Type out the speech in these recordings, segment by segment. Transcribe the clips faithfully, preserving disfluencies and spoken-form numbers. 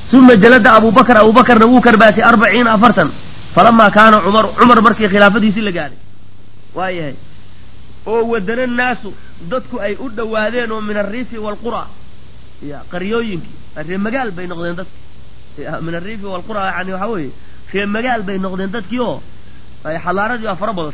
ثم جلد أبو بكر أبو بكر نبو كرباسي أربعين أفرتا فلما كان عمر عمر مركي خلافته سيلا قال وايه oo wadana naasu dadku ay u dhawaadeen oo min ar-riif wal qura ya qaryooyinki arrin magaal bay noqdeen dad min ar-riif wal qura yani waxa weeye fi magaal bay noqdeen dadkii oo ay xalaaradii afar badan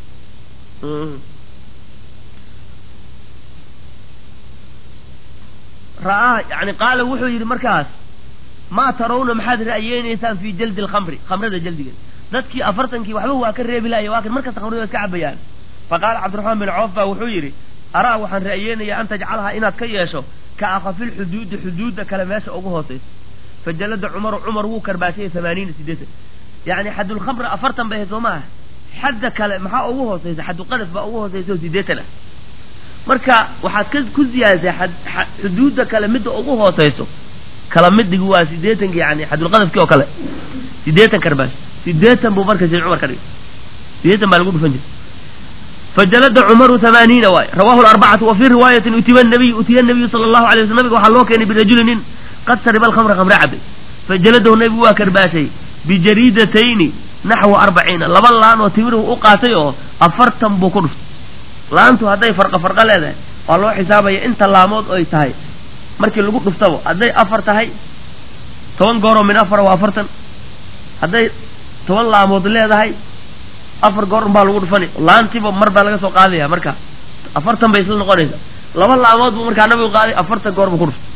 raa yani qaal wuxuu yiri markaas ma tarawna maxad ra'yeynaysan fi jald al-khamri khamrada jaldiga dadkii afartankii waxba waa ka reebi laayay waa kan markaas khamrada iska cabayaan فقال عبد الرحمن بن عوف وحيري أرى وحن رأيني أن تجعلها إنها كيشو كأخف الحدود حدود كلمات أبوهاتي فجلد عمر عمر وكر باشي ثمانين سديسة يعني حد الخمر أفرتا به زماه حد كلام حا أبوهاتي حد قذف بأبوهاتي سديسة له مركا وحد كذ كذيا حد حدود كلمات أبوهاتي كلمات جوا سديسة يعني حد القذف كيو كلا سديسة كرباش سديسة بمركز عمر كريم سديسة ما لقول فنجر فجلد عمر ثمانين واي رواه الأربعة وفي رواية أتي النبي أتي النبي صلى الله عليه وسلم وحلوه كان برجل قد شرب الخمر خمر عبد فجلده النبي وكرباشي بجريدتين نحو أربعين لبن لان وتمره أقاسيه أفرتم بكرف لانتو هذا فرق فرق هذا والله حسابي أنت اللامود أي تهي مركي اللي قلت نفتوه هذا أفرت هاي توان قورو من أفر وأفرتن هذا توان لامود اللي هذا هاي afar goor baa lagu dhufani laantiba mar baa laga soo qaadaya marka afartan bay isla noqonaysa laba laamood buu marka nabigu qaaday afartan goor buu ku dhufay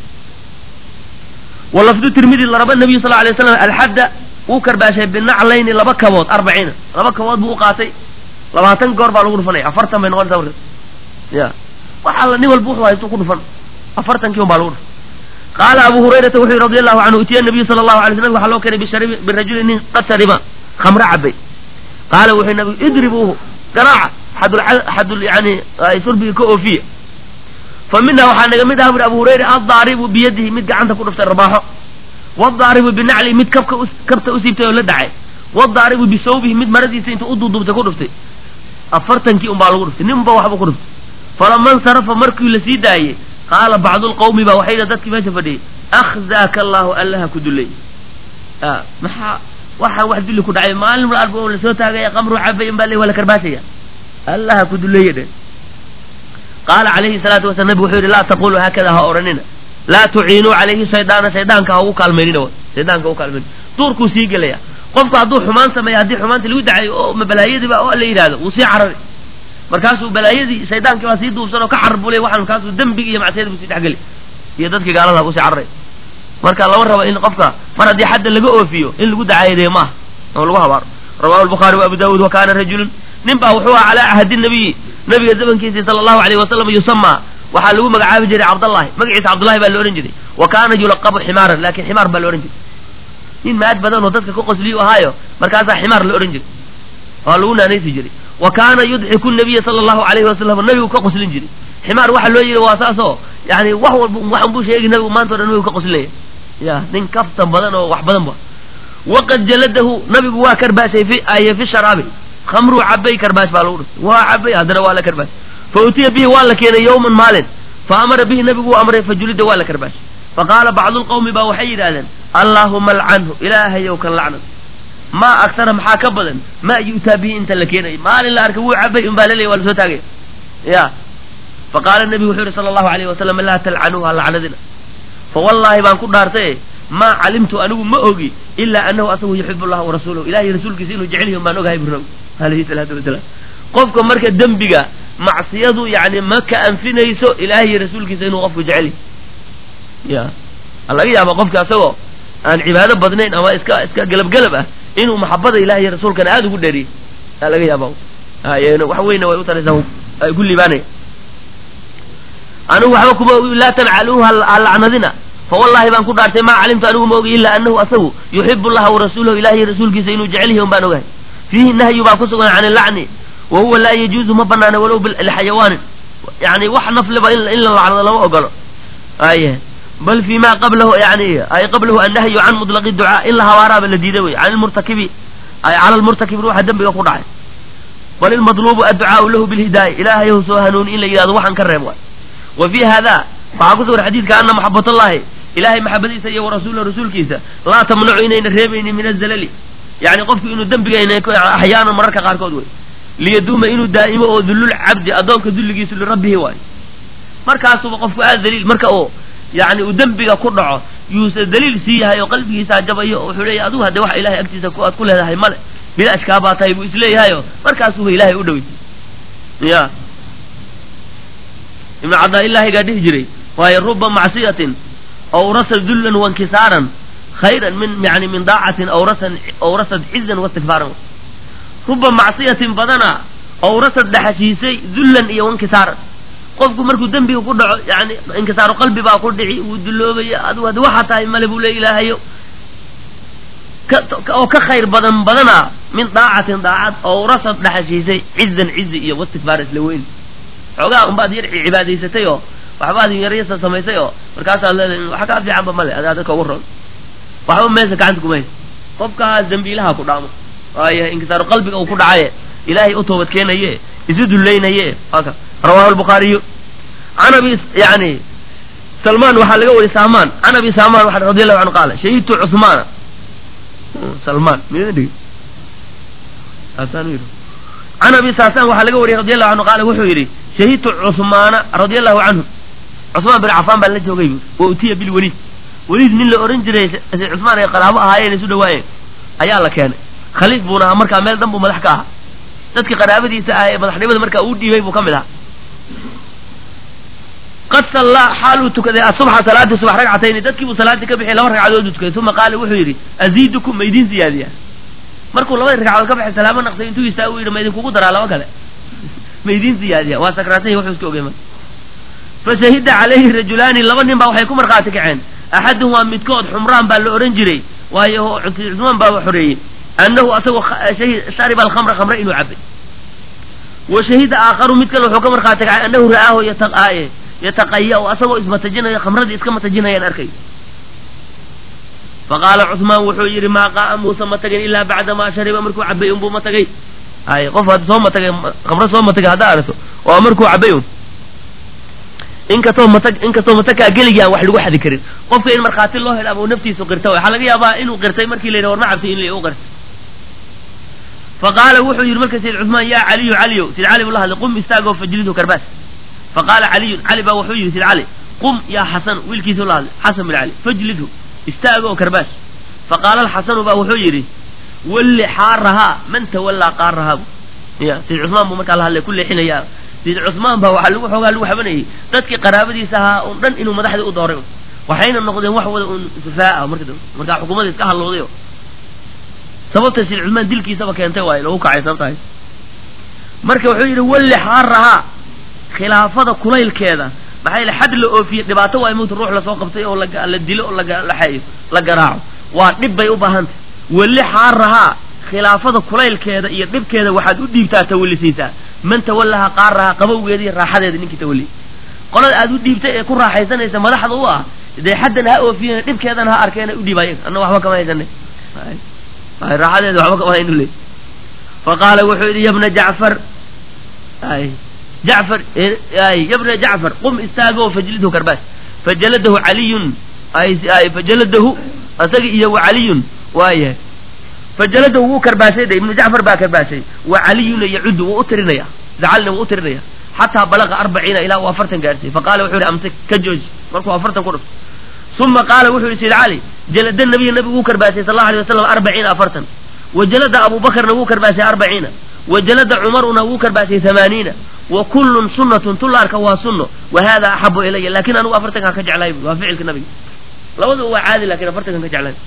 walafdu tirmidhi laraba nabi sallallahu alayhi wasallam al-hadda uu karbaashay binaclayn laba kabood arbaciin laba kabood buu qaatay labaatan goor baa lagu dhufanay afartan bay noqonaysa ya waxa la nin walba wuxuu haysto ku dhufan afartan kii baa lagu dhufay قال أبو هريرة وحي رضي الله عنه أتي النبي صلى الله عليه وسلم وحلوه كان بشرب بالرجل قد شرب خمر عبي قال وحي النبي اضربوه قراعة حد حد يعني يشرب كوفية فمنها وحنا جمدها من أبو هريرة الضارب بيده مد عنده كل في الرباحة والضارب بالنعل مد كبك كبت أسيبته ولا دعي والضارب بثوبه مد مرضي سنت أضو ضبط كل في أفرتن كي أم بالغرف نم بوح بكرف فلما انصرف مركي لسيداي قال بعض القوم بوحيدة ذاتك ما شفدي أخزاك الله ألها كدلي آه محا waxa wax dil ku dhacay maalin walba oo la soo taagay qamru cabay bal wala karbaasaya allah ku duleeyay qala alayhi salatu wa sallam wuxuu la taqulu hakada ha oranina la tu'inu alayhi shaydaana shaydaanka ha u kaalmeynina shaydaanka u kaalmeyn turku sii galaya qofku haduu xumaan sameeyo hadii xumaanta lagu dhacay oo balaayadii ba oo la yiraahdo uu sii carar markaas uu balaayadii shaydaanka waa sii duubsan oo ka carbulay waxan kaas uu dambiga iyo macsiyada sii dhaxgali iyo dadka gaalada ku sii carar marka laba rabo in qofka mar hadii xad laga oofiyo in lagu dacayday ma oo lagu habar rawahu al-bukhari wa abu daawud wa kana rajul nimba wuxuu ala ahdi nabi nabiga zamankiisa sallallahu alayhi wa sallam yusama waxa lagu magacaabi jiray abdullah magaciisa abdullah baa la oran jiray wa kana yulaqab himar laakin himar baa la oran jiray in maad badan oo dadka ku qosliyo ahaayo markaas himar la oran jiray oo lagu naanaysi jiray wa kana yudhiku nabi sallallahu alayhi wa sallam nabigu ka qoslin jiray himar waxa loo yiri waa saaso yani wax walba waxan buu sheegay nabigu maanta nabigu ka qoslay يا نين كفتا بدن وح بدن با وقد جلده نبي وا كرباش في اي في الشراب خمر عبي كرباش بالورس وا عبي هذا ولا كرباش فوتي به ولا كان يوم مال فامر به نبي امر فجلد ولا كرباش فقال بعض القوم با وحي هذا اللهم لعنه الهي وكن لعنه ما اكثر محاك بدن ما يؤتى به انت لكين مال لا اركبوا عبي ان بالله ولا سو تاغي يا فقال النبي صلى الله عليه وسلم لا تلعنوها لعنذنا فوالله بان كو دارتay ما علمت انو ما اوغي الا انه اسو يحب الله ورسوله الهي رسولك سينو جعلهم بان اوغاي برو عليه الصلاه والسلام qofka marka dambiga macsiyadu yaani ma ka anfinayso ilaahi rasuulkiisa inuu qofku jeceli ya Allah yaaba qofka asagoo aan cibaado badnayn ama iska iska galab galab ah inuu maxabada ilaahi rasuulkana aad ugu dheeri laga yaabo ayeen wax weyn way u taraysaa ay kulli baanay anu waxa kuma la tancaluha al-anadina فوالله بان كو دارتay ما علمت انو ما اوغي الا انه اسو يحب الله ورسوله الهي رسولكيسا انو جعلهم بان اوغي فيه النهي با كسغان عن اللعن وهو لا يجوز ما بنانا ولو بالحيوان يعني wax naflaba in la lacnado lama ogolo aye bal فيما قبله يعني اي قبله النهي عن مطلق الدعاء الا هوارا بالديده وي عن المرتكب اي على المرتكب روح دنبغا ku dhacay bal المطلوب الدعاء له بالهدايه الهي هو سو هنون الا يراد waxan ka reebo وفي هذا فاقصر حديث كأن محبة الله ilaahay maxabadiisa iyo warasuula rasuulkiisa laa tamnacu inayna reebaynin min azalali yani qofku inuu dembigayna axyaanan mararka qaarkood wey liyaduuma inuu daa'imo oo dullul cabdi addoonka dulligiisu lirabbihi waayo markaasuba qofku aad daliil marka oo yani uu dembiga ku dhaco yuusa daliil sii yahay oo qalbigiisaa jabayo oo wuxuu leeyahay adigu haddee waxa ilahay agtiisa ku aad ku leedahay male bilaashkaa baa tahay buu isleeyahayo markaasuba ilaahay u dhowey ya ibnu cabdillaahigaa dhihi jiray waayo ruba macsiyatin awrasad dullan wankisaaran khayran min yani min daacatin awrasan awrasad cizan waistikfaaran ruba macsiyatin badana awrasad dhaxashiisay dullan iyo wankisaaran qofku markuu dembiga ku dhaco yani inkisaaru qalbi baa ku dhici wuu duloobaya adigu haddi waxaa tahay male buu le ilaahayo oo ka khayr badan badana min daacatin daacad awrasad dhaxashiisay cizan cizi iyo waistikfaar isla weyn xoogaa unbaad yar cibaadaysatay oo waxbaad yaryasa samaysay oo markaasaad leedahay waxa kaa fiicanba male adaa dadka ugu ron waxba meesa gacanta kumays qofkaas dambiilaha ku dhaamo waayahay inkisaaru qalbiga uu ku dhacaye ilaahay u toobad keenaye isu dullaynaye aka rawahu lbukhaariyu can abi yani salmaan waxaa laga wariyay saamaan can abi saamaan waa radi allahu canhu qaala shahidtu cuhmaana salmaan midin dhigi aasaan yidhi can abi saasaan waxaa laga wariyay radi allahu canhu qaala wuxuu yidhi shahidtu cuhmaana radi allahu canhu cusmaan bin cafaan baan la joogay wa utiya bilweliid weliid nin la ohan jiray cusmaan ay qaraabo ahaayeen isu dhawaayeen ayaa la keenay khaliif buuna ahaa markaa meel dhan buu madax ka ahaa dadki qaraabadiisa ah ee madaxnimada markaa uu dhiibay buu ka mid ahaa qad sallaa xaaluu tukaday asubxa salaadii subax ragcatayni dadkii buu salaadii ka bixiyay laba ragcadood tukaday uma qaala wuxuu yidhi aziidukum ma idiin siyaadiya markuu labadii ragcadood ka baxay salaamo naqsay intuu istaa u yidhi ma idinkugu daraa laba kale ma idiin siyaadiya waa sakraatay wuxuu iska ogey marka fashahida calayhi rajulaani laba nin baa waxay ku markhaati kaceen axaduhumaa midkood xumraan baa la odhan jiray waayo cusmaan baa xoreeyey annahu asagoo shariba alkhamra khamre inuu cabay wa shahida aakharu mid kale wuxuu ka markhaati kacay annahu ra'aahu yataqaaye yataqaya oo asagoo ismatajinayo khamradii iska matajinayaan arkay faqaala cusmaan wuxuu yidhi maa qa'a muuse ma tagin ilaa bacda maa shariba markuu cabay unbuu ma tagay ay qof had soo matagay khamro soo matagay haddaa aragto waa markuu cabay un inkastoo matag inkastoo matakaa geligii aan wax lagu xadi karin qofka in markhaati loo helo ama uu naftiisu qirta waxaa laga yaabaa inuu qirtay markii la yidhaha war ma cabtay in la u qirtay faqaala wuxuu yidhi marka sayid cusmaan yaa caliyu caliyow sayid cali buu la hadlay qum istaagoo fajlidhu karbaas faqaala caliyun cali baa wuxuu yidhi sayid cali qum yaa xasan wiilkiisuu la hadlay xasan bin cali fajlidhu istaagoo karbaas faqaala alxasanu baa wuxuu yidhi walli xaarahaa man tawallaa qaarahaa ya sayid cusmaan buu markaa la hadlay ku leexinayaa sayid cusmaan baa waxaa lagu xoogaa lagu xabanayay dadkii qaraabadiisa ahaa un dhan inuu madaxdii u dooray waxayna noqdeen wax wada un sufaa marka markaa xukuumadii iska hadlooday sababta sayid cusmaan dilkiisaba keentay waayo lagu kacay sababtahay marka wuxuu yidhi walli xaarahaa khilaafada kulaylkeeda maxaa yili xad la oofiyey dhibaato waa imowta ruux lasoo qabtay oo la dilo oo lalaxeeyo la garaaco waa dhib bay u baahantay walli xaarahaa khilaafada kulaylkeeda iyo dhibkeeda waxaad u dhiibtaa tawallisiisaa man tawallaha qaarahaa qabowgeeda iyo raaxadeeda ninkii tawalli qolada aad u dhiibtay ee ku raaxaysanaysa madaxda u ah dee xaddana ha oofiyeen dhibkeedana ha arkeen u dhiib ayaga anna waxba kama haysanay raaxadeeda waxba kama haynu leey faqaala wuxuu yidhi yabna jacfar ay jacfar ay yabna jacfar qum istaago fajlidhu karbaas fajaladahu caliyun ay fajaladahu asagi iyo wa caliyun waayahay fajaladahu wuu karbaashay de ibnu jacfar baa karbaashay wa caliyuna yacudu wuu u tirinaya zacalna wuu u tirinaya xataa balaga arbaciina ilaa uu afartan gaartay faqaala wuxuu yihi amsik ka jooji markuu afartan ku dhufto uma qaala wuxuu yihi sayid cali jalada nabiya nabigu wuu karbaashay sal allahu alay wasalam arbaciina afartan wajalada abu bakrna wuu karbaashay arbaciina wajalada cumaruna wuu karbaashay hamaaniina wa kullun sunnatun tullaarka waa sunno wa hada axabu ilaya lakin anigu afartankaan ka jeclaay waa ficilka nabiga labadu waa caadi lakin afartankan ka jeclaay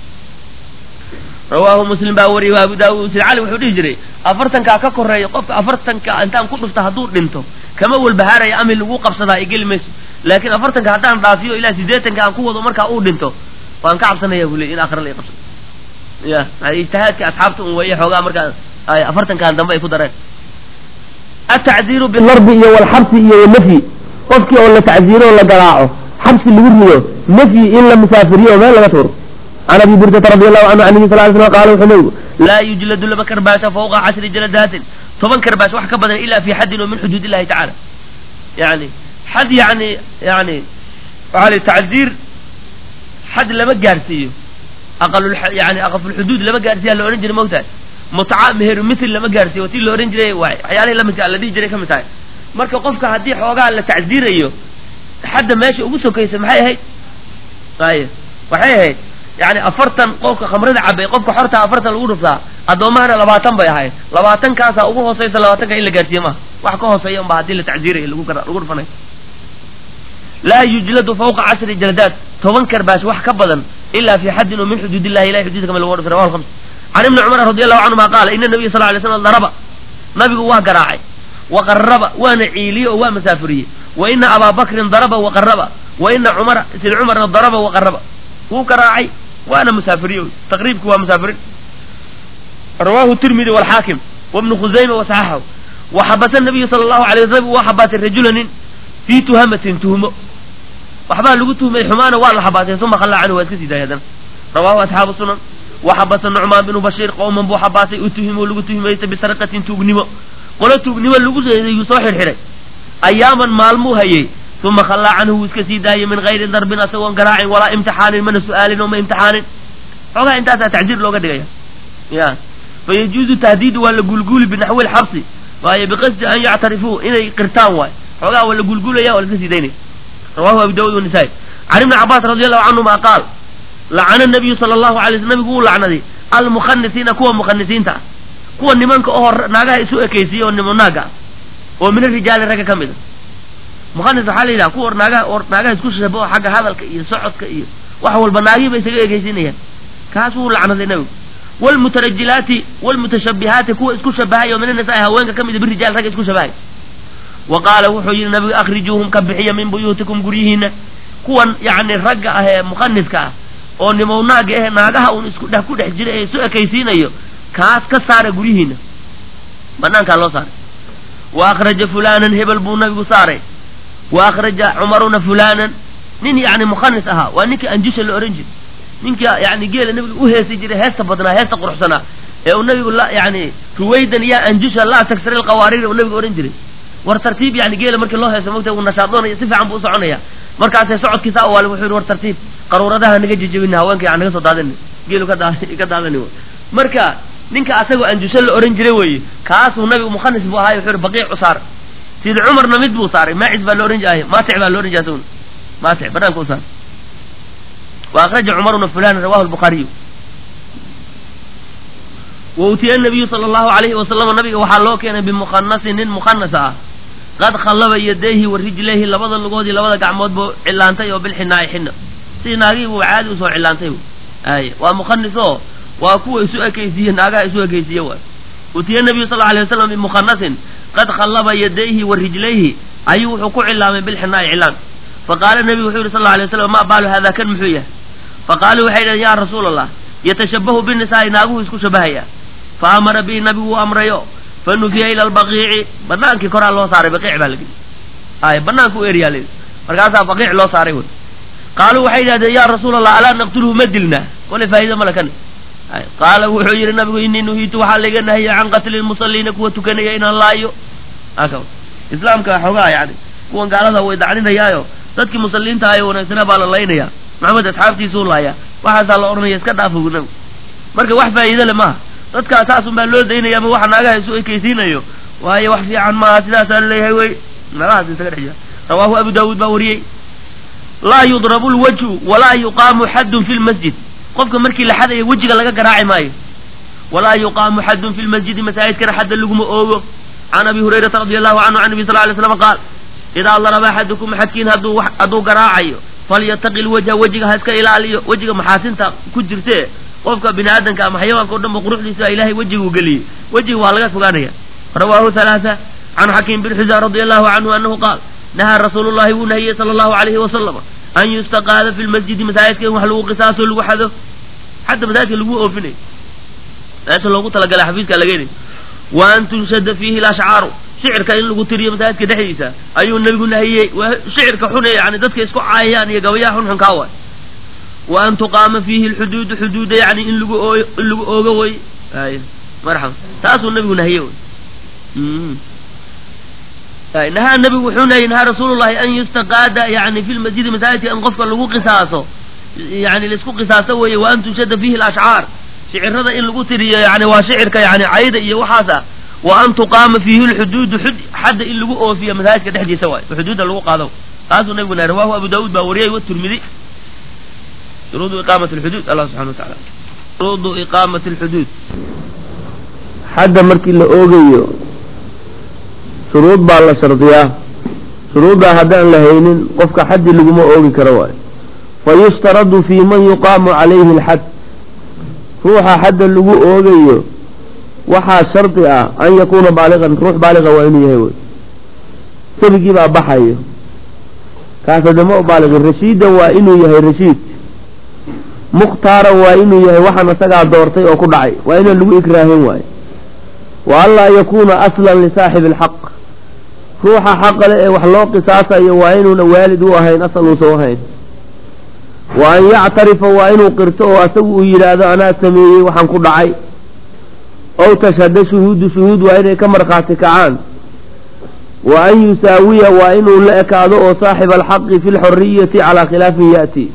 rawaahu muslim baa wariyay abu daawud sayid cali wuxuu dhihi jiray afartankaa ka koreeya qofka afartanka intaan ku dhufta hadduu dhinto kama walbahaaraya amil lagu qabsadaa i geli mayso laakin afartanka haddaan dhaafiyo ilaa sideetanka aan ku wado markaa uu dhinto waan ka cabsanaya buu ley in aakhira la qabsado ya ijtihaadka asxaabta un weeye xoogaa markaa afartankan dambe ay ku dareen atacziiru bilarbi iyo walxabsi iyo wanafyi qofkii oo la tacziiro oo la garaaco xabsi lagu rido nafyi in la musaafiriyo oo meel laga tuuro can abi burdata radi allahu canhu an nabi sal ly slam qala wuxuu nabigu laa yujladu laba karbaasha fawqa cashri jaladaatin toban karbaash wax ka badan ila fi xaddin oo min xuduud illahi tacala yani xad yani yani waaa tacziir حد لما جارسيه أقل الح... يعني أقف الحدود لما جارسيه اللي أورنج الموتى متعة مهر مثل لما جارسيه وتي اللي أورنج ليه واعي حيالي لما قال الذي جري كم تاعي مركب قفك هدي حوجا على تعذير أيه حد ماشي وقصه كيس محي هاي طيب وحي هاي يعني أفرتن قفك خمرة عبي قفك حرتها أفرتن الغرفة أدومها لبعتن بيا هاي لبعتن كاسة أبوه صيص لبعتن كإلا جارسيه ما وحكوه صيام بعدين لتعذيره اللي هو الغرفة لا يجلد فوق عشر جلدات تونكر باش وح كبدا إلا في حد من حدود الله لا حدود كما الورد في رواه الخمس عن ابن عمر رضي الله عنه ما قال إن النبي صلى الله عليه وسلم ضرب نبي وقراعي وقرب ونعيلي ومسافري وإن أبا بكر ضرب وقرب وإن عمر سيد عمر ضرب وقرب وقراعي وأنا مسافري تقريبك هو مسافر رواه الترمذي والحاكم وابن خزيمة وصححه وحبس النبي صلى الله عليه وسلم وحبس الرجل في تهمة تهمه وحبا لقوا تهمة حمانة والله حباسه ثم خلى عنه واسكسي دايدا رواه أصحاب السنن وحبس النعمان بن بشير قوما بو حباسه اتهموا لقوا تهمة بسرقة تغنمه قلت تغنمه لقوا يصوح الحري أياما مالمو هي ثم خلى عنه واسكسي دايدا من غير ضرب سواء قراع ولا امتحان من سؤال وما امتحان حقا انت تعجير لو قد يا فيجوز تهديد ولا قلقول بنحو الحبس وهي بقصد أن يعترفوا إنه قرتان واي حقا ولا قلقول يا ولا كسي ديني رواه أبو داود والنسائي عن ابن عباس رضي الله عنه ما قال لعن النبي صلى الله عليه وسلم يقول لعنة دي المخنثين كوا مخنثين تا كوا نمانك أهر ناقا يسوء كيسية ونمو ناقا ومن الرجال ركا كمدا مخنث حالي لا كوا ناقا ناقا يسكوش شبوه حق هذا الكئير سعود كئير وحول بناقي بيسوء كيسينيا كاسو لعنة دي نبي والمترجلات والمتشبهات كوا يسكوش شبهاي ومن النساء هوانك كمدا بالرجال ركا يسكوش شبهاي وقال وحي النبي أخرجوهم كبحية من بيوتكم قريهن كون يعني رجع مخنث كا أو نمو ناقة ناقها ونسكو ده كده حجر سوء كيسين أيو كاس كسار قريهن بنان كان الله صار وأخرج فلانا هبل بونا بصاره وأخرج عمرنا فلانا نين يعني مخنث أها وأنك أنجش الأورنج نينك يعني قيل النبي وهي سجري هسه بدنا هسه قرحسنا والنبي يقول لا يعني رويدا يا أنجش الله تكسر القوارير والنبي أورنجري ورترتيب يعني جيل مركي الله يسموته والنشاطون يصف عن بوص عنيا مركز يسعد كساء ولا وحير ورترتيب قرورة ده نجي جبنا هوانك يعني قصة هذا جيلو كذا كذا هذا نيو مركا نينك أسوأ أن جسل أورنج روي كاس والنبي مخنث بوهاي وحير بقيع عصار سيد عمر نمد بوصار ما عد بالأورنج آه ما تعب بالأورنج أسون ما تعب بدنا كوصار وأخرج عمر بن فلان رواه البخاري وأتي النبي صلى الله عليه وسلم النبي وحلوه كان بمخنث مخنثة قد خلب يديه ورجليه لبض اللقود لبض قعمود بو علانتي وبالحناء حنة سيناغي وعادي وسو علانتي اي ومخنثه وكو يسوء كيسيه ناغا يسوء كيسيه وتي النبي صلى الله عليه وسلم بمخنث قد خلب يديه ورجليه اي وحو علام بالحناء علان فقال النبي صلى الله عليه وسلم ما بال هذا كان محيه فقالوا حين يا رسول الله يتشبه بالنساء ناغو يسكو شبهيا فأمر به النبي وأمره فنفي إلى البقيع بنانك كرا الله صار بقيع بالك هاي بنانك إيريالي مركزها بقيع الله صار قالوا حيدا يا رسول الله ألا نقتله مدلنا ولا فائدة ملكنا قال وحير النبي إني نهيت وحلقنا هي عن قتل المصلين كوتكن إن الله يو أكو إسلام كحوجا يعني كون قال هذا ويدعنا يايو تذكر مصلين تايو ونسنا بالله يا محمد أصحابتي سول الله واحد الله أرني يسكت أفوقنا مركز واحد فائدة لما dadka asaasun baa loo daynaya ama waxa naagaha isu ekeysiinayo waayo wax fiican ma sidaas aan leeyahay way nalaas inta dhaxaya rawahu abu daawud baa wariyay la yudrabu alwajhu wala yuqamu hadd fi almasjid qofka markii la xadayo wajiga laga garaaci maayo wala yuqamu hadd fi almasjid masaajid kana hadd lagu ma oogo an abi hurayra radiyallahu anhu an nabi sallallahu alayhi wasallam qaal idha daraba ahadukum hadkin hadu hadu garaacayo falyattaqi alwajha wajiga haska ilaaliyo wajiga maxaasinta ku jirtee qofka bini'aadanka ama xayawaanka oo dhan quruxdiisa ilaahay wajigu galiyo wajigu waa laga fogaanaya rawahu thalatha an hakim bin hizam radiyallahu anhu annahu qala naha rasulullah wa nahiyya sallallahu alayhi wa sallam an yustaqada fil masjid masaajidka wax lagu qisaaso lagu xado hatta masaajidka lagu oofinay aasha lagu talagalay xafiiska laga yiri wa an tunshad fihi al-ash'ar shicirka in lagu tiriyo masaajidka dhexdiisa ayuu nabigu nahiyay shicirka xun yani dadka isku caayaan iyo gabayaa xun xun ka waa وأن تقام فيه الحدود حدود يعني إن لقوا إن لقوا أوجوي أيه مرحبا تأسوا النبي نهيه نهى النبي وحنا ينهى رسول الله أن يستقاد يعني في المسجد مساجد أن غفر له قصاصه يعني لسكو قصاصه وي وأن تشد فيه الأشعار شعر هذا إن لقوتر يعني وشعرك يعني عيد إيه وحاسة وأن تقام فيه الحدود حد حد إن لقوه في مذاهب كتحدي سواء الحدود اللي قالوا هذا النبي رواه أبو داود باوريه والترمذي شروط إقامة الحدود الله سبحانه وتعالى شروط إقامة الحدود حد مركي اللي أوغيو شروط بالله شرطياه شروط هذا لهين قفك حد اللي قم أوغي كرواي فيشترط في من يقام عليه الحد روح حد اللي قم أوغيو وحا شرطي أن يكون بالغا روح بالغا وإنه يهوي سبقي بقى بحيه كاسا دماء بالغ الرشيد وإنه يهي رشيد مختارا وإنه يهي وحنا سقع دورتي وكدعي وإنه اللي إكراهين واي والله يكون أصلا لصاحب الحق روح حق وحلو قصاصا وإنه والد وهين أصل وسوهين وأن يعترف وإنه قرته وأسوه إلى هذا أنا سميه وحن كدعي أو تشهد شهود شهود وإنه كمرقاتك عان وأن يساوي وإنه لأكاده صاحب الحق في الحرية على خلاف يأتي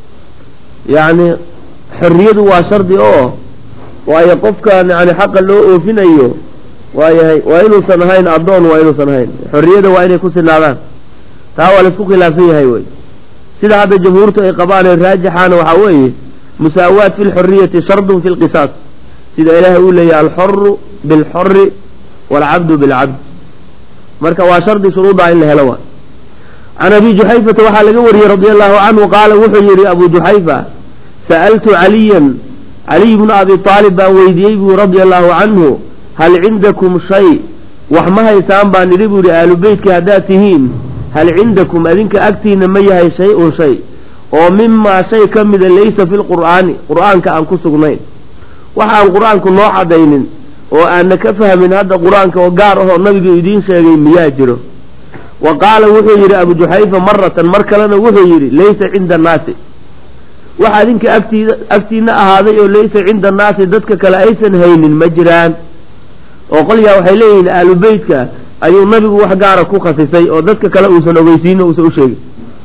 يعني حريته وشرط أوه ويقفك يعني حق اللي أوفين أيوه وإنه سنهين أضون وإنه سنهين حريته وإنه يكون سنعبان تاوى لسكو خلافية هايوي سيدا هذا جمهورته إقبال الراجحان وحاويه مساواة في الحرية شرط في القصاص سيدا إله يقول لي الحر بالحر والعبد بالعبد marka waa shardi shuruuda in la helo waa an abi juhayfa waxa laga wariyay radiyallahu anhu qaala wuxuu yiri abu juhayfa sa'altu aliyan ali ibn abi talib baa weydiiyay buu radiyallahu anhu hal indakum shay wax ma haysaan baan niri buu ahlu beedka hadaa tihiin hal indakum adinka agtiina ma yahay shay oo shay oo mimma shay kamida laysa fil qur'aani qur'aanka aan ku sugnayn waxa aan qur'aanku noo cadaynin oo aan ka fahmin hada quraanka oo gaar ah oo nabiga idin sheegay miyaa jiro waqala wuxuu yiri abu juhayfa maratan markalana wuxuu yiri laysa inda naasi waxa idinka agtiida agtiina ahaaday oo laysa inda naasi dadka kale aysan haynin ma jiraan oo qoliya waxay leeyihiin ahlu beedka ayuu nabigu wax gaar ah ku khasisay oo dadka kale uusan ogeysiin oo uu sheegay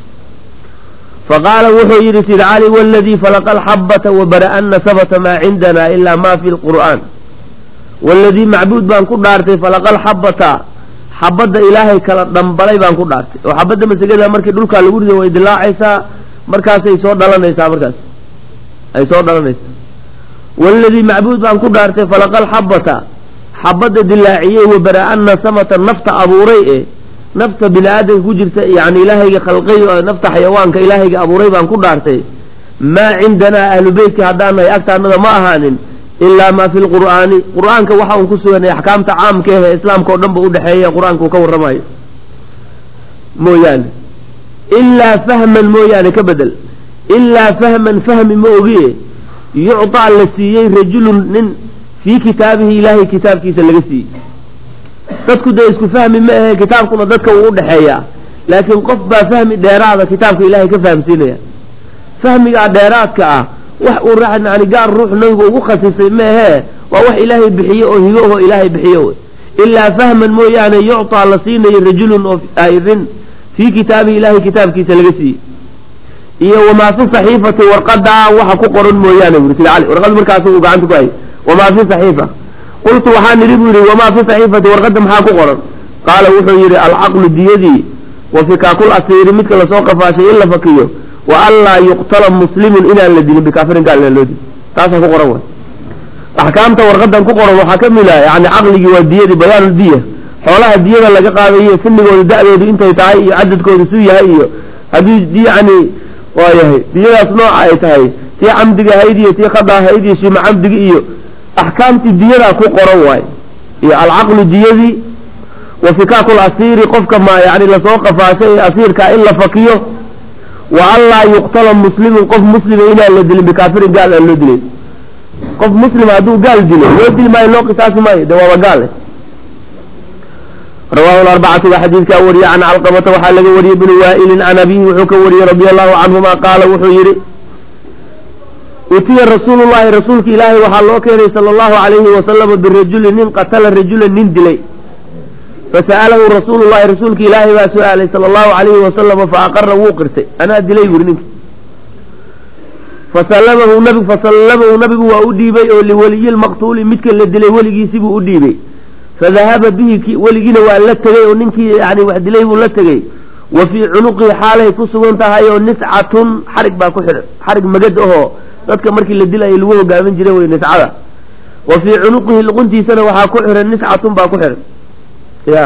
فقال وحو يري سيد علي والذي فلق الحبة وبرأ أن ثبت ما عندنا إلا ما في القرآن والذي معبود بان كو دارتي فلق الحبة حبد إلهي كلا دنبلي بان كو دارتي وحبد مسجدها مركي دولكا لغوري وإدلاعيسا مركاسي يسور دلانيسا مركاس أي سور دلانيسا والذي معبود بان كو دارتي فلق الحبة حبد دلاعيه وبرأ أن ثبت النفط أبو ريئه نفط بلادن كجرت يعني إلهي خلقي نفط حيوان كإلهي أبو ريئ بان كو دارتي ما عندنا أهل بيت هدانا يأكتا أنه ما أهانن إلا ما في القرآن قرآن كوحا ونكسوا أن أحكام تعام كيه إسلام كودن بقود حيية قرآن كوكور رماي مويان إلا فهما مويان كبدل إلا فهما فهم موغيه يعطى لسيين رجل في كتابه إلهي كتاب كيس اللقسي تدكو دا يسكو فهم ما هي كتاب كنا دادك وقود حيية لكن قفبا فهم ديرات كتاب إلهي كفهم سينيا فهم ديرات كأه wax uu raacna ani gaar ruux nabiga ugu khasisay ma aha waa wax ilaahay bixiyo oo hiyo ilaahay bixiyo illa fahman mooyaane yu'ta la siinay rajulun oo ayrin fi kitaabi ilaahay kitaabkiisa laga siiyay iyo wama fi sahiifati warqada waxa ku qoran mooyaane wiil ali warqad markaas uu gacanta ku hay wama fi sahiifa qultu waxaan niribu wama fi sahiifati warqada maxaa ku qoran qaala wuxuu yiri al-aqlu diyadi wa fikakul asir midka la soo qafaashay illa fakiyo وألا يقتل مسلم إلى الذين بكافر قال للذي تاسع فقرا أحكامته ورغدا فقرا وحكم لا يعني عقلي والدية بيان الدية حولها الدية اللي قاعدة سن والدعوة دي أنت يتعي عدد كورسية هي هذه دي يعني وهي دي أصنع هاي تي عمدك هيدي تي خدا هيدي شي مع عمدك إيو أحكامتي الدية فقرا واي العقل الدية دي وفكاك الأسير قفك ما يعني لسوق فاشي أسير كإلا فقيه وألا يقتل مسلم قف مسلم إلى الذي بكافر قال الذي قف مسلم عدو قال دين يدل ما يلوق ساس ما دوا قال رواه الأربعة وحديث كوري عن علقمة وحلق وري بن وائل عن أبيه وحكوري رضي الله عنهما قال وحيري أتي رسول الله رسولك إلهي وحلوك صلى الله عليه وسلم بالرجل نين قتل الرجل نين دلي فسأله رسول الله رسولك إلهي وسؤاله صلى الله عليه وسلم فأقر وقرته أنا أدلي ورنك fasallamahu nabigu fasallamahu nabigu waa u dhiibay oo liwaliyi lmaqtuuli midka la dilay weligiisibuu u dhiibay fadahaba bihi weligiina waa la tegey oo ninkii yani wax dilay buu la tegey wa fii cunuqii xaalay ku sugan tahay oo niscatun xarig baa ku xidhan xarig magad ahoo dadka markii la dilayo lagu hogaamin jiray wey niscada wa fii cunuqihi luquntiisana waxaa ku xihan niscatun baa ku xihan ya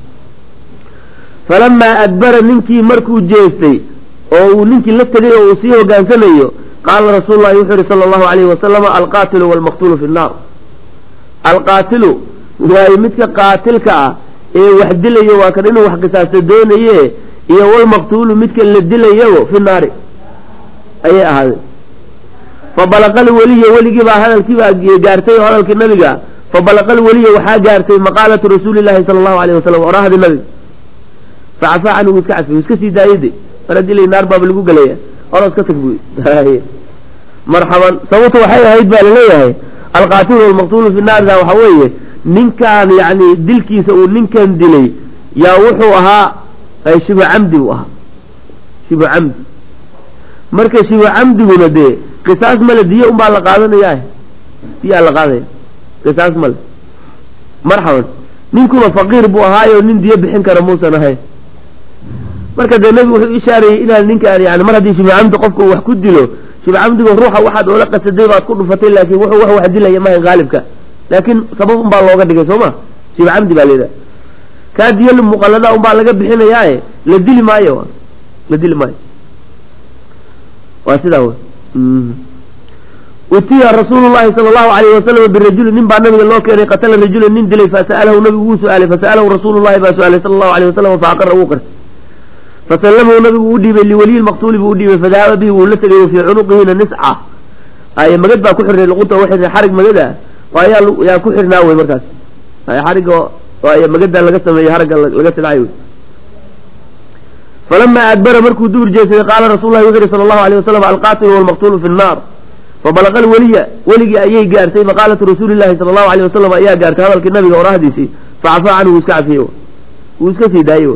falamaa adbara ninkii markuu jeestay oo uu ninkii la tegay oo uu sii hogaansanayo qaala rasuulu llahi wuxuu yihi sala allahu alayhi wasalam alqaatilu waalmaqtuulu fi nnaar alqaatilu waayo midka qaatilka ah ee wax dilayo waa kan inuu wax qisaasto doonaye iyo walmaqtuulu midka la dilayo fi naari ayay ahaadeen fabalaqa lweliya weligii baa hadalkii baa gaartay oo hadalkii nabiga fabalaqa lweliya waxaa gaartay maqaalatu rasuuli llahi sala allahu alayh wasalam oraahdi nabiga facafaa canhu iska cafi iska sii daayade mar haddii la naar baaba lagu gelaya oros ka tag buy marxaban sababta waxay ahayd baa laleeyahay alqaatilu walmaqtuulu fi naarda waxa weeye ninkaan yani dilkiisa uu ninkan dilay yaa wuxuu ahaa shibu camdi buu ahaa shibu camdi marka shibu camdiguna dee qisaas male diye un baa la qaadanaya diyaa la qaadaya qisaas male marxaban ninkuna faqiir buu ahaayo nin diye bixin kara muusan ahayn marka dee nebigu wuxuu ishaarayey inaan ninkaan yani mar haddii shibu camdi qofka uu wax ku dilo shibu camdiga ruuxa waxaad oola qasaday baad ku dhufatay laakiin wuxuu wax wax dilaya mahayn haalibka laakiin sabab un baa looga dhigay soo ma shibu camdi baa layidhaha kaa diyal muqallada un baa laga bixinayaaye la dili maayo la dili maayo waa sidaa wey utiya rasuulu llahi sala allahu alayhi wasalam birajuli nin baa nabiga loo keenay qatala rajula nin dilay fasa'alahu nabigu wuu su-aalay fasa'alahu rasuulu llahi baa su-aalay sala allahu alayh wasalam faaqara wuu qartay fasallamahu nabigu uu dhiibay liwaliyi lmaqtuuli buu u dhiibay fadahaba bihi wuu la tegay fii cunuqihina nisca ay magad baa ku xirnay luqunta u xirnay xarig magada ayaa yaa ku xirnaa wey markaas xariga ay magadan laga sameeyey haragga laga silcayo falama adbara markuu duur jeesaday qaala rasul lahi wuxu yihi sala allahu alayh wasalam alqaatilu walmaqtuulu fi nnaar fabalaqa lweliya weligii ayay gaartay maqaalatu rasuuli llahi sala allahu alayh wasalam ayaa gaartay hadalkii nabiga orahdiisii facafaa canhu wuu iska cafiyey wuu iska sii daayey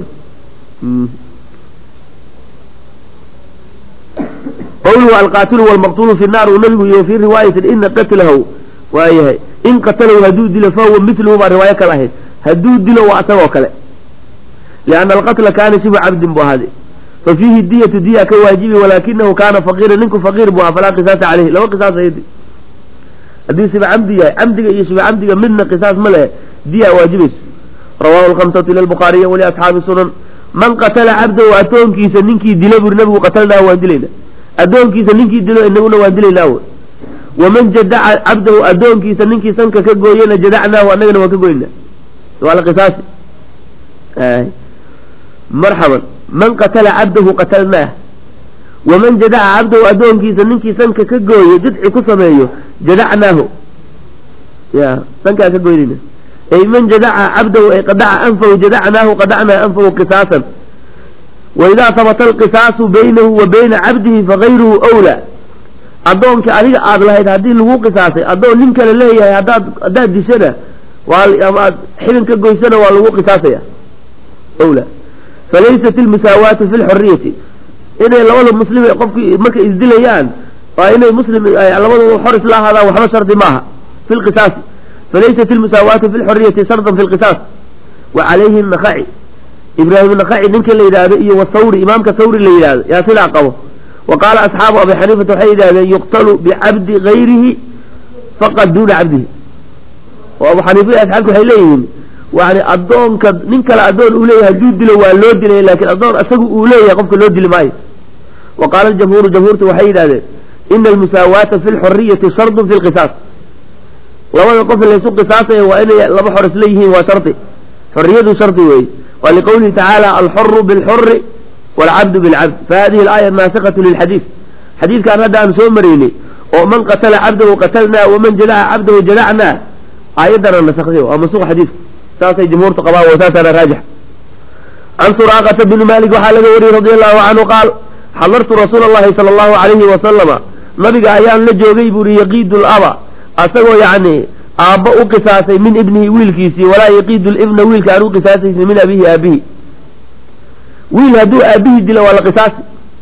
qawluhu alqaatilu walmaqtuulu fi nnaar uu nabigu iyo fii riwaayatin ina qatlahu waayahay in qatalahu hadduu dilo fahuwa miluhu baa riwaayo kale ahayd hadduu dilo waa asagoo kale lianna alqatla kaana shibu cabdin bu ahaaday fa fiihi diyatu diya ka waajibi walaakinahu kaana faqiira ninku faqiir bu aha falaa qisaasa caleyhi laba qisaas ayadi haddii shiba camdi yahay camdiga iyo shiba camdiga midna qisaas ma lehe diya waajibayso rawahu lkamsatu ila lbukhaariya waliasxaabi sunan man qatala cabdahu addoonkiisa ninkii dilo buri nabigu qatalnaahu waan dilayna addoonkiisa ninkii dilo inaguna waan dilaynaa w waman jadaca cabdahu addoonkiisa ninkii sanka ka gooyena jadacnaahu annagana waan ka goynaa waa la qisaasi marxaban man qatala cabdahu qatalnaah waman jadaca cabdahu addoonkiisa ninkii sanka ka gooye jidci ku sameeyo jadacnaahu ya sankaa ka goynayna ay man jadaca cabdahu ay qadaca anfahu jadacnaahu qadacnaa anfahu qisaasan waidaa habata alqisaasu baynahu wa bayna cabdihi fagayruhu awlaa addoonka adiga aada lahayd haddii lagu qisaasay addoon nin kale leeyahay haddaad haddaad dishana waa ama aad xibin ka goysana waa lagu qisaasaya awlaa falaysat ilmusaawaatu fi lxuriyati inay labada muslim qofkii markay isdilayaan waa inay muslim labadooda xor isla ahaadaan waxba shardi maaha fi lqisaasi falaysat ilmusaawaatu fi lxuriyati shardan fi lqisaas wa calayhi nakaci ibraahim nakaci ninka la yidhaahdo iyo wasawri imaamka sawri la yidhahdo yaa sidaa qabo wa qaala asxaabu abi xaniifata waxay yidhahdeen yuqtalu bicabdi gayrihi faqad duuna cabdihi oo abu xaniifa iyo asxaabka waxay leeyihiin yani addoonka nin kale addoon uu leeyahay hadduu dilo waa loo dilay laakiin addoon isagu uu leeyahay qofka loo dili maayo wa qaala aljamhuuru jamhuurtu waxay yidhahdeen ina almusaawaata fi lxuriyati shardun fi lqisaas labada qof laysu qisaasaya waa inay laba xor isla yihiin waa shardi xoriyadu shardi weeye wa liqowlihi tacaala alxuru bilxuri waalcabdu bilcabd fahadihi alaaya naasikatu lilxadiid xadiidkaan hadda aan soo maraynay oo man qatala cabdahu qatalnaa waman jadaca cabdahu jadacnaa aayaddana nasakday waa masuuq xadiidka saasay jumhuurtu qabaan wa saasana raajix can suraaqata bni malik waxaa laga wariyey radi allahu canhu qaal xadartu rasuula allahi sala allahu calayhi wasalama nabiga ayaan la joogay buuri yaqiidu laba asagoo yacni aabba u qisaasay min ibnihi wiilkiisii walaa yaqiidu libna wiilka aan u qisaasaysa min abihi aabihi wiil hadduu aabihii dilo waa la qisaasi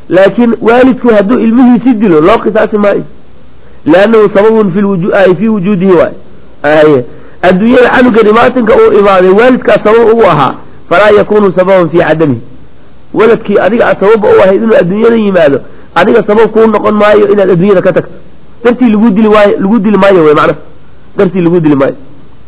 laakiin waalidku hadduu ilmihiisi dilo loo qisaasi maayo liannahu sababun fi lwuju ay fii wujuudihi waay aye adduunyada canuga dhimaatinka uu imaaday waalidkaa sabab ugu ahaa falaa yakunu sababan fii cadamihi waladkii adiga a sababba u ahayd inuu adduunyada yimaado adiga sabab kuu noqon maayo inaad adduunyada ka tagto dartii lagu dili waayo lagu dili maayo wey macnaha dartii lagu dili maayo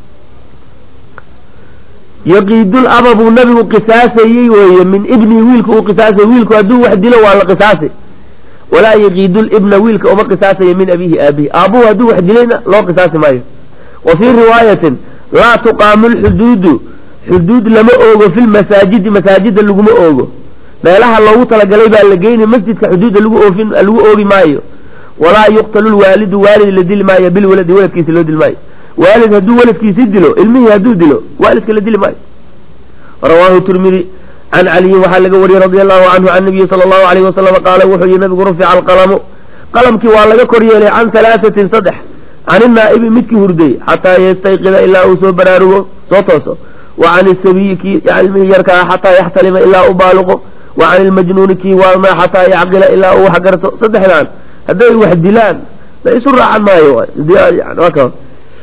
yaqiidul aba buu nabigu qisaasayey weeye min ibnihi wiilka uu qisaasay wiilku hadduu wax dilo waa la qisaasay walaa yaqiidul ibna wiilka uma qisaasaya min abihi aabihi aabuhu hadduu wax dilayna loo qisaasi maayo wa fii riwaayatin laa tuqaamu lxuduudu xuduud lama oogo fi lmasaajidi masaajida laguma oogo meelaha loogu talagalay baa la geyni masjidka xuduudda lagu oofin lagu oogi maayo walaa yuqtalu lwaalidu waalid la dili maayo bilwaladi waladkiisa loo dili maayo waalid hadduu waladkiisi dilo ilmihii hadduu dilo waalidka la dili maayo rawaahu tirmidi can caliyin waxaa laga wariyey radi allahu canhu can nabiyi sala allahu alayhi wasalam qaala wuxuu yihi nabigu rufica alqalamu qalamkii waa laga kor yeelay can halaasatin saddex can inaa'ibi midkii hurday xataa yastayqida ilaa uu soo baraarugo soo tooso wa can isabiyi kii ilmihii yarkaa xataa yaxtalima ilaa u baaluqo wa can ilmajnuuni kii waalma xataa yacqila ilaa uu wax garto saddexdaan hadday wax dilaan la isu raacan maayo marxaban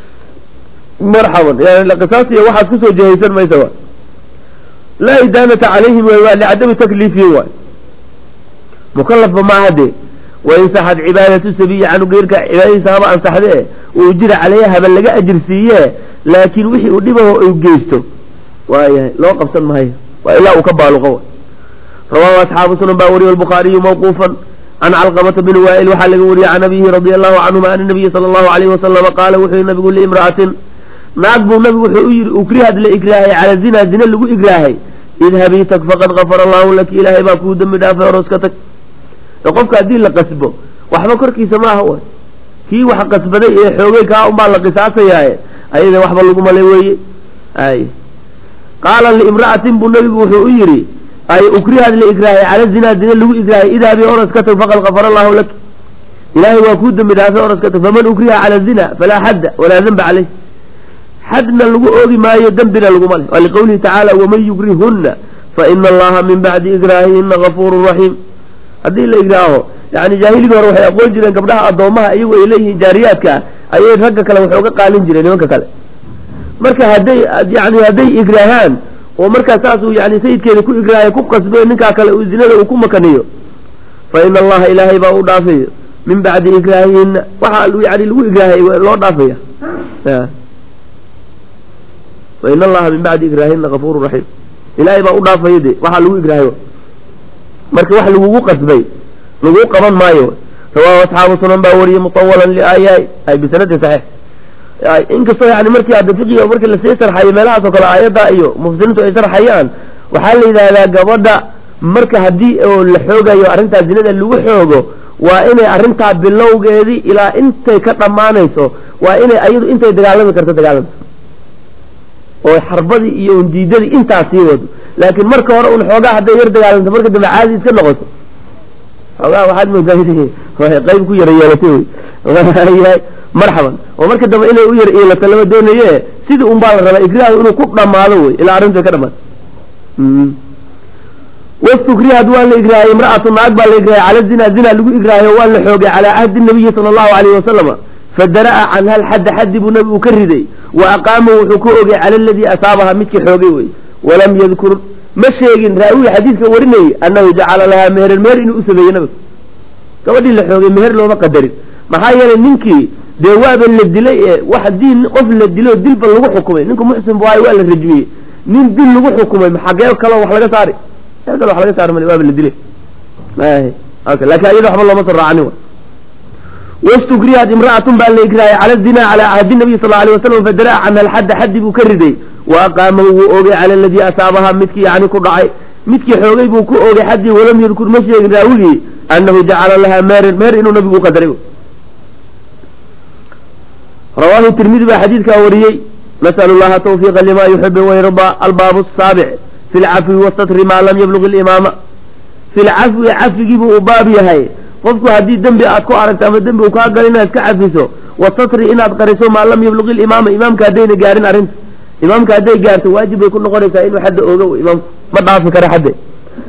yani qisaasiya waxaad kusoo jehaysan maysa wa laa idaanata calayhim waa licadami takliifihim waay mukalafba maaha dee wain saxad cibaadatu sabiyi canugeyrka cibaadadiisa haba ansaxdee uu jira caleyha haba laga ajirsiiye laakiin wixii uu dhibaho u geysto waayahay loo qabsan maayo waa ilaa uu ka baaluqo way rawaahu asxaabu sunan baa wariye albukhaariyu mawquufan can calqamata bni waa'il waxaa laga wariyey can abihi radi allahu canhuma an nabiyi sala allahu alayhi wasalama qaala wuxuu yihi nabigu liimra'atin naag buu nabigu wuxuu u yihi ukrihad la igraahay cala zina zina lagu igraahay idhabii tag faqad gafara allahu laki ilaahay baa kuu dembi dhaafay oros ka tag qofka haddii la qasbo waxba korkiisa maaha way kii wax qasbaday ee xoogay kaa unbaa la qisaasayaaye ayada waxba lagu malay weeye ay qaala liimra'atin buu nabigu wuxuu u yihi ay ukrihad la igraahay cala zina zina lagu igraahay idhabii oros ka tag faqad gafara allahu laki ilaahay waa kuu dembi dhaafay oros ka tag faman ukriha cala zina falaa xadda walaa denba caleyh xadna lagu oogi maayo dembina laguma leh waa liqawlihi tacaala waman yukrihunna faina allaha min bacdi igraahihina gafuurun raxiim haddii la igraaho yani jaahiligi hore waxay aqoon jireen gabdhaha addoomaha iyagu ay leeyihiin jaariyaadka ayay ragga kale wax uga qaalin jireen nimanka kale marka hadday yani hadday igraahaan oo markaa saasuu yani sayidkeeda ku igraahay ku qasbay ninkaa kale uu zinada uu ku makaniyo fa ina allaha ilaahay baa u dhaafayo min bacdi igraahihina waxa yani lagu igraahay loo dhaafaya fa ina allaha min bacdi igraahihina gafuurun raxiim ilaahay baa u dhaafaya de waxaa lagu igraahay marka wax lagugu qasbay lagu qaban maayo rawaahu asxaabu sunan baa wariyey mutawalan liaayaay ay bisanadin saxiix inkastoo yani markii hadda fiqiga markii lasii sarxayo meelahaas oo kale aayadda iyo mufsiriintu ay sarxayaan waxaa la yidhaahdaa gabadha marka haddii oo la xoogayo arrintaa zinada lagu xoogo waa inay arrintaa bilowgeedii ilaa intay ka dhammaanayso waa inay ayadu intay dagaalami karto dagaalamto oo xarbadii iyo undiidadii intaas sii wado laakiin marka hore un xoogaa hadday yar dagaalamto marka dambe caadi iska noqoto xoogaa waxaad moodaa qayb ku yara yeelatay wey marxaban oo marka dambe inay u yar yeelato lama doonaye sidii un baa la rabaa igraahu inuu ku dhamaado wey ilaa arrintu ay ka dhamaato wastukrihad waa la igraahayy imra'atu naag baa la igraahayy cala zina zina lagu igraahayo waa la xoogay calaa cahdi nabiyi sala allahu alayhi wasalama fadara'a canha alxadda xaddi buu nabigu ka riday wa aqaama wuxuu ku ogay cala aladii asaabaha midkii xoogay wey walam yadkur ma sheegin raawiga xadiidka warinayey annahu jacala lahaa meheran meher inuu u sameeyey nabigu gabadhii la xoogay meher looma qadarin maxaa yeelay ninkii dee waaba la dilay ee wax diin qof la dilo dilba lagu xukumay ninku muxsin bu ahay waa la rajmiyey nin dil lagu xukumay xagee kaloo wax laga saari meel kale wax laga saari male waaba la dilay laakin ayada waxba looma soo raacani wastukrihad imra'atun baa la igraayay cala zina calaa cahdi nabiy sal alay wasalam fadara'a canha alxadda xaddi buu ka riday wa aqaama wuu oogay cala aladii asaabaha midkii yani ku dhacay midkii xoogay buu ku oogay xaddii walam yadkur ma sheegin raawigii annahu jacala lahaa meeran meer inuu nabigu u qadaray rawaahu tirmidi baa xadiidkaa wariyey nas'alu llaha tawfiiqa lima yuxibu wayardaa albaabu asaabic fi lcafwi wasatri maa lam yablug ilimaama fi lcafwi cafigii buu u baab yahay qofku haddii dembi aad ku aragto ama dembi uu kaa galo inaad iska cafiso wasatri inaad qariso maa lam yablug ilimaama imaamka haddayna gaarin arrinta imaamka hadday gaarto waajib bay ku noqonaysaa inuu xadda oogo imaamku ma dhaafi karo xadde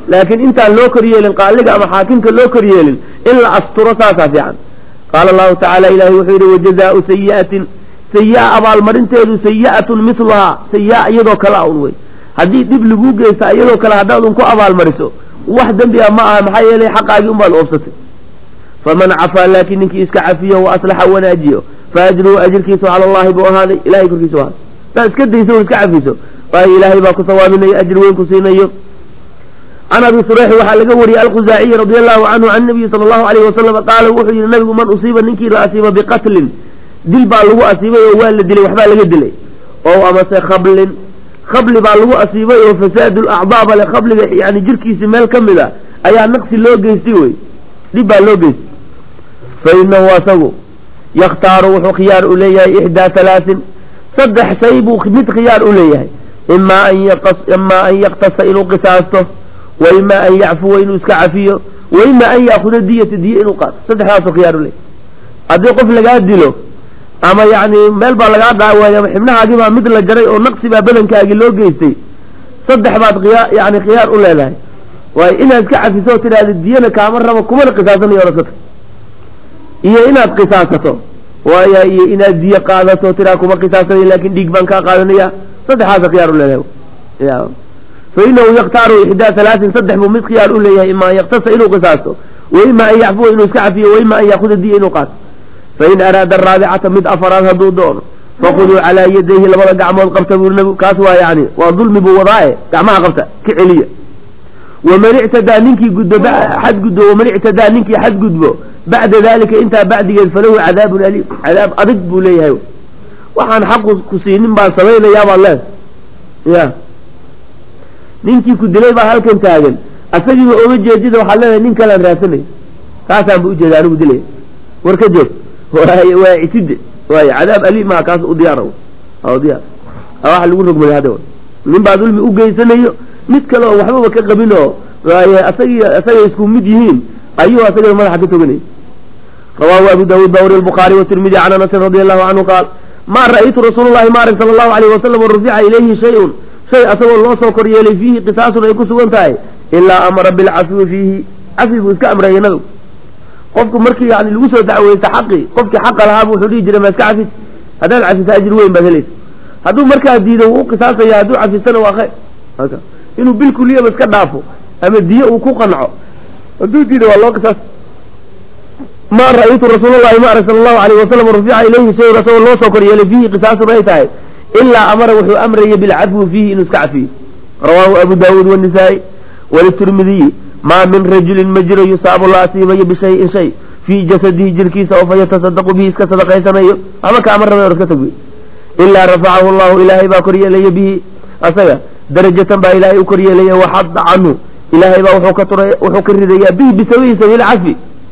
laakiin intaan loo kor yeelin qaaliga ama xaakimka loo kor yeelin in la asturo saasaa fiican qaala allahu tacaala ilahay wuxuu yidhi wajazaau sayi'atin sayi-a abaalmarinteedu sayi'atun miluhaa sayi-a iyadoo kale a un wey haddii dhib laguu geysta iyadoo kale haddaad un ku abaalmariso wax dembi a ma aha maxaa yeelay xaqaagii un baad oofsatay faman cafaa laakiin ninkii iska cafiyo wa aslaxa wanaajiyo fa ajruhu ajirkiisu cala allahi buu ahaaday ilahay korkiisa u ahaaday hadaad iska dayso o iska cafiso waayo ilaahay baa ku sawaabinayo ajir weyn ku siinayo can abi sureyx waxaa laga wariyey alkhuzaaciyi radi allahu canhu can nabiyi sala allahu alayhi wasalam qaala wuxuu yihi nabigu man usiiba ninkii la asiiba biqatlin dil baa lagu asiibay oo waa la dilay waxbaa laga dilay oo amase khablin khabli baa lagu asiibay oo fasaadu lacdaa bale khabliga yani jirkiisi meel ka mid a ayaa naqsi loo geystay wey dhib baa loo geystay fa inahu asagu yakhtaaru wuxuu khiyaar u leeyahay ixdaa halaatin saddex shay buu mid khiyaar u leeyahay imaa an imaa an yaktasa inuu qisaasto wa imaa an yacfuwa inuu iska cafiyo wa imaa an yaakuda diyata diye inuu qaato saddexdaasuu khiyaar u leeyahay haddii qof lagaa dilo ama yani meel baa lagaa dhaawaayo ama xibnahaagii baa mid la jaray oo naqsi baa badankaagii loo geystay saddex baad khiyaa yani khiyaar u leedahay waayo inaad iska cafiso oo tidhaahda diyana kaama rabo kumana qisaasanayo orasata iyo inaad qisaasato waaya iyo inaad diye qaadato tiraa kuma qisaasanayo laakin dhiig baan kaa qaadanaya saddexaasa khiyaar u leedahay ya fa inahu yaktaaru ixdaa halaatin saddex buu mid khiyaar u leeyahay ima an yaktasa inuu qisaasto wa ima an yacfuwa inuu iska cafiyo wa ima an yaakuda diya inuu qaato fain araada araabicata mid afaraad hadduu doono fakuduu calaa yadayhi labada gacmood qabta buu nabigu kaas waa yani waa dulmi buu wadaaye gacmaha qabta ka celiya waman ictadaa ninkii gudbo xadgudbo waman ictadaa ninkii xadgudbo bacda dalika intaa bacdigeed falahu cadaabun aliim cadaab adag buu leeyahay waxaan xaqu ku siinin baan samaynayaa baad leeda ya ninkii ku dilay baa halkan taagan asagiiba oga jeedida waxaad leedahay nin kalaan raadsanay kaasaan bu ujeeda anigu dilaya war ka joog waay waa iside waayo cadaab aliimaha kaas u diyaar o diyaar waxa lagu rogmaday hadda nin baa dulmi u geysanayo mid kale oo waxbaba ka qabin oo waaye asagii asagay isku mid yihiin ayuu asagana madaxa ka toganayay rawaahu abu daawuud baa wariy albukhaari watirmidi can anasin radi allahu canhu qaal ma ra'aytu rasuul llahi ma arag sala allahu alayhi wasalam rufica ilayhi shay-un shay asagoo loo soo kor yeelay fiihi qisaasun ay ku sugan tahay ilaa amara bilcafwi fiihi cafi buu iska amreeyay nabigu qofku markii yani lagu soo dacweysta xaqii qofkii xaqa lahaaba wuxuu dhihi jiray ma iska cafis haddaad cafisa ajir weyn baad helaysa hadduu markaa diido wuu u qisaasaya hadduu cafisana waa khayr aka inuu bilkuliyaba iska dhaafo ama diye uu ku qanco hadduu diido waa loo qisaas ma ra'aytu rasuul llahi ma arag sala allahu alayhi wasalam rufica ilayhi shay asagoo loo soo kor yeelay fiihi qisaasun ay tahay ilaa amara wuxuu amrayay bilcafwi fiihi inuu iska cafiyo rawaahu abu daawuud wanisaa-i walitirmidiyi maa min rajulin ma jiro yusaabu la asiibayo bishayin shay fii jasadihi jirkiisa oo fayatasadaqu bihi iska sadaqaysanayo ama kaama rabay or iska tagwi ilaa rafacahu llahu ilaahay baa kor yeelaya bihi asaga darajatan baa ilaahay u kor yeelaya waxadda canhu ilaahay baa wuxuu ka tura wuxuu ka ridayaa bihi bisawihi sabiil cafi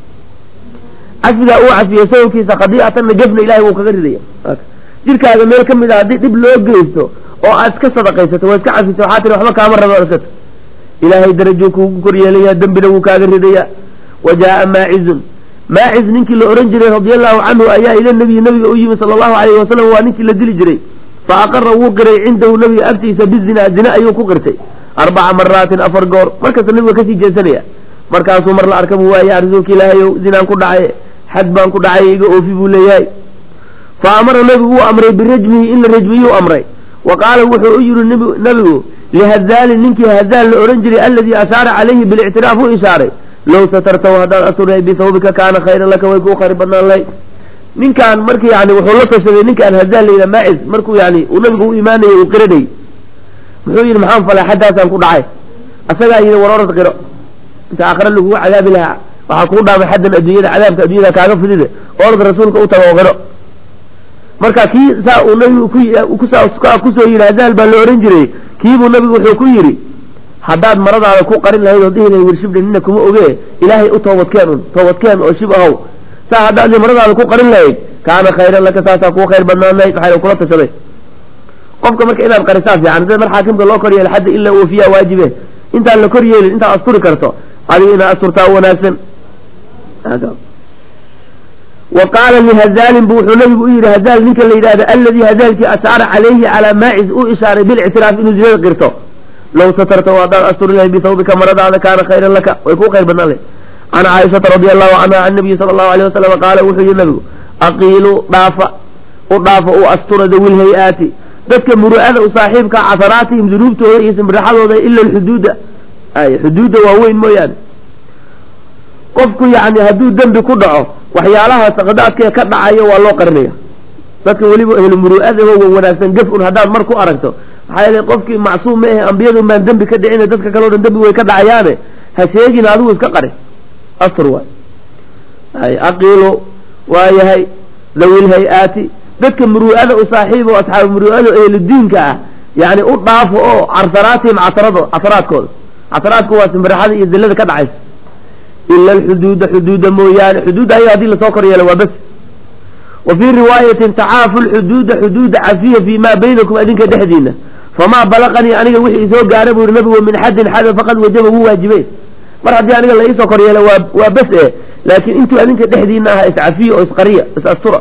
cafigaa uu cafiyo sababkiisa khadii'atanna gefna ilahay wuu kaga ridaya jirkaaga meel ka mid a haddii dhib loo geysto oo aad iska sadaqaysato waa iska cafiso waxaa tiri waxba kaama raba or iska tag ilaahay darajuu kugu kor yeelaya dembina wuu kaaga ridaya wa jaa'a maacizun maaciz ninkii la ohan jiray radia allahu canhu ayaa ila nabiyi nabiga u yimi sala allahu alayhi wasalam waa ninkii la dili jiray fa aqara wuu qiray cindahu nabiga agtiisa bizina zina ayuu ku qirtay arbaca maraatin afar goor markasta nabiga kasii jeesanaya markaasuu mar la arka buu waaya rasuulka ilaahayow zinaan ku dhacay xad baan ku dhacay iga oofi buu leeyahay fa amara nabigu wuu amray birajmihi in la rajmiyuu amray wa qaala wuxuu u yihi nabigu lihadaalin ninkii hadaal la ohan jiray aladii ashaara calayhi bilictiraaf u ishaaray low satartahu haddaad asturnayd bisawbika kaana khayran laka way kuu khayr badnaan lahayd ninkaan markii yani wuxuu la tashaday ninkaan hadaal layidhaha maacis markuu yani uu nabigu u imaanayay uu qiranayy muxuu yihi maxaan falay xaddaasaan ku dhacay asagaa yidhi war orad qiro inta aakhira lagugu cadaabi lahaa waxaa kuu dhaamay xaddan adduunyada cadaabka addunyada kaaga fudide orad rasuulka u tago oo qiro marka kii saa uu nabigu kusaa kusoo yidhi hadaal baa la ohan jiray kiibuu nabigu wuxuu ku yidhi haddaad maradaada ku qarin lahayd oo dhihi lahayd wirshibdhe nina kuma oge ilaahay u toobadkeen un toobadkeen oo shib ahow saa haddaad maradaada ku qarin lahayd kaana khayran laka saasaa kuu khayr badnaan lahayd maxayna kula tashaday qofka marka inaad qarisaa fiican sida mar xaakimka loo kor yeelo xadda in la oofiyaa waajibe intaan la kor yeelin intaad asturi karto adiga inaad asturtaa wanaagsan wa qaala lihazaalin bu wuxuu nabigu u yidhi hazaal ninka la yidhahda alladii hazaalkii ashaara calayhi calaa maacis u ishaaray bilictiraaf inuu zinada qirto low satarta haddaan asturi lahay bithawbika maradaada kaana khayran laka way kuu khayr badnaan lahay can caaishata radi allahu canha can nabiyi sala allahu alayh wasalam qaala wuxuu yihi nabigu aqiilu dhaafa u dhaafa u astura dawil hay-aati dadka muru'ada u saaxiibka casaraatihim dunuubtooda iyo simbiraxadooda ila alxuduuda ay xuduudda waaweyn mooyaane qofku yacni hadduu dembi ku dhaco waxyaalaha saqdaadkee ka dhacayo waa loo qarinaya dadka weliba ehlu muru'adaho wa wanaagsan gaf un haddaad mar ku aragto maxaa yeele qofkii macsuum ma ahe ambiyadun baan dembi ka dhicina dadka kaleo dhan dembi way ka dhacayaane ha sheegin adigu iska qari astur waay ay aqiilo waa yahay dawil hay-aati dadka muru'ada u saaxiib oo asxaabu muru'ada ehludiinka ah yani u dhaafo oo casaraatihim casarado casaraadkooda casaraadku waa simbiraxada iyo zillada ka dhacaysa ila alxuduuda xuduuda mooyaane xuduudda ayaga hadii lasoo kor yeelo waa bas wa fii riwaayatin tacaafu lxuduuda xuduuda cafiya fii maa baynakum adinka dhexdiina famaa balaqanii aniga wixii isoo gaara buu yihi nabigu min xaddin xada faqad wajaba wuu waajibe mar haddii aniga la iisoo kor yeelo waa waa bas e laakiin intuu adinka dhexdiina aha iscafiya oo isqariya is astura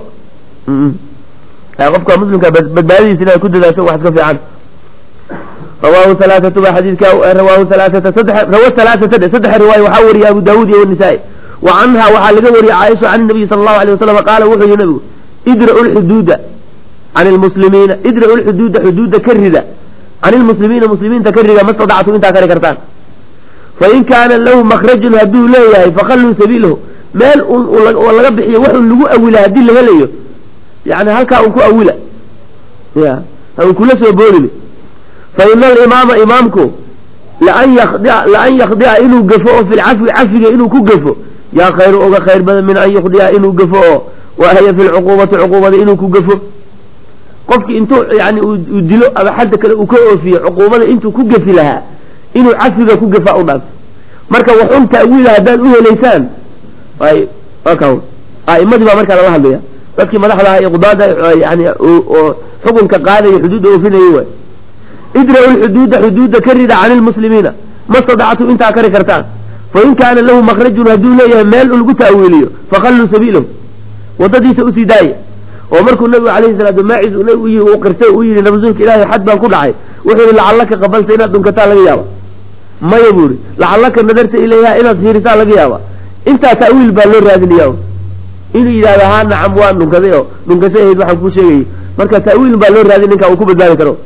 qofka muslimka badbaadadiisa inaad ku dadaasho wax ka fiican rawahu halaaثatu ba xadiidka rawahu halaaثata saddex rawa halaaثata saddex riwaaya waxaa wariyay abu daawud iyo النسaa'i wa canha waxaa laga wariyay caaisha can الnabiy salى الlahu عalيه wasalam qaala wuxuu yihi nabigu idra'u lxuduuda can اlmuslimiina idra'u lxuduuda xuduuda ka rida can ilmuslimiina muslimiinta ka rida ma stadactum intaa kari kartaan fain kaana lahu makrajun hadduu leeyahay fakalluu sabiilahu meel oo laga bixiyo waxun lagu awila haddii la helayo yani halkaa un ku awila ya ha un kula soo boolin faina alimaama imaamku laan yakdia laan yakdi'a inuu gafo oo fi lcafwi cafiga inuu ku gafo yaa khayru uga khayr badan min an yukdi'a inuu gafo oo wahya fi lcuquubati cuquubada inuu ku gafo qofki intuu yani uu dilo ama xadda kale uu ka oofiyo cuquubada intuu ku gafi lahaa inuu cafiga ku gafa u dhaafo marka waxun ta'wiila haddaad u helaysaan ay aka a'imadii baa markaa lala hadlaya dadkii madaxda aha iyo qudaada yani oo xukunka qaadaya xuduudda oofinayay waay idra'u lxuduuda xuduuda ka rida can ilmuslimiina ma stadactum intaa kari kartaan fain kaana lahu makrajun hadduu leeyahay meel u lagu ta'wiiliyo fakalluu sabiilahu wadadiisa usii daaya oo markuu nabigu alayhi salaatu maacis nabigu yii uu qirtay uu yihi rasuulka ilaahay xad baan ku dhacay wuxuu yihi lacallaka qabalta inaad dhunkataa laga yaaba maya buu yihi lacallaka nadarta ilayha inaad fiirisaa laga yaaba intaa ta'wiil baa loo raadinaya inuu yidhahdo haa nacam waan dhunkaday oo dhunkasho ahayd waxaan kuu sheegayay marka ta'wiil baa loo raadin ninkaa uu ku badbaadi karo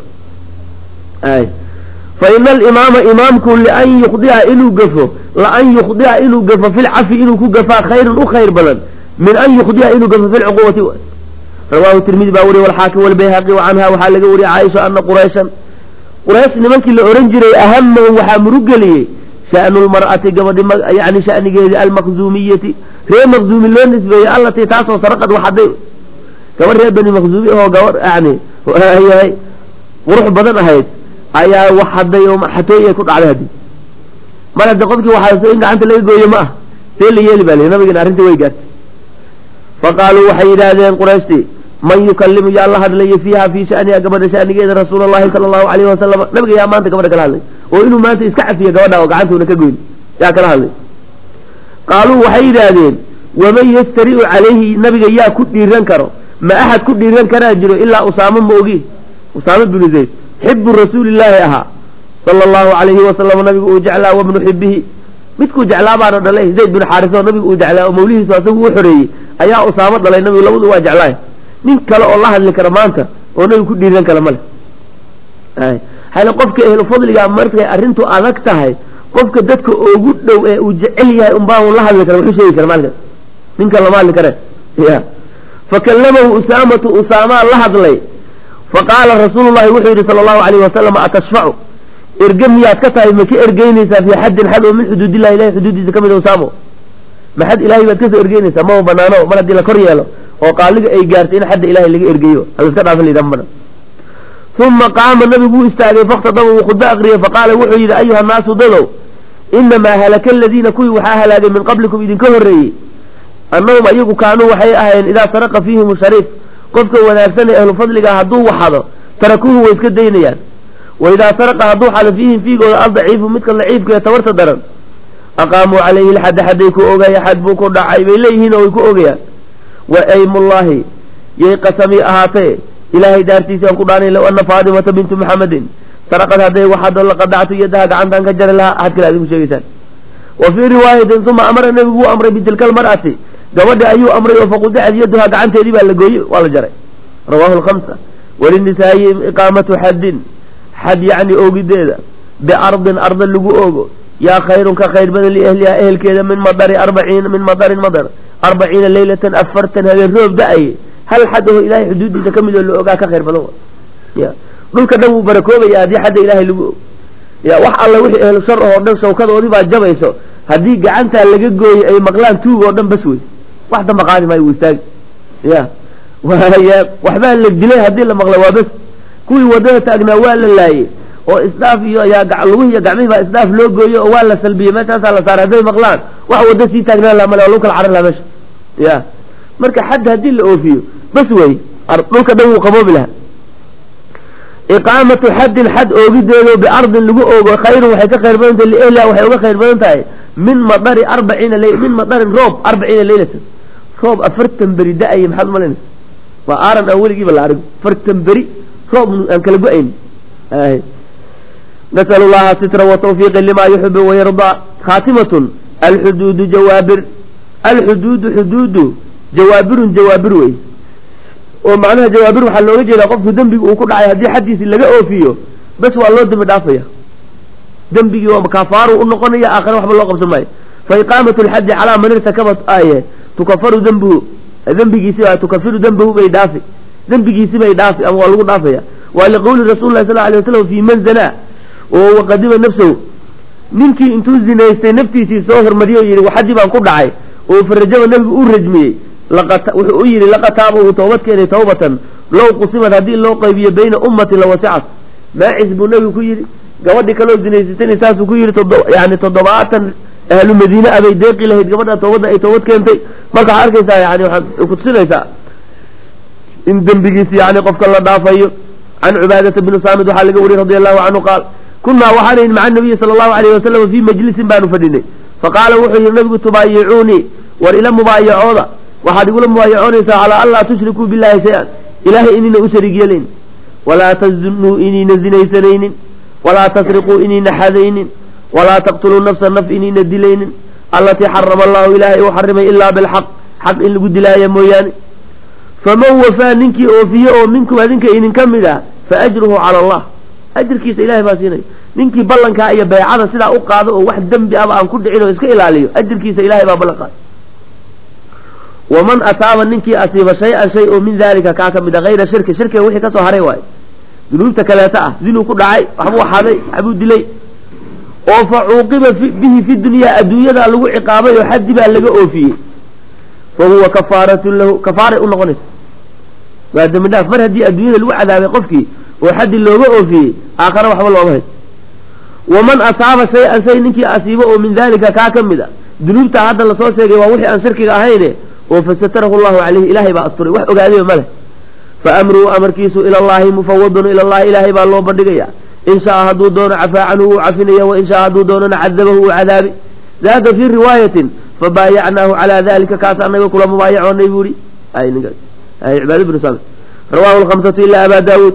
ay fa ina alimaama imaamku lian yukdi'a inuu gafo laan yukdi'a inuu gafo fi lcafi inuu ku gafaa khayrun u khayr badan min an yukdi'a inuu gafo fi lcuquubati rawahu tirmidi baa wariye walxaakim walbayhaqi wa canha waxaa laga wariyey caaisha ana qurayshan quraysh nimankii la ohan jiray ahamahum waxaa murugeliyey sha'nu lmar'ati gabadhi yani sha'nigeedi almaqzuumiyati reer maqzuumi loo nisbeeyey allatii taasoo saraqad waxaday gabadh reer bani maqzuumi ahoo gabadh yani yahay qurux badan ahayd ayaa waxaday oo xatooy ku dhacday haddi mar hadda qofkii waxaa in gacanta laga gooyo ma ah see la yeeli baa li nabigana arrintii way gaartay faqaaluu waxay yidhaahdeen qurayshtii man yukalimu yaa la hadlayo fiiha fii sha'niha gabadha sha'nigeeda rasuula allahi sala allahu alayhi wasalam nabiga yaa maanta gabadha kala hadlay oo inuu maanta iska cafiyo gabadha oo gacantuuna ka goyn yaa kala hadlay qaaluu waxay yidhaahdeen waman yastari'u calayhi nabiga yaa ku dhiiran karo ma axad ku dhiiran karaa jiro ilaa usaamo ma ogi usaamo binu zayd xibu rasuulillaahi ahaa sala allahu alayhi wasalam nabigu uu jeclaa wabnu xibihi midkuu jeclaa baana dhalay zayd bin xaariso nabigu uu jeclaa oo mawlihiisu asagu u xoreeyey ayaa usaamo dhalay nabigu labadu waa jeclaay nin kale oo la hadli kara maanta oo nabigu ku dhiiran kale male hale qofka ehlu fadliga markay arrintu adag tahay qofka dadka ugu dhow ee uu jecel yahay unbaa un la hadli kara wuxuu sheegi kara maalka ninkan lama hadli kare ya fakallamahu usaamatu usaamaa la hadlay faqaala rasuulu llahi wuxuu yidhi sala allahu alayhi wasalam atashfacu erge miyaad ka tahay ma ka ergeynaysaa fii xaddin xad oo min xuduudillahi ilahay xuduudiisa ka mid usaamo ma xad ilahay baad kasoo ergeynaysaa maba banaano mar haddii la kor yeelo oo qaaliga ay gaartay in xadda ilahay laga ergeeyo haliska dhaafin liidama banan uma qaama nabigu u istaagay faktadaba uu khudbo akriyay faqaala wuxuu yidhi ayuha naasu dadow inamaa halaka aladiina kuwii waxaa halaagay min qablikum idinka horreeyey annahum ayagu kaanuu waxay ahaayeen idaa saraqa fiihim shariif qofka wanaagsan ee ahlu fadliga hadduu waxado tarakuuhu way iska daynayaan wa idaa saraqa hadduu xado fiihim fiigooda aldaciifu midka daciifka ee tabarta daran aqaamuu calayhi lxadda xadday ku ogaya xad buu ku dhacay bay leeyihiin oo way ku ogayaan wa aymullaahi yay qasami ahaatee ilaahay daartiisi aan ku dhaanay low ana faatimata bintu muxamedin saraqad hadday waxaadoo laqadactu yadaha gacantaan ka jari lahaa axad kale adigu sheegaysaan wa fii riwaayatin uma amara nebigu wuu amray bitilka almar'ati gabadhi ayuu amray oo faqudicad yaduha gacanteedii baa la gooyey waa la jaray rawaahu lkhamsa walinisaa'i iqaamatu xaddin xad yacni oogideeda biardin arda lagu oogo yaa khayrun ka khayr badan liahliha ehelkeeda min madari arbaciina min madarin madar arbaciina leylatan afartan habeen roob da-aye hal xad aho ilaahay xuduudiisa ka mid oo la ogaa ka khayr badan ya dhulka dhan wuu barakoobaya haddii xadda ilaahay lagu og ya wax alla wixii ehlu shar oo dhan shawkadoodii baa jabayso haddii gacantaa laga gooyey ay maqlaan tuug oo dhan bas wey wax damba qaadi maayo wuu istaagi ya waya waxbaa la dilay haddii la maqla waa bas kuwii wadada taagnaa waa la laayey oo isdhaaf iyo yaa lugihi iyo gacmihii baa isdhaaf loo gooyey oo waa la salbiyey meeshaasaa la saaray hadday maqlaan wax wadda sii taagnaan laha male waa lagu kala carar laha meesha ya marka xadd haddii la oofiyo bas wey dhulka dhan wuu qaboobi lahaa iqaamatu xaddin xad oogideedo biardin lagu oogo khayrun waxay ka khayr badan tahay liehliha waxay uga khayr badan tahay min madari arbaciina ley min madarin roob arbaciina leylatan roob afartan beri da-aye maxaad umalanaysa waa aaran aan weligiiba la arag afartan beri roob aan kala go-ayn nas'al allaha sitra watawfiiqa lima yuxibu wayardaa khaatimatun alxuduudu jawaabir alxuduudu xuduudu jawaabirun jawaabir wey oo macnaha jawaabir waxaa looga jeedaa qofku dembigi uu ku dhacay haddii xaddiisi laga oofiyo bas waa loo dembi dhaafaya dembigii oo kafaaru u noqonaya aakhare waxba loo qabsan maayo fa iqaamatu lxaddi calaa man irtakabat aaye tukafaru dembuhu dembigiisi tukafiru dembahu bay dhaafi dembigiisi bay dhaafi ama waa lagu dhaafaya waa liqowli rasuuli lahi sal alay wasalam fii man zanaa oo waqadima nafsahu ninkii intuu zinaystay naftiisii soo hormariyey o yidhi waxadii baan ku dhacay oo farajaba nebigu u rajmiyey wuxuu u yidhi laqataaba uu toobad keenay tawbatan low qusimad haddii loo qaybiyo bayna ummati lawasicat maacis buu nebigu ku yidhi gabadhii kaloo zinaysatayna saasuu ku yidhi yani toddobaatan ahlu madiine abay deeqi lahayd gabadha toobadda ay toobad keentay marka waxaa arkaysaa yani waxaad kutusinaysaa in dembigiisi yani qofka la dhaafayo can cubaadata bni saamid waxaa laga wariyey radi allahu canhu qaal kunaa waxaanayn maca nabiyi sala allahu alayh wasalam fii majlisin baanu fadhinay faqaala wuxuu yihi nabigu tubaayicuunii war ila mubaayacooda waxaad igula mubaayacoonaysaa calaa an laa tushrikuu billahi shay-an ilaahay inayna u shariig yeelaynin walaa tazunuu inayna zinaysanaynin walaa tasriquu inayna xadaynin walaa taqtuluu nafsa naf inayna dilaynin allatii xarama allahu ilaahay uu xarimay ilaa bilxaq xaq in lagu dilaaya mooyaane faman wafaa ninkii oofiye oo minkum adinka idin ka mid ah fa ajruhu cala allah ajirkiisa ilahay baa siinaya ninkii ballankaa iyo beecada sidaa u qaado oo wax dembi aba aan ku dhicin oo iska ilaaliyo ajirkiisa ilahay baa ballan qaada waman ataaba ninkii asiiba shay-an shay oo min dalika kaa ka mid a hayra shirki shirkiga wixii kasoo haray waayo dunuubta kaleeta ah zinuu ku dhacay waxbuu xaday waxbuu dilay oo fa cuuqiba bihi fi dunyaa adduunyadaa lagu ciqaabay oo xaddi baa laga oofiyey fa huwa kafaaratun lahu kafaaray u noqonaysa waa dembi dhaaf mar haddii adduunyada lagu cadaabay qofkii oo xaddi looga oofiyey aakhare waxba looma hay waman asaaba shay-an shay ninkii asiibo oo min dalika kaa ka mid a dunuubtaa hadda lasoo sheegay waa wixii aan shirkiga ahayne oo fasatarahu llahu calayhi ilaahay baa asturay wax ogaadayba ma leh fa amruhu amarkiisu ila allahi mufawadun ila allahi ilaahay baa loo bandhigaya in shaa hadduu doono cafaa canhu wuu cafinaya wain shaa hadduu doonona cadabahu wuu cadaabi daaka fii riwaayatin fabaayacnaahu calaa dalika kaas anaga kula mubaayacoonay buu ihi ay ninkaas ay cibaad bnu sami rawahu lkhamsatu ila aba daawuud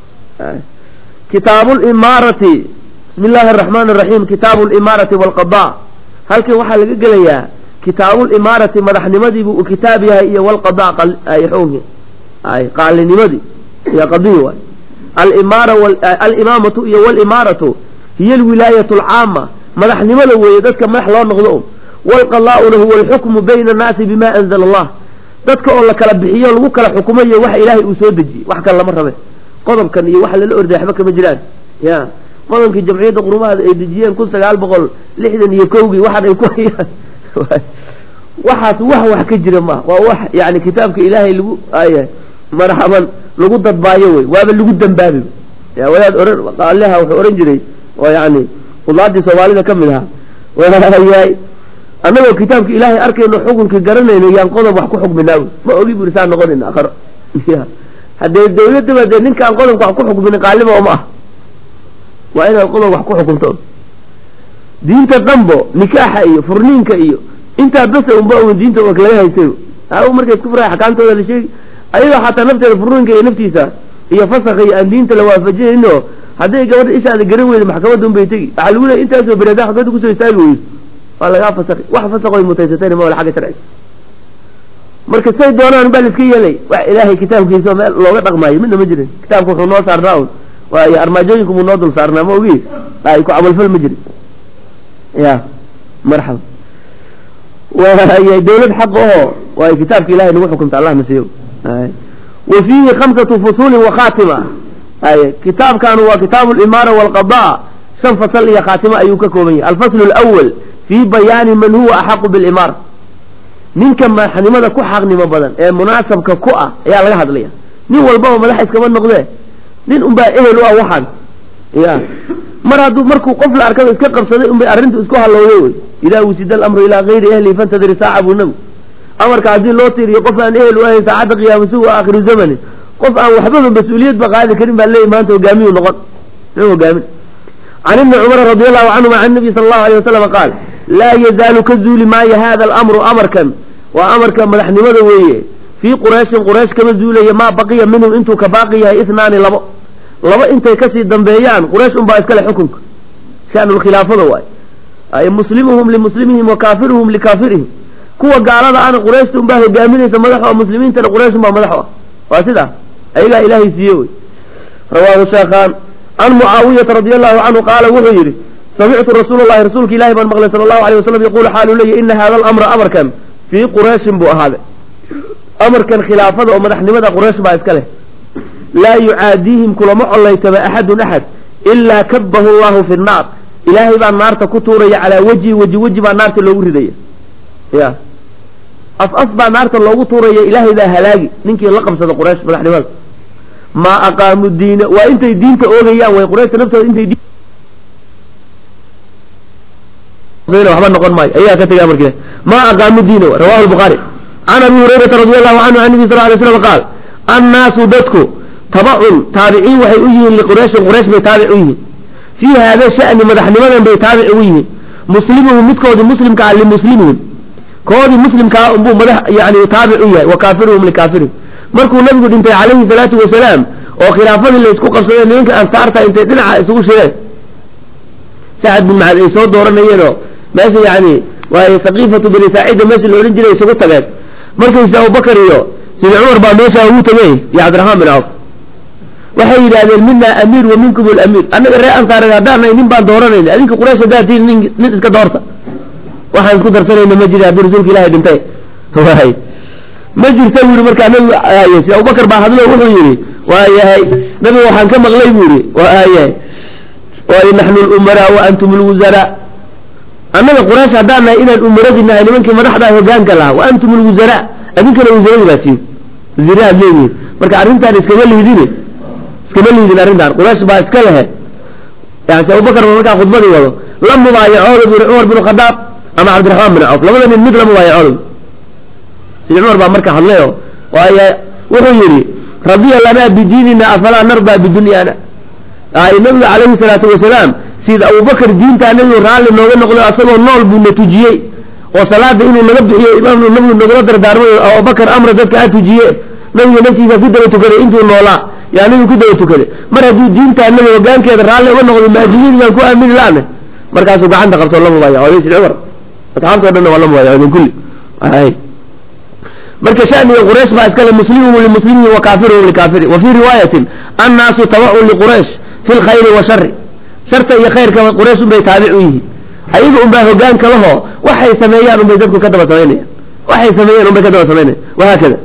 kitaabu limaarati bismi illaahi araxmaani araxiim kitaabu limaarati walqada halkan waxaa laga gelayaa kitaabulimaarati madaxnimadiibuu uu kitaab yahay iyo walqada xukunki ay qaalinimadii iyo qadihi waay alimaara alimaamatu iyo walimaaratu hiya alwilaayatu alcaama madaxnimada weeye dadka madax loo noqdo un walqadaa'una huwa alxukmu bayna annaasi bima anzala allah dadka oo la kala bixiyo lagu kala xukumayo waxa ilaahay uu soo dejiyey wax kale lama rabe qodobkan iyo waxa lala orday waxba kama jiraan ya qodobkii jamciyadda qurumahaada ay dejiyeen kun sagaal boqol lixdan iyo kowgii waxaan ay ku hayaan waxaas wax wax ka jira ma waa wax yani kitaabka ilaahay lagu ay marhaban lagu dadbaayo wey waaba lagu dambaabi ya wadaad oran qaaliha wuxuu oran jiray oo yani qudaadii soomaalida ka mid ahaa wayahay annagoo kitaabka ilaahay arkayno xukunka garanayno yaan qodob wax ku xukminaa ma ogi buri saa noqonayna akharo haddee dawladaba dee ninkaan qodobka wax ku xukmin qaaliba oo ma ah waa inaad qodob wax ku xukunto diinta dambo nikaaxa iyo furniinka iyo intaa basa unba un diinta oo laga haystay aa markay isku furay xakaantooda la sheegi ayadoo xataa nafteeda furniinka iyo naftiisa iyo fasakha iyo aan diinta la waafajinayno hadday gabadha ishaada garan weyda maxkamadda unbay tegi waxaa lagu leeyay intaasoo beri haddaa xakamada kusoo istaagi weydo waa lagaa fasaqi wax fasaqoy mutaysatayna ma wala xagga sharciga marka say doonaan baa la iska yeelay wax ilaahay kitaabkiisa meel looga dhaqmaayo midna ma jirin kitaabka wuxuu noo saarnaa un waayo armaajooyinku muu noo dul saarnaa ma ogi ay ku camalfal ma jirin ya marxaba waay dawlad xaq oo waayo kitaabka ilahay nagu xukumta allah masiyo wa fiihi khamsatu fusuulin wa khaatima ay kitaabkan waa kitaabu alimaara walqadaa shan fasal iyo khaatima ayuu ka kooban yahay alfaslu alawal fii bayaani man huwa axaqu bilimaara ninka madaxnimada ku xaqnimo badan ee munaasabka ku ah ayaa laga hadlaya nin walbaba madax iskama noqdee nin unbaa ehel u ah waxaan ya mar hadduu markuu qof la arkada iska qabsaday unbay arrintu isku halowday wey idaa wusida alamru ilaa gayri ahlihi fantadiri saaca buu nabi amarka haddii loo tiiriyo qof aan ehel u ahayn saacadda qiyaama si wa aakhiru zamani qof aan waxbaba mas-uuliyad ba qaadi karin baa leeyahy maanta hogaamiyu noqon muxuu hogaamin can ibni cumara radi allahu canhuma can nabiy sala allahu alayh wasalam qaal laa yazaalu ka zuuli maayo hada alamru amarkan waa amarka madaxnimada weeye fii qurayshin quraysh kama zuulaya maa baqiya minhum intuu ka baaqi yahay isnaani labo laba intay kasii dambeeyaan quraysh unbaa iskale xukunka shaanulkhilaafada waay ay muslimuhum limuslimihim wa kaafiruhum likaafirihim kuwa gaalada ana qurayshta unbaa hogaaminaysa madax o muslimiintana quraysh unbaa madax ah waa sidaa ayagaa ilaahay siiye wey rawaahu sheekhaan can mucaawiyata radi allahu canhu qaala wuxuu yidhi samictu rasuula llahi rasuulka ilahi baan maqlay sala allahu alayh wasalam yaquulu xaaluu leeyahy ina hada alamra amarkan fii qurayshin buu ahaaday amarkan khilaafada oo madaxnimada quraysh baa iska leh laa yucaadiihim kulama collaytaba axadun axad ilaa kabbahu allahu fi nnaar ilaahay baa naarta ku tuuraya calaa wejhi weji weji baa naarta loogu ridaya ya af af baa naarta loogu tuuraya ilaahay baa halaagi ninkii la qabsada quraysh madaxnimada maa aqaamu diina waa intay diinta oogayaan way qurayshta naftooda intay waxba noqon maayo ayaa ka tegaya markii maa aqaamu diina rawahu albukhaari can abi hurayrata radi allahu canhu can nabi sal alay slam qaal annaasu dadku tabacun taabiciin waxay u yihiin liqurayshin quraysh bay taabic u yihiin fii haada sha'ni madaxnimadan bay taabic ugu yihiin muslimuhum midkoodii muslimkaa limuslimihim koodii muslimkaa unbuu madax yani taabic u yahay wa kaafiruhum likaafirihim markuu nabigu dhintay calayhi salaatu wasalaam oo khilaafadii la isku qabsadeen nimanka ansaarta intay dhinaca isugu shireen sacad bin macad ay soo dooranayeenoo meesha yani waaye saqiifatu bani saacida meesha la odhan jiray isugu tageen markayse abubakar iyo sidi cumar baa meesha ugu tegey iyo cabdiraxmaan bin cawf waxay yidhaahdeen mina amiir wa minkum alamiir annaga ree ansaareed haddaanay nin baan dooranayna adinka quraysh haddaad tihin nin nin iska doorta waxaan isku darsanayna ma jiri haddii rasuulka ilahay dhintay waay ma jirta bu yidhi markaa nabigu aaye si abubakar baa hadlo wuxuu yidhi waayahay nabiga waxaan ka maqlay bu yidhi waayahay waayo naxnu lumaraa wa antum lwuzaraa annaga quraysh haddaan nahay inaan umaradii nahay nimankii madaxda hogaanka lahaa wa antum lwuzaraa adinkana wasaradii baa siin wasiirahaad leedihin marka arrintaan iskama liidine iskama liidin arrintaan quraysh baa iska lehe yani si abubakar ba markaa khudbadii wado la mubaayacooda bu yidhi cumar bin khadaab ama cabdiraxmaan bin cawf labada nin mid la mubaayacooda sidi cumar baa marka hadlayo waayo wuxuu yidhi radiya lanaa bidiinina afalaa nardaa bidunyana ay nabiga calayhi salaatu wasalaam sida abubakar diintaa nabigu raalli nooga noqdo asagoo nool buu na tujiyey oo salaada inuu naga bixiyo imaamnu nabigu nagula dardaarmay abubakar amra dadka ha tujiye nabiga naftiisa ku daba tukaday intuu noolaa yaa nabigu ku daba tukaday mar hadduu diintaa nabiga hogaankeeda raalli uga noqdo maadiyadii baan ku aamini laana markaasuu gacanta qabtoo la mubaayacooday sidi cumar asxaabtoo dhanna waa la mubaayacooden kulli ay marka shaniga quraysh baa iskale muslimuhum limuslimihi wa kaafiruhum likaafiri wa fii riwaayatin annaasu tabacun liquraysh fi lkhayri wa shari sharta iyo khayrka quraysh unbay taabic u yihiin ayaga unbaa hogaanka laho waxay sameeyaan unbay dadku ka daba samaynayaan waxay sameeyaan unbay ka daba samaynayan wahaakada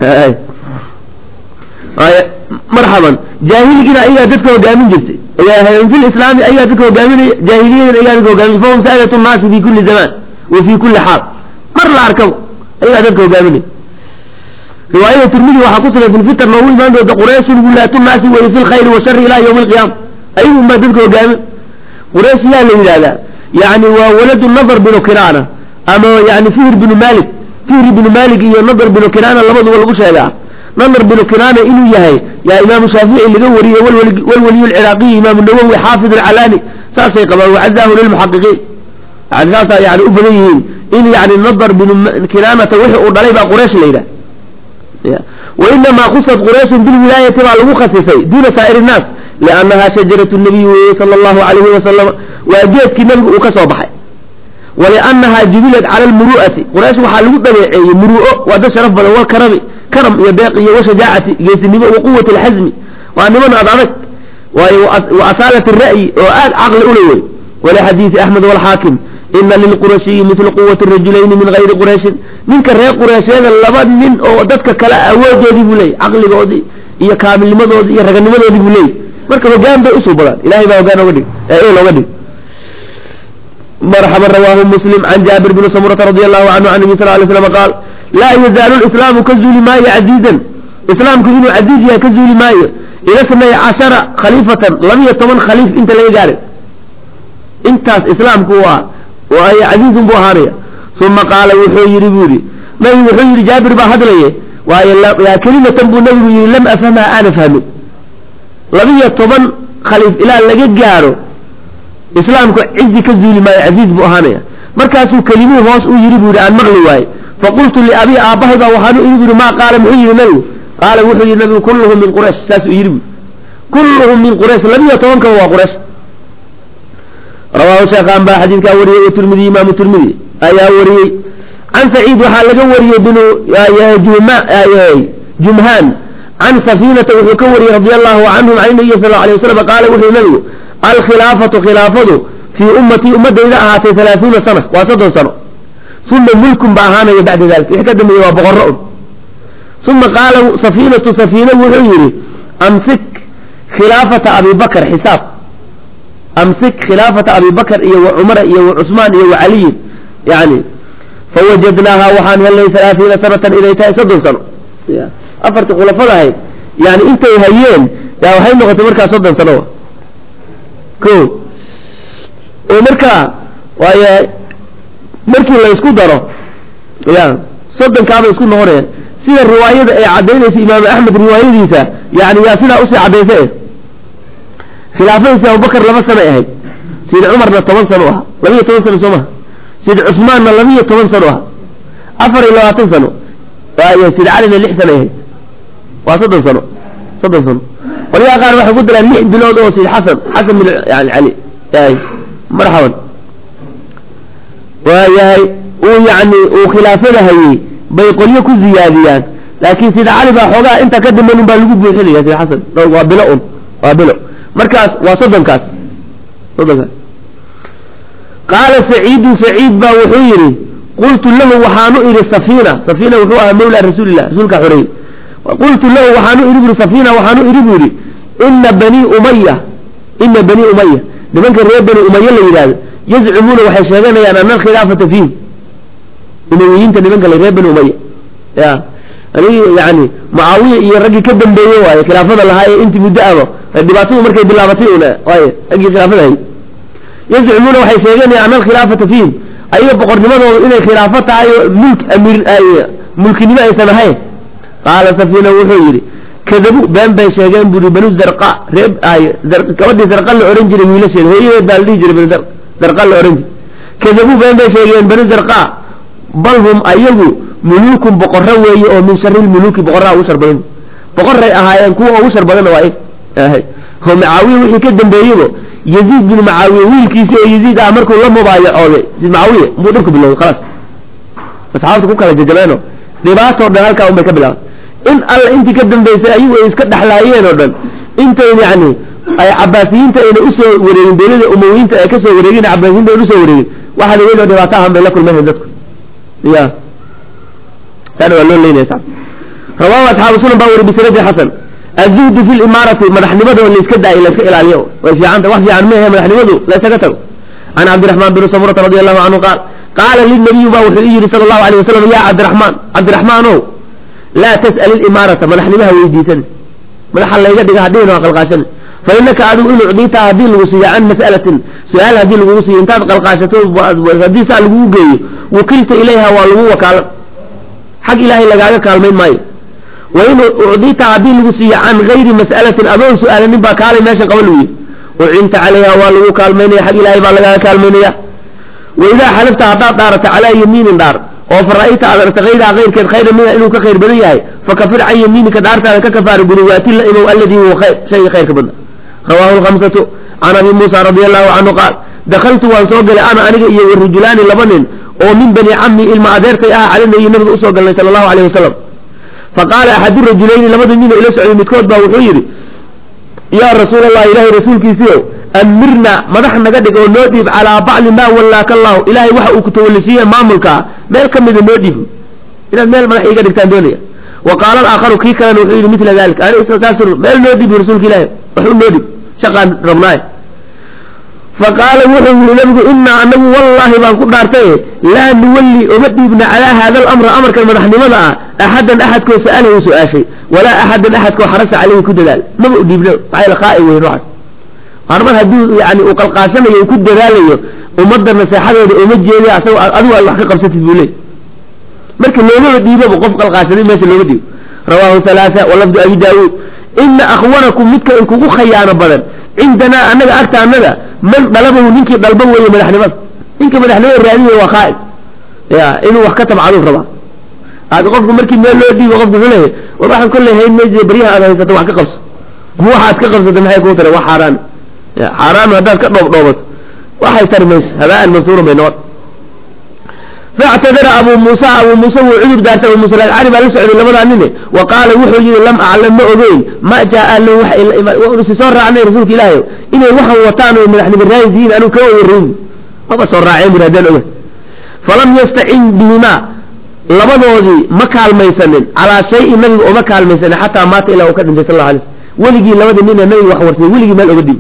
marxaban jaahiligiina ayagaa dadka hogaamin jirtay fi lislaami ayagaa dadka hogaaminaya jaahiliyadina ayagaa dadka hogaamin fahum saadatu nnaasi fi kulli zamaan wa fi kulli xaal mar la arkabo ayagaa dadka hogaaminaya riwaayada tirmidi waxaa ku sugan fi lfitan noogu imaan doonta qurayshun wulaatu nnaasi weye fi lkhayri washari ilaa yawmi alqiyaama ayagu unbaa dadka hogaamin quraysh yaa la yidhahdaa yani waa waladu nadar binu kinaana ama yani fihr binu malik fihr binu malik iyo nadar binu kinaana labaduba lagu sheegaa nadar binu kinaana inuu yahay yaa imaamu shaafici laga wariyey walwaliyu lciraaqiyi imaamu nawowi xaafid alcalaani saasay qabaan wacazaahu lilmuxaqiqiin yani saasaa yani u badan yihiin in yani nadar binu kinaanata wixii uu dhalay baa quraysh la yidhaha wainamaa khusat qurayshun bilwilaayati baa lagu khasisay duuna saa'ir innaas liannahaa shajaratu nabiy weye sala allahu calayhi wasalam waa geedkii nabigu uu ka soo baxay waliannahaa jubilat cala almuru'ati quraysh waxaa lagu dabeeceeyey muru'o waa dad sharaf badan walkarami karam iyo deeq iyo washajaacati geesinimo wa quwati alxasmi waa niman ad adag waayo wa asaalati ra'yi oo aad caqli ula wey walixadiisi axmed walxaakim ina lilqurashiyi midla quwati rajulayni min gayri qurayshin ninka reer qureysheeda laba nin oo dadka kale awoodoodii buu leeyay caqligoodii iyo kaamilnimadoodii iyo raganimadoodii buu leeyay marka hogaan bay usuu badaan ilahay baa hogaan oga dhig ee looga dhig marxaba rawaahu muslim can jaabir bni samurata radi allahu canhu can nabi sal lay slam qaal laa yazaalu lislaamu ka zuuli maayo casiizan islaamku inuu casiiz yahay ka zuuli maayo ila snay cashara khaliifatan labiyo toban khaliif inta laga gaaray intaas islaamku waa waayo casiizun buu ahaanaya uma qaala wuxuu yidhi buu yidhi nabigu wuxuu yidhi jaabir baa hadlaye waayo yaa kelimatan buu nabigu yidhi lam afhamha aana fahmin labiyo toban khaliif ilaa laga gaaro islaamku cizi ka zuuli maayo casiiz buu ahaanaya markaasuu kelimuu hoos u yidhi buu yidhi aan maqli waaye faqultu liabii aabbahay baa waxaanu ii yidhi maa qaala muxuu yidhi nabigu qaala wuxuu yidhi nabigu kulluhum min quraysh saasuu yidhi buu kulluhum min quraysh labiyo tobankaba waa quraysh rawaahu sheekhaan baa xadiidkaa wariyey tirmidi imaamu tirmidi ayaa wariyey can saciid waxaa laga wariyey binu jumhaan can safiinata wuxuu ka wariyey radia allahu canhum can nabiyi sal alay wasalam qaala wuxuu nabigu alkhilaafatu khilaafadu fii ummatii ummadayda ahaatay halaaثuuna sana waa soddon sano uma mulkun ba ahaanaya bacda dalik wixii ka dambeeye waa boqorro un uma qaala safiinatu safiina wuxuu yidhi amsik khilaafata abi bakr xisaab amsik khilaafata abi bakr iyo wa cumara iyo wa cusmaan iyo wa caliyin yani fawajadnaaha waxaan helnay halaaثiina sanatan inay tahay soddon sano afartii khulafada ahayd yani intay hayeen yaa waxay noqotay markaa soddon sano ko oo markaa waay markii la isku daro ya soddonkaaba isku noqonaya sida riwaayada ay cadaynaysa imaam axmed riwaayadiisa yani yaa sidaa usii cadaysa khilaafadiisi abubakar laba sano ahayd sida cumarna toban sano ahaa labiiyo toban sano soo maha sida cusmaanna labiiyo toban sano ahaa afar iyo labaatan sano waayo sida calina lix sano ahayd waa soddon sano soddon sano qolyaha qaar waxay ku daraan lix bilood oo sida xasan xasan bin yani cali yahay marxaban waayahay uu yani uu khilaafada hayey bay qolyo ku ziyaadiyaan laakiin sida cali baa xoogaa inta ka dambeyn un baa lagu buuxinaya sida xasan waa bilo un waa bilo markaas waa soddonkaas soddonkaas qaala saciidu saciid baa wuxuu yidhi qultu lahu waxaanu idhi safiina safiina wuxuu ahaa mawla rasuulillah rasuulka xoreeyey qultu lahu waxaanu idhi buri safiina waxaanu idhi bu yidhi ina banii umaya ina banii umaya nimanka reer bani umaya la yidhahdo yazcumuuna waxay sheeganayaan ana alkhilaafata fiihim umawiyiinta nimanka le reer bani umaya ya anig yani mucaawiya iyo raggii ka dambeeye waaye khilaafada lahaa ee intii muddo aba dhibaatadu markay bilaabatay un waaye raggii khilaafada hay yazcumuuna waxay sheeganayaan ana alkhilaafata fiihim ayaga boqornimadooda inay khilaafo tahay oo mulk amiir mulkinimo aysan ahayn qaala safiina wuxuu yidhi kadabu been bay sheegeen buri banu zarqa reeb ay gabadhii zarqa la ohan jiray wiilasheeda hooyadeed baa la dhihi jiray banu zarqa la ohan jiray kadabu been bay sheegeen banu zarqa bal hum ayagu muluukun boqorro weeye oo min shari lmuluuki boqorraha ugu shar badan boqorray ahaayeen kuwa ugu shar badanna waa ahay oo macaawiya wixii ka dambeeyebo yaziid binu macaawiya wiilkiisi oo yaziid ah markuu la mubaayacooday sid macaawiya muu dhirku bilowday khalaas asxaabta ku kala jajabeeno dhibaatoo dhan halkaa un bay ka bilaabay in alla intii ka dambaysay ayagu ay iska dhexlaayeen oo dhan intayn yani ay cabaasiyiinta ayna usoo wareegin dawlada umawiyiinta ay kasoo wareegin cabaasiyiinta ayna usoo wareegin waxaa la yelo dhibaato ahan bay la kulmeen dadku ya taana waa loo leynaya sa rawaahu asxaabu sunan baa wari bisanadi xasan azuhdu fi limaarati madaxnimada oo layska daayo layska ilaaliyo way fiicanta wax fiican mehe madaxnimadu laysaga tago can cabdiraxmaan bin samurata radi allahu canhu qaal qaala lilnabiyu ba wuxuu i yidhi sala allahu alayh wasalam ya cabdiraxmaan cabdiraxmaanow laa tas'al ilimaarata madaxnimaha weydiisan madaxa layga dhiga hadhihin waa qalqaashan fa inaka adigu in ucdiita haddii lagu siiyo can mas'alatin su-aal haddii lagugu siiyo intaad qalqaashato haddii saa lagugu geeyo wukilta ilayha waa lagu wakaalan xag ilaahay lagaaga kaalmayn maayo wain ucdiita haddii lagu siiyo can gayri mas'alatin adoon su-aalanin baa kaalay meeshan qaba lagu yidhi ucinta calayha waa lagu kaalmaynaya xag ilaahay baa lagaaga kaalmaynaya waidaa xalafta haddaad dhaarata calaa yamiinin dhaar oo fara'ayta aad aragta hayraha kayrkeed khayran minha inuu ka khayr badan yahay fakafir can yamiinika dhaartaada ka kafaara guri waatin la imow alladii huwa khayr shayga khayrka badna rawaahu lkhamsatu can abi muusa radia allahu canhu qaal dakaltu waan soo galay ana aniga iyo warujulaani laba nin oo min bani cammi ilma adeertay ah cala nabiyi nabiga usoo galnay sala allahu alayh wasalam faqaala axadu rajulayni labada nin oo ila socday midkood baa wuxuu yidhi yaa rasuul allah ilaahay rasuulkiisiiow amirna madax naga dhig oo noo dhiib calaa bacli maa wallaaka allahu ilaahay waxa uu ku tawallisiiye maamulkaa meel ka mida noo dhiib inaad meel madax iiga dhigtaan doonaya wa qaala alaakharu kii kalena wuxuu yidhi mila dalik anisaas meel noo dhiib rasuulka ilaahay waxu noo dhiib shaqaan rabnaaye faqaala wuxuu yihi nabigu inaa anagu wallaahi baan ku dhaartay laa nuwalli oma dhiibna calaa haada alamra amarkan madaxnimada ah axadan axadkoo sa'alahu su-aashay walaa axadan axadkoo xarasa caleyhi ku dadaal maba u dhiibno maxaa qaai weyn waxaas aan mar hadduu yani uu qalqaashanayo u ku dadaalayo ummadda naseexadeeda uma jeeda asagoo adigu ay wax ka qabsatid buu leey marka loomaba dhiibaba qof qalqaashaday meesha looma dhiibo rawaahu halaaa walafdu abi daawuud ina akhwanakum midka in kugu khayaano badan cindanaa annaga agta annaga man dhalabahu ninkii dalba weeye madaxnimada ninka madaxnimada raadinaya waa khaaib ya inuu wax ka tabcaduu rabaa aad qofku markii meel loo dhiibo qofku wuxuu leeyahay war waxaan kolley hayn meji baryaha aad haysato wax ka qabso waxaad ka qabsato maxay kuu tara wax xaaraan ya xaaraan haddaad ka dhoob dhoobato waxay tari mayso habaan mansuuran bay noqon factadara abuu muusa abuu muuse wuu cudur daartay abuu muuse alcari baa la socday labadaa nine wa qaala wuxuu yihi lam aclam ma ogeyn ma jaa lahu wax si soo raacnay rasuulka ilaahay inay waxan wataan oo madaxnimo raayisiin anuu kama warreyn maba soo raaceen bur haddaan oga falam yastacin bihimaa labadoodii ma kaalmaysanin calaa shayin nabiga ooma kaalmaysanin xataa maata ilaa uu ka dhintay sal alla alay weligii labadii nina nabiga wax warsay weligii meel oga dhiibi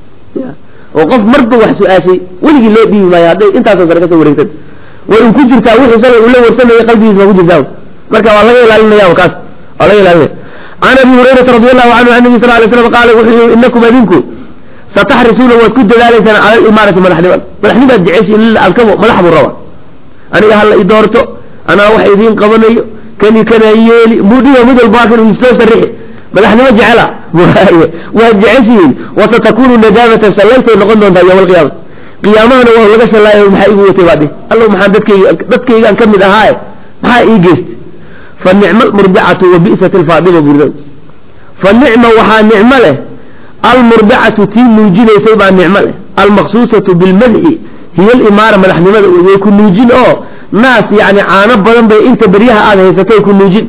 oo qof marba wax su-aashay weligii loo dhiibi maayo hadday intaasoo sare kasoo wareegsan way un ku jirtaa wixii shalay uu la warsanayay qalbigiisa baa ku jirtaa marka waa laga ilaalinaya kaas waa laga ilaalinaya can abi hurayrata radi allahu canhu an nabi sal lay slam qaala wuxuu yihi inakum adinku sataxrisuuna waad ku dadaalaysaan cala alimaarati madaxnimada madaxnimaad jeceshiin alkabo madax buu rabaa aniga hala i doorto anaa wax idiin qabanayo kani kana yeeli mudhiga mid walba kan soo sarixi madaxnimo jecela waad jeceshihiin wasatakunu nadaamatan shallaytay noqon doontaa yowma alqiyaama qiyaamahana waa laga shallaayo maxaa igu watay baadhi allo maxaa dadkayga dadkaygaan ka mid ahaaye maxaa ii geystay fa nicma almurdicatu wa bi'sat alfaadima burda fa nicma waxaa nicmo leh almurdicatu tii nuujinaysay baa nicmo leh almaqsuusatu bilmadxi hiya alimaara madaxnimada way ku nuujin oo naas yani caano badan bay inta beryaha aada haysatay ku nuujin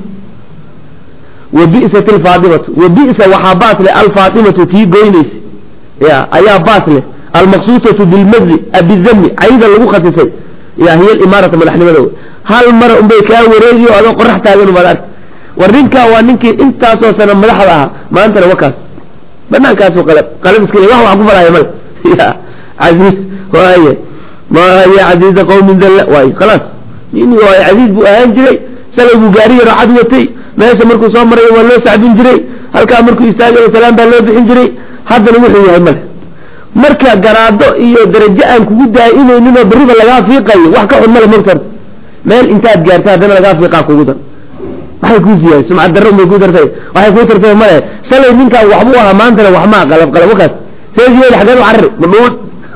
wa bi'sat alfaadimatu wa bi'sa waxaa baas leh alfaatimatu tii goynaysa ya ayaa baas leh almaqsuusatu bilmadli abidami cayda lagu khasisay ya hiya alimaarata madaxnimada hal mara unbay kaa wareegiyo adoo qorax taagan ubaad arki war ninkaa waa ninkii intaasoo sana madaxda ahaa maantana wakaas banaankaasu qalab qalab iska wax wax ku falaya male ya casiiz waaye ma hiya casiiza qawmin dalla waaye khalaas nin waaye casiiz buu ahaan jiray shalay buu gaariyo racad watay meesha markuu soo marayo waa loo sacbin jiray halkaa markuu istaagayo salaam baa loo bixin jiray haddana wuxuu yahay male marka garaado iyo darajo aan kugu daa'inayninoo beriba lagaa fiiqayo wax ka xun male mogtar meel intaad gaarta haddana lagaa fiiqaa kugu dar maxay kuu siiyay sumcad darro may kuu dartay waxay kuu tartay male shalay ninkaan waxbuu ahaa maantana wax maa qalab qalab wakaas seegiyeed xageen u carri madhuun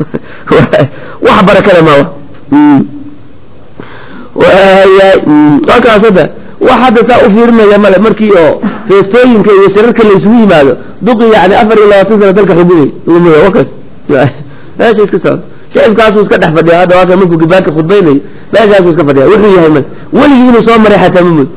wax barakada maawa wakaas hadda wax hadda saa u fiirinaya male markii oo feestooyinka iyo shirarka la isugu yimaado duqi yani afar iyo labaatan sana dalka xugumay wakaas meesha iska socdo shacibkaasuu iska dhex fadhiya hadda waaka markuu gibaanka khudbaynayo meeshaasuu iska fadhiya wuxuu yahay male weligii inuu soo maray xataa mamud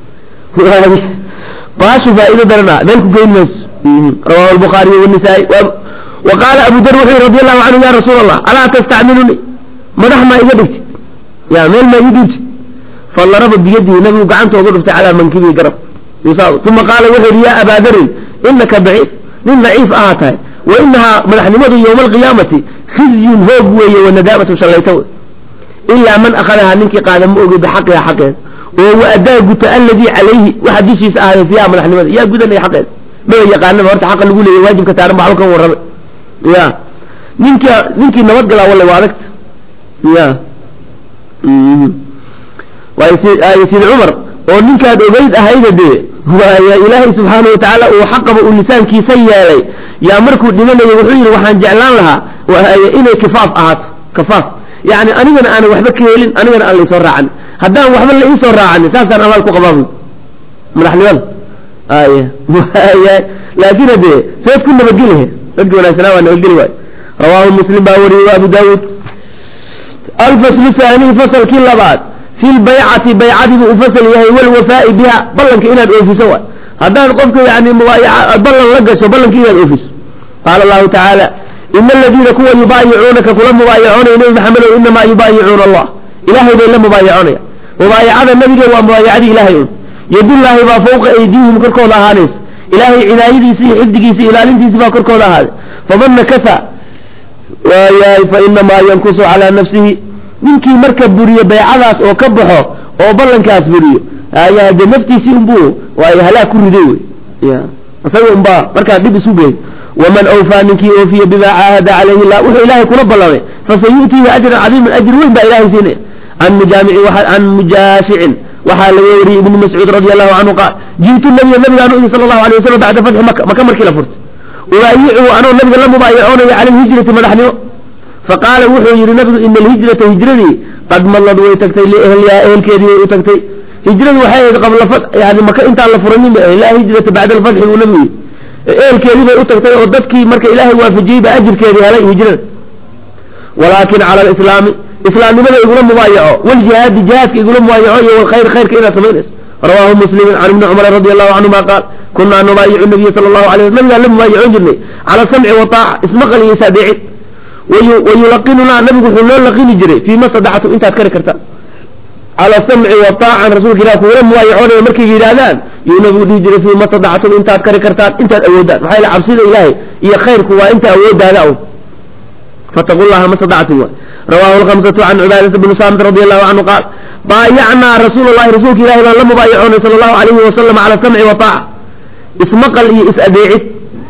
baashu faa'ido darana meel ku geyn mayso rawahu albukhaariy wanisaa-i wa qaala abu dar wuxuu radi allahu canhu ya rasuul allah alaa tastacmiluni madax maa iga dhigti ya meel maa ii dhiibti fadaraba biyadihi nabigu gacanta uga dhuftay calaa mankibii garab uma qaala wuxuu yihi ya abaa darin inaka daciif nin daciif ahaa tahay wa inahaa madaxnimadu yowma alqiyaamati khizyun hoog weeye wanadaamatu shallayta wey ilaa man akhadahaa ninkii qaada ma ogi bixaqiha xaqeeda oo waadaa guta alladii calayhi waxa dushiisa ahaaday fiiha madaxnimada yaa gudanaya xaqeeda maba yaqaanaba horta xaqa lagu leeyahy waajibka saaran ba waxba kan warramay ya ninka ninkii nabadgalaa walla waa adagta ya waayo sidi cumar oo ninkaad ogeyd ahayda dee waaya ilaahay subxaana watacaala uu xaqaba uu lisaankiisa yeelay yaa markuu dhimanayo wuxuu yidhi waxaan jeclaan lahaa waaya inay kifaaf ahaato kafaaf yani anigana aanan waxba ka helin anigana aan laysoo raacan haddaan waxba la iisoo raacani saasaan abaal ku qabaabu madaxnimada aya waaya laakin hadee seed ku nabadgelihe dadki wanaagsanaa waa nabadgeli waayo rawaahu muslim baa wariyey abu daawuud alfaslu haani fasalkii labaad fi lbaycati baycadii buu ufasal yahay walwafaa'i biha ballanka inaad oofiso waay haddaad qofka yani mubaayaca ballan la gasho ballanka inaad oofiso qaala allahu tacaala ina aladiina kuwa yubaayicuunaka kula mubaayacoonaya nebi maxamedow inamaa yubaayicuuna allah ilaahay bay la mubaayacoonaya mubaayacada nabiga waa mubaayacadii ilaahay un yadullaahi baa fawqa aydiihim korkooda ahaanaysa ilaahay cidaayadiisi iyo xifdigiisi ilaalintiisi baa korkooda ahaaday faman nakasa waayahay fa inamaa yankusu calaa nafsihi ninkii marka buriyo baycadaas oo ka baxo oo ballankaas buriyo aya de naftiisii unbuu waayo halaag ku riday wey ya isaga unbaa markaa dhib isu geey waman awfaa ninkii oofiya bimaa caahada calayhi llah wuxuu ilaahay kula ballamay fasayu'tiihi ajran cadiiman ajr weyn baa ilaahay siinaya can mujaamici can mujaashicin waxaa laga wariyey ibni mascuud radi allahu canhu qaal jiitu nabiya nabigaan u imi sala allahu alay wasalam bacda fatxi maka maka markii la furtay ubaayicuhu anoo nabiga la mubaayacoonaya cala alhijrati madaxnimo faqaala wuxuu yihi nabigu ina alhijrata hijradii qad madad way tagtay liehlihaa ehelkeedii way u tagtay hijradu waxay ahayd qabla yani maka intaan la furanin ba laa hijrata bacda alfatxi buu nabigu yihi ehelkeedii bay u tagtay oo dadkii marka ilaahay waafajiyey ba ajirkeedii helay hijrada walaakin cala alislaami islaamnimada igula mubaayaco waljihaadi jihaadka igula mubaayaco iyo walkhayr khayrka inaad samaynayso rawaahu muslimin can ibni cumar radi allahu canhuma qaal kunaa nubaayicu nabiya sala allahu alay waslm nabigaan la mubaayacoon jirnay cala samci wataaca ismaqal iyo isaadeecid wayulaqinunaa nabigu wuxuu noo laqini jiray fii ma sadactum intaad kari kartaan cala samci wataacan rasuulka ilah kuula mubaayacoonaya markay yidhaahdaan yuu nabigu dhihi jiray fii ma sadactum intaad kari kartaan intaad awoodaan maxaa yila cabsida ilaahay iyo khayrku waa inta awoodaada aw fataqu llaha ma sadactum waay rawaahu alkhamsatu can cibaadata bni saamit radi allahu canhu qaal baayacnaa rasuula llahi rasuulka ilahi baan la mubaayacoonay sala allahu alayhi wasalam cala samci wataaca ismaqal iyo is-adeecid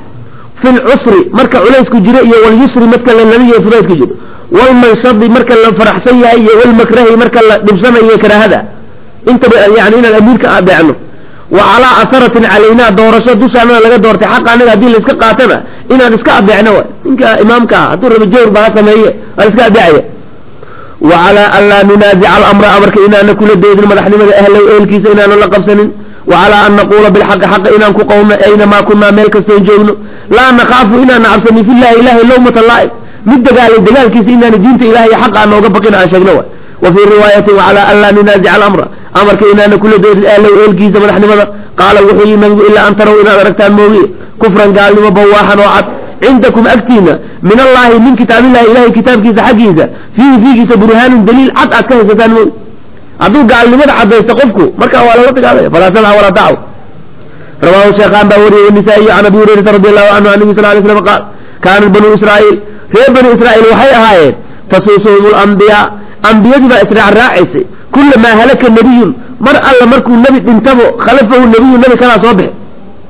fi lcusri marka culaysku jiro iyo walyusri marka la labiyo fudaydku jiro walmanshadi marka la faraxsan yahay iyo walmakrahi marka la dhibsanayo karaahada intaba yani inaan amiirka adeecno wa calaa asaratin calaynaa doorasho dushaanada laga doortay xaqa anaga haddii la iska qaatana inaan iska adeecno waay ninka imaamka ah hadduu raba jawr ba ha sameeye aan iska adeecaya wa calaa an laa nunaasica alamra amarka inaana kula doodin madaxnimada ahlow ehelkiisa inaanan la qabsanin wa calaa an naquula bilxaqi xaqa inaan ku qowno aynamaa kunaa meel kastoon joogno laa nakaafu inaana cabsanin fillahi ilahay lawmata laa'im mid dagaalay dagaalkiisa inaana diinta ilahay xaqa aan nooga baqin aan sheegno waay wa fii riwaayatin wacalaa an laa nunaasica alamra amarka inaana kula doodin ahlow ehelkiisa madaxnimada qaala wuxuu yihi nabigu ilaa an taraw inaad aragtaan moogiye kufran gaalnimo bawaaxan oo cad cindakum agtiina min allahi min kitaabillahi ilahay kitaabkiisa xaggiisa fiihi fiigiisa burhaanun daliil cad aad ka haysataan moogi hadduu gaalnimada cadaysto qofku markaa waa lala dagaalaya falaa samca walaa dacw rawaahu sheekhaan baa wariyey wanisaa'iyu can abi hurayrata radi allahu canhu an nabi sal lay slam qaal kaanat banuu israa'iil reer bani israa'iil waxay ahaayeen tasuusuhum alambiyaa ambiyadii baa israac raacaysay kulamaa halaka nabiyun mar alla markuu nebi dhintabo khalafahu nebiyu nebi kalaa soo baxe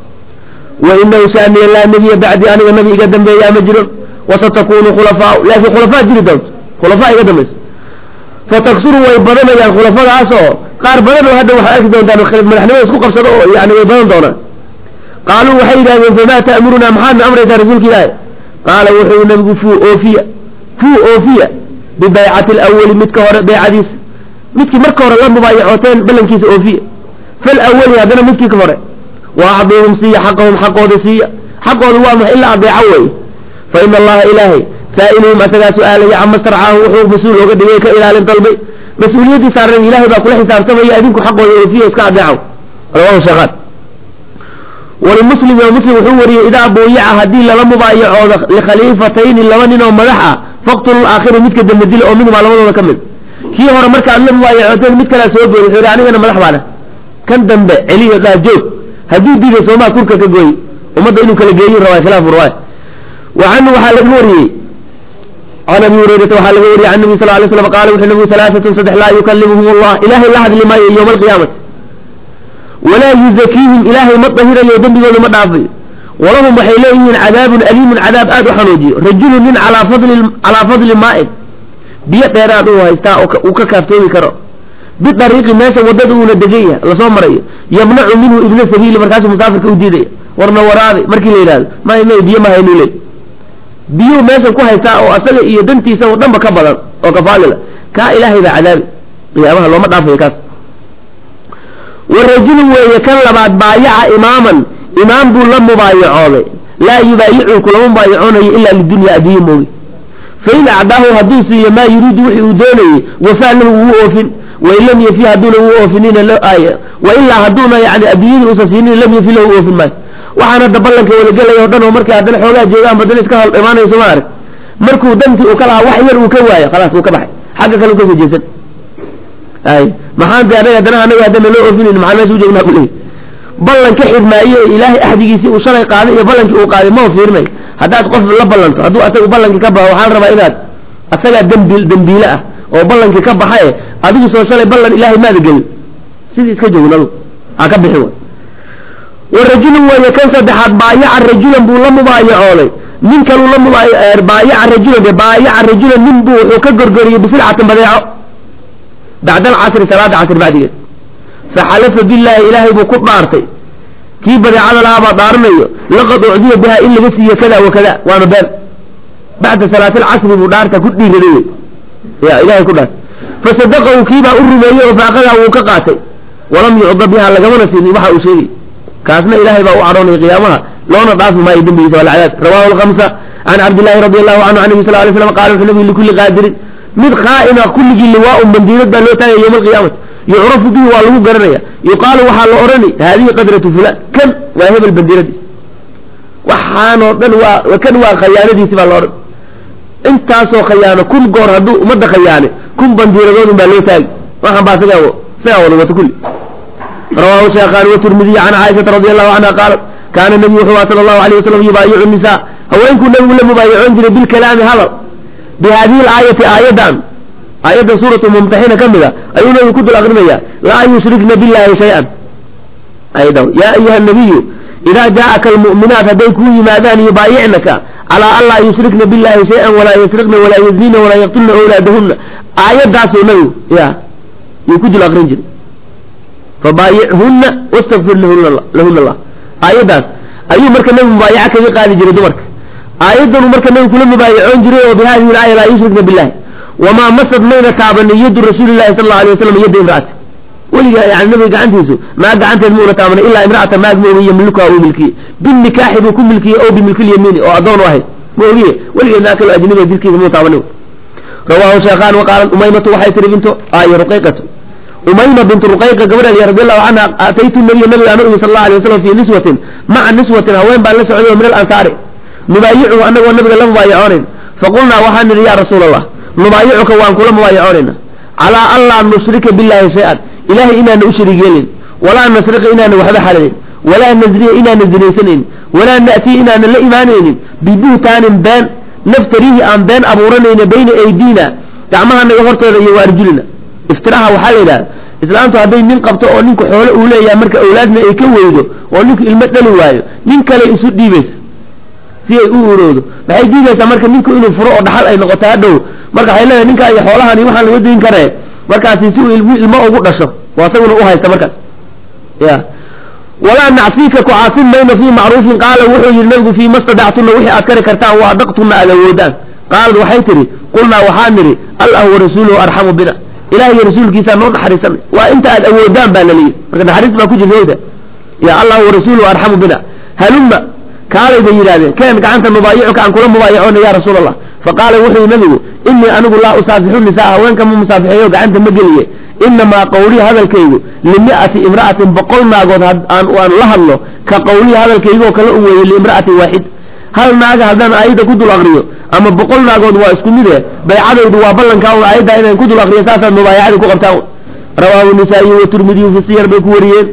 wa inahu shaaniya laa nebiya bacdi aniga nebi iga dambeeyaa ma jiro wasatakunu khulafaa laakiin khulafaa jiri doonto khulafaa iga dambaysa fataksuru way badanayaan khulafadaasoo qaar badan oo hadda waxaad arki doontaan madaxnimada isku qabsado oo yani way badan doonaan qaaluu waxay yidhahdeen famaa ta'murunaa maxaadna amraysaa rasuulka ilaahi qaala wuxuu nabigu fuu oofiya fuu oofiya bibaycati alawali midka hore baycadiisa midkii marka hore la mubaayacooteen ballankiisa oofiya falawali haddana midkii ka hore wa acduuhum siiya xaqahum xaqooda siiya xaqooda waa maxa ilaa adeeca weeye fa ina allaha ilaahay saa'iluhum asagaa su-aalaya cama starcaahu wuxuu mas-uul oga dhigay ka ilaalin dalbay mas-uuliyadii saaran ilahay baa kula xisaabtamaya adinku xaqooda oofiya iska adeecaw rawahu sheekhaan walimuslim iyo muslim wuxuu wariyey idaa buuyica haddii lala mubaayacoodo likhaliifatayni laba nin oo madax ah faqtulu aakhira midka dambe dila oo minhumaa labadooda ka mid kii hore markaad la mubaayacooteen mid kalaa soo gooy wuxuu yidhi anigana madax baana kan dambe celiyo dhaa joog hadduu diiday soomaa kurka ka gooy ummadda inuu kala geeyin rabaa khilaafu riwaaya wa canhu waxaa laga wariyey can abi hurayrata waxaa laga wariyey can nabi sal lay slam qaala wuxuu nabigu alaaatun saddex laa yukallimuhum allah ilaahay la hadli maayo yowma alqiyaamati walaa yuzakiihim ilaahay ma dahirayo dembigooda ma dhaafayo walahum waxay leeyihiin cadaabun aliimun cadaab aad u xanuujiyo rajulun nin calaa fadli calaa fadli maain biyo dheeraad uu haystaa uu ka kaaftoomi karo bidariiqi meesha wadada uuna degan yahay lasoo marayo yamnacu minhu ibna sabiili markaasuu musaafirka u diidaya warna waraabi markii la yidhahdo may may biyo ma haynu leey biyuu meeshan ku haystaa oo asaga iyo dantiisa oo dhanba ka badan oo kafaalila kaa ilaahay baa cadaabi qiyaabaha looma dhaafayo kaas warajulu weeye kan labaad baayaca imaaman imaam buu la mubaayacooday laa yubaayicu kulama baayiconayo ilaa lidunya adduunye moogi fain acdaahu hadduu siiyo maa yuriidu wixii uu doonayey wafaa lahu wuu oofin wain lam yafi hadduuna wuu oofinina wailaa hadduuna yani adduunyadii uusa siinin lam yafi lahu oofin maayo waxaan hadda ballanka wadagelaya o dhan oo markay haddana xoogaa joogaan badana iska hol imaanayso ma arag markuu dantii uu ka lahaa wax yar uu ka waayo khalaas wuu ka baxay xagga kale u kasoo jeesan ay maxaan de anaga haddana anaga haddana loo oofinayn maxaa meesha u joognaa ku leeyahy ballan ka xirmaaye ilaahay axdigiisii uu shalay qaaday iyo ballankii uu qaaday ma fiirnay haddaad qof la ballanto hadduu asagu ballankii ka baxo waxaa la rabaa inaad asagaa dembi dembiile ah oo ballankii ka baxaye adigu soo shalay ballan ilaahay maada gelin sidii iska joogin adu aa ka bixin way warajulun weeye kan saddexaad baayaca rajulan buu la mubaayacooday nin kaluu la mubaayac baayaca rajulan de baayaca rajulan nin buu wuxuu ka gorgoriyey bisilcatin badeeco bacda alcasri salaada casr bacdigeed faxalafa billaahi ilaahay buu ku dhaartay kii badeecada lahaa baa dhaaranayo laqad ucdiya bihaa in laga siiye kada wa kada waana been bacda salaati alcasri buu dhaarta ku dhiiraday wey ya ilahay ku dhaartay fasadaqahu kiibaa u rumeeyey oo faaqadaa wuu ka qaatay walam yucda bihaa lagamana siinin waxa uu sheegay kaasna ilaahay baa u cadhoonaya qiyaamaha loona dhaafi maayo dembigiisa walcadaab rawahu alkhamsa can cabdillahi radi allahu canhu can nabi sal lay slam qala wuxuu nabigu likulli qaadirin mid khaa'ina kulligii liwaaun bandiirad baa loo taagaya yowma alqiyaamati yucrafu bihi waa lagu garanaya yuqaalu waxaa la odhani haadihi qadratu fulan kan waa hebel bandiiradiis waxaanoo dhan waa kan waa khayaanadiisi baa la odhan intaasoo khayaano kun goor hadduu ummadda khayaane kun bandiiradoodun baa loo taagi waxaan baa sagaa sagaa wada wata kulli rawahu shaykhaani watirmidiy can caaishata radi allahu canha qaalat kaana nabiyu wuxuu aha sala allahu alayh wasalam yubaayicu nisaa haweenkuu nabigu la mubaayicoon jiray bilkalaami hadal bi haadihi alaayati aayaddan aayadda suuratu mumtaxina ka mid a ayuu nabigu ku dul aqrinaya laa yushrikna billahi shay-an ayda yaa ayuha nabiyu idaa jaa'aka almu'minaat hadday kuu yimaadaan yubaayicnaka calaa an laa yushrikna billahi shay-an walaa yasriqna walaa yaznina walaa yaqtulna awlaadahunna aayaddaasuu nabigu ya yuu ku dul aqrin jiray fabaayichunna wastakfir lahuna allah aayaddaas ayuu marka nabigu mubaayaca kaga qaadi jiray dumarka aayaddanuu marka nabigu kula mubaayacoon jiray oo bi hadihi alaaya laa yushrikna billahi wamaa masad mayna taabanin yaddu rasuulillahi sal allau alay wasalam yadda imra'ati weliga yani nabiga gacantiisu naag gacanteed muuna taabanin ilaa imra'ata naag ma ogiye yamlikuha uu milkiye binikaaxi buu ku milkiyey oo bimilkilyamiini oo addoon u ahayd ma ogiye weligeed naag kaloo ajnabiga jirkiisa muu taabanin rawaahu shaykhaan waqaalat umaymatu waxay tiri binto ayo ruqayqatu umayma bintu ruqayqa gabadheed radi allahu canha ataytu nabiya nabiga aan u imi sal allahu alay wasalam fii niswatin maca niswatin haween baan la socday oo min alansaari nubaayicuhu annagoo nabiga la mubaayacoonayn faqulnaa waxaan nidhi yaa rasuula allah nubaayicuka waan kula mubaayacoonayna calaa an laa nushrika billahi shay-an ilahay inaana u shariig yeelin walaa nasriqa inaana waxba xalalin walaa nazriya inaana zinaysanayn walaa na'tiya inaana la imaanaynin bibuhtaanin been naftariihi aan been abuuranayna bayna aydiina gacmahanaga hortooda iyo waarjulina iftiraha waxaa la yidhahda islaamtu hadday nin qabto oo ninku xoole uu leeyahay marka awlaadna ay ka weydo oo ninku ilmo dhali waayo nin kale isu dhiibaysa si ay u uroodo maxay diidaysaa marka ninku inuu furo oo dhaxal ay noqoto hadhow marka waxay leedahay ninkaa iyo xoolahani waxaan laga dayn karee markaasi si uu ilmo ugu dhasho oo asaguna u haysta markaas ya walaa nacsiika ku caasin mayno fii macruufin qaala wuxuu yidhi nabigu fii ma stadactuna wixii aad kari kartaan wa adaqtuna aad awoodaan qaalad waxay tidhi qulnaa waxaa nidhi allah warasuuluhu arxamu bina ilaah iyo rasuulkiisaa noo naxariisanay waa inta aad awoodaan baa laliyihi marka naxariis baa ku jirta ya allah warasuuluhu arxamu bina halumma kaalay bay yidhahdeen keen gacanta mubaayicuka aan kula mubaayacoona ya rasuul allah faqaala wuxuu yidhi nabigu inii anigu laa usaafixu nisaa haweenka ma musaafixeeyo gacanta ma geliye inamaa qawlii hadalkaygu limi'ati imra'atin boqol naagood aan la hadlo ka qawlii hadalkaygoo kala u weeyey liimra'atin waaxid hal naaga haddaan aayadda ku dul aqriyo ama boqol naagood waa isku mid e baycadaydu waa ballankaa un aayaddaa inaan ku dul aqriyo saasaad mubaayacadii ku qabtaan rawaahu nisaa'iyu watirmidiyu fi siyar bay ku wariyeen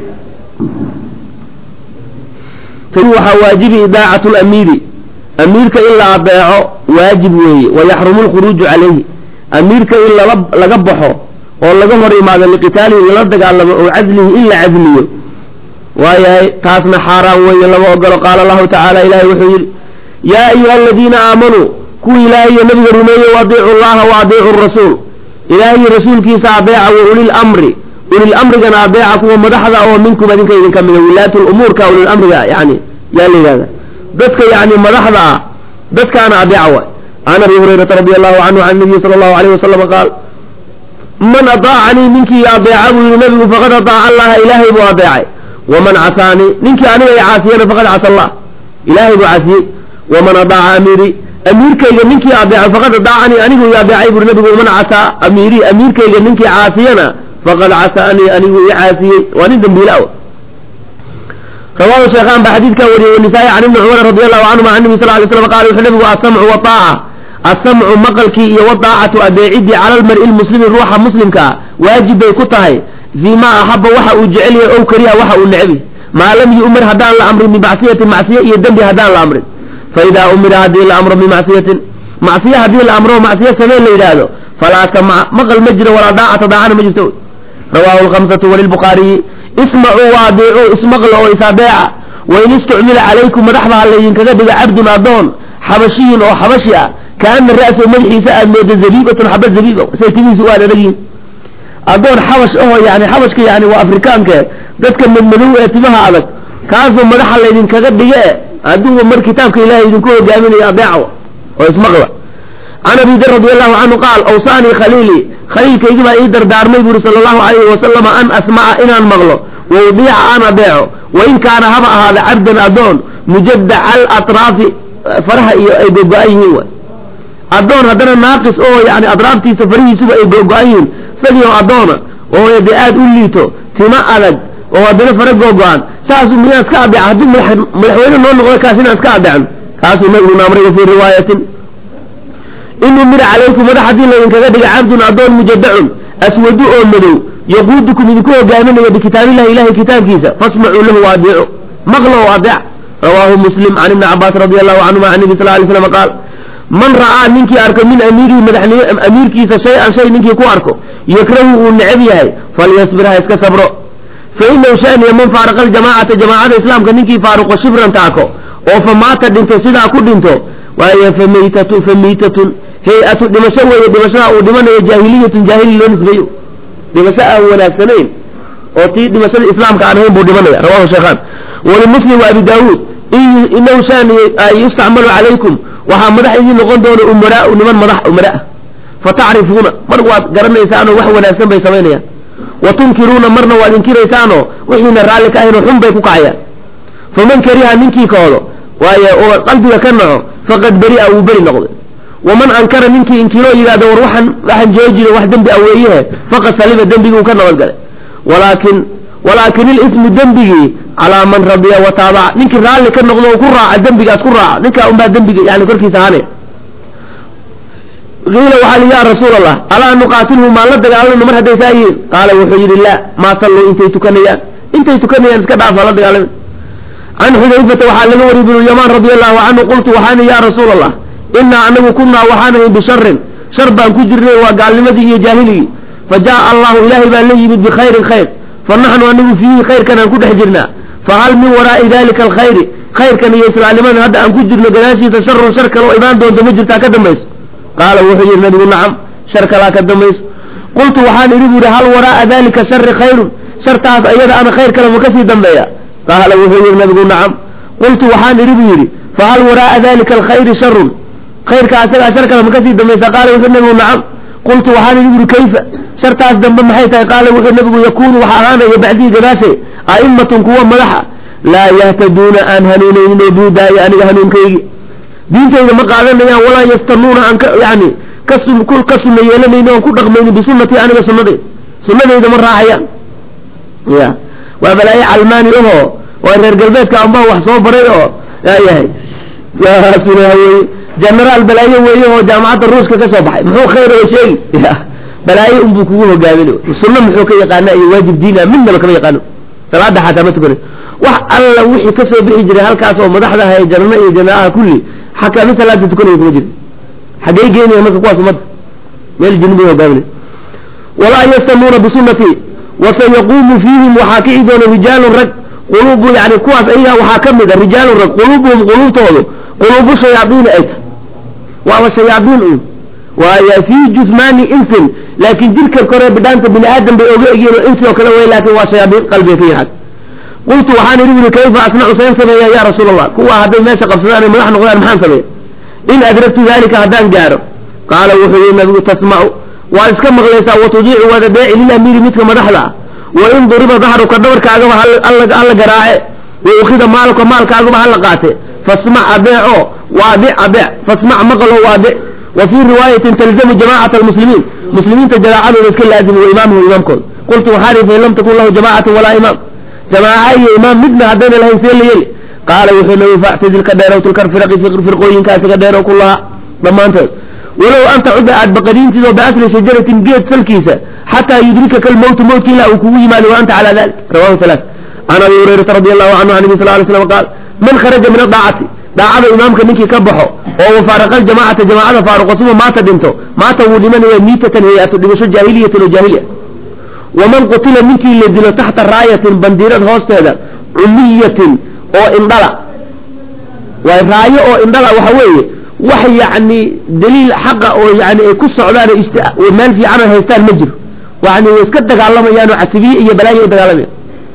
tani waxaa waajibi idaacatu lamiiri amiirka in la adeeco waajib weeye wayaxrumu lkhuruuju calayhi amiirka in lala laga baxo oo laga hor imaado liqitaalihi lala dagaalamo oo caslihi in la casliyo waayahay taasna xaaraan weeye lama ogolo qaala allahu tacaala ilahay wuxuu yidhi yaa ayuha aladiina aamanuu kuwii ilaahay iyo nabiga rumeeyey waadiicu llaha wa adiicu rasuul ilaahay iyo rasuulkiisa adeeca wa ulil amri ulil amrigana adeeca kuwa madaxda oo minkum adinka idinka mida wilaatu lumuurka ulil amriga yani yaa la yidhahda dadka yani madaxda ah dadkaana adeeca waay can abi hurayrata radi allahu canhu can nabiyi sala allahu alayh wasalam qaal man adaacanii ninkii adeeca buu yihi nabigu faqad adaaca allaha ilaahay buu adeecay waman casaanii ninkii aniga i caasiyana faqad casa allah ilaahay buu caasiyey waman adaaca amiirii amiirkayga ninkii adeeco faqad adaacanii anigu i adeecay buri nabigu waman casaa amiirii amiirkayga ninkii caasiyana faqad casaanii anigu i caasiyey waa nin dambiila rawahu shaykhaan baa xadiidkaa wariyey wanisaa'i can ibni cumar radi allahu canhuma can nabi sal lay slam qala wuxuu nabigu asamcu wataaca asamcu maqalkii iyo wadaacatu adeecidii cala almar'i lmuslimi ruuxa muslimkaa waajib bay ku tahay fii ma axaba waxa uu jecel yahay ow kariha waxa uu necbi maa lam yu'mar haddaan la amrin bimacsiyatin macsiye iyo dembi haddaan la amrin faidaa umira haddii la amro bimacsiyatin macsiye haddii la amro macsiye sameen la yidhaahdo falaa samca maqal ma jiro walaa daacata daacana ma jirto rawaahu lkhamsatu walilbukhaariyi ismacuu waadeecuu ismaqla oo isadeeca wain istucmila calaykum madaxda ha laydinkaga dhiga cabdun adoon xabashiyin oo xabashi ah kaana ra'sahu madaxiisa aad mooda zabiibatun xaba zabiib say timihiisa u aad adagyihin adoon xabash aho yani xabashka yani waa afrikaanke dadka madmadow ee timaha adag kaasoo madaxa laydinkaga dhige hadduu mar kitaabka ilahay idinku hogaaminayo adeeca oo ismaqla can abi dar radi allahu canhu qaal awsaanii khaliilii khaliilkaygi baa ii dardaarmay buuri sala allahu alayhi wasalama an asmaca inaan maqlo wa udiica aan adeeco wain kaana haba ahaada cabdan adoon mujadaca alatraafi faraha iyo ay gogo-an yihiin waay adoon haddana naaqis oo yani atraaftiisa farihiisuba ay gogo-an yihiin isagii oo adoona oo dee aada u liito tima adag oo haddana fara gogo-an saasuu miyaan iska adeeca hadduu madaxweyne noo noqdo kaas inaan iska adeecno kaasuu nabiguna amray wafii riwaayatin in umira calaykum madax haddii laydinkaga dhiga cabdun adoon mujadacun aswadu oo madow yaquudukum idinku hogaaminaya bikitaabillahi ilahay kitaabkiisa fasmacuu lahu waadeeco maqla oo adeec rawaahu muslim can ibni cabaas radi allahu canhuma can nabi sal lay slam qaal man ra'aa ninkii arko min amiirihi madaxnimo amiirkiisa shay-an shay ninkii ku arko yakrahu uu necab yahay falyasbir ha iska sabro fa inahu shaniya man faaraqa aljamaacata jamaacada islaamka ninkii faaruqo shibran taako oo fa maata dhinto sidaa ku dhinto waaye famaytatu famaytatun hay-atu dhimasho weeye dhimashada uu dhimanayo jaahiliyatun jaahili loo nisbeeyo dhimasho aan wanaagsanayn oo tii dhimashada islaamka aan ahayn buu dhimanaya rawahu shaykhaan walimuslim wa abi daawuud inahu shaniya yustacmalu calaykum waxaa madax idiin noqon doona umaraau niman madax umara ah fatacrifuuna mar waad garanaysaanoo wax wanaagsan bay samaynayaan wa tunkiruuna marna waad inkiraysaanoo wixiina raalli ka ahaynoo xun bay ku kacayaan faman kariha ninkii koodo waaye oo qalbiga ka naco faqad beri'a wuu beri noqday waman ankara ninkii inkiroo yidhahdo war waxan waxaan joojino wax dembi a weeyehe faqad saliba dembigii uu ka nabadgalay walaakin walaakin ilismu dembigii calaa man radiya wa taabaca ninkii raalli ka noqdo oo ku raaca dembigaas ku raaca ninkaa unbaa dembiga yani korkiisa ahaanaya qiila waxaa li ya rasuul allah alaa nuqaatilhu maan la dagaalamno mar hadday saa yihiin qaala wuxuu yidhi laa maa salluu intay tukanayaan intay tukanayaan iska dhaafa la dagaalamin can xudayfata waxaa laga wariy bnu yamaan radi allahu canhu qultu waxaani ya rasuul allah inaa anagu kunaa waxaanahay bisharin shar baan ku jirnay waa gaalnimadii iyo jaahiligii fa jaa allahu ilaahay baa la yimid bikhayrin khayr fa naxnu anigu fiihi khayrkan aan ku dhex jirnaa fahal min waraa'i dalika alkhayri khayrkan iyo islaamnimadan hadda aan ku jirno gadaashiisa sharun shar kale oo imaan doonto ma jirtaa ka dambayso qaala wuxuu yidhi nabigu nacam shar kalaa ka dambayso qultu waxaan idhi bu yidhi hal waraa'a dalika shari khayrun shartaas ayada ana khayr kale ma kasii dambeeya qaala wuxuu yidhi nabigu nacam qultu waxaan idhi buu yidhi fahal waraa'a dalika alkhayri sharun khayrka asagaa shar kale ma kasii dambaysa qaala wuxuu nabigu nacam qultu waxaan idhi buri kayfa shartaas dambe maxay tahay qaala wuxuu nabigu yakuunu waxa ahaanaya bacdii gadaashay a'immatun kuwa madaxa laa yahtaduuna aan hanuunaynin oo buudaayo aniga hanuunkaygi diintayda ma qaadanayaan walaa yastanuuna aan ka yani ka kul ka sunna yeelanayni oon ku dhaqmaynin bisunnatii aniga sunnadayda sunnadayda ma raacayaan ya waa balaaye calmaani ahoo waa reer galbeedka ambaa wax soo baray oo yayahay saasuna haweye genaraal balaaye weeye oo jaamacadda ruuska ka soo baxay muxuu khayr oo sheegi ya balaaye unbuu kugu hogaamin sunno muxuu ka yaqaana iyo waajib diina midnaba kama yaqaano salaada xataa ma tukanayo wax alla wixii ka soo bixi jiray halkaas oo madaxdaha ee janno iyo janaaha kulli xakaa min salaada tukanayo kuma jiro xaggay geenaya marka kuwaas ummadda meel jinni bay hogaaminay walaa yastanuuna bisunnatii wasayaquumu fiihim waxaa kici doona rijaalun rag quluubu yani kuwaas ayagaa waxaa ka mid a rijaalun rag quluubuhum quluubtoodu quluubu shayaadiina ayt waaba shayaadiin un waaya fii jusmaani insin laakiin jirka kore bidhaanta bini aadam bay oga egyihin oo insi oo kale way laakiin waa shayaadiin qalbiga ka yahay qultu waxaan idhi buri kayfa asnacu sayn sameeya ya rasuul allah kuwa hadday meesha qabsadaan ay madax noqdaan maxaan sameeya in adragtu dalika haddaan gaaro qaala wuxuu yihi nabigu tasmacu waad iska maqlaysaa watudiicu wadadeeci lilamiiri midka madaxda ah wa in duriba dahruka dhabarkaagaba alla garaace وأخذ مالك ومالك أقوم هلا قاته فاسمع أبيعه وأبيع أبيع فاسمع مقله وأبيع وفي رواية تلزم جماعة المسلمين مسلمين تجرعوا لكل لازم وإمامه وإمامكم قلت وحارث إن لم تكن له جماعة ولا إمام جماعة أي إمام مثل هذين الهيسين ليلي قال وحينه فاعتزل كديره وتلكر فرقي في فرقوين كاس كديره كلها لما أنت ولو أنت عد أد بقدين تزو بأسل شجرة جيد سلكيسة حتى يدركك الموت موت لا وكوي مال وأنت على ذلك رواه ثلاث أنا أبي هريرة رضي الله عنه عن النبي صلى الله عليه وسلم قال من خرج من الضاعة دعا إمامك منك كبحه وهو فارق الجماعة جماعة فارقته مات بنته مات ولمن هي ميتة هي تدمش جاهلية وجاهلية ومن قتل منك الذين تحت راية بنديرة هوستيدا علمية أو إندلع وراية أو إندلع وحوية وحي يعني دليل حق أو يعني كس على استاء ومال في عمل هيستان مجر ويعني ويسكتك على الله يعني عسبية هي بلاية يتغلبه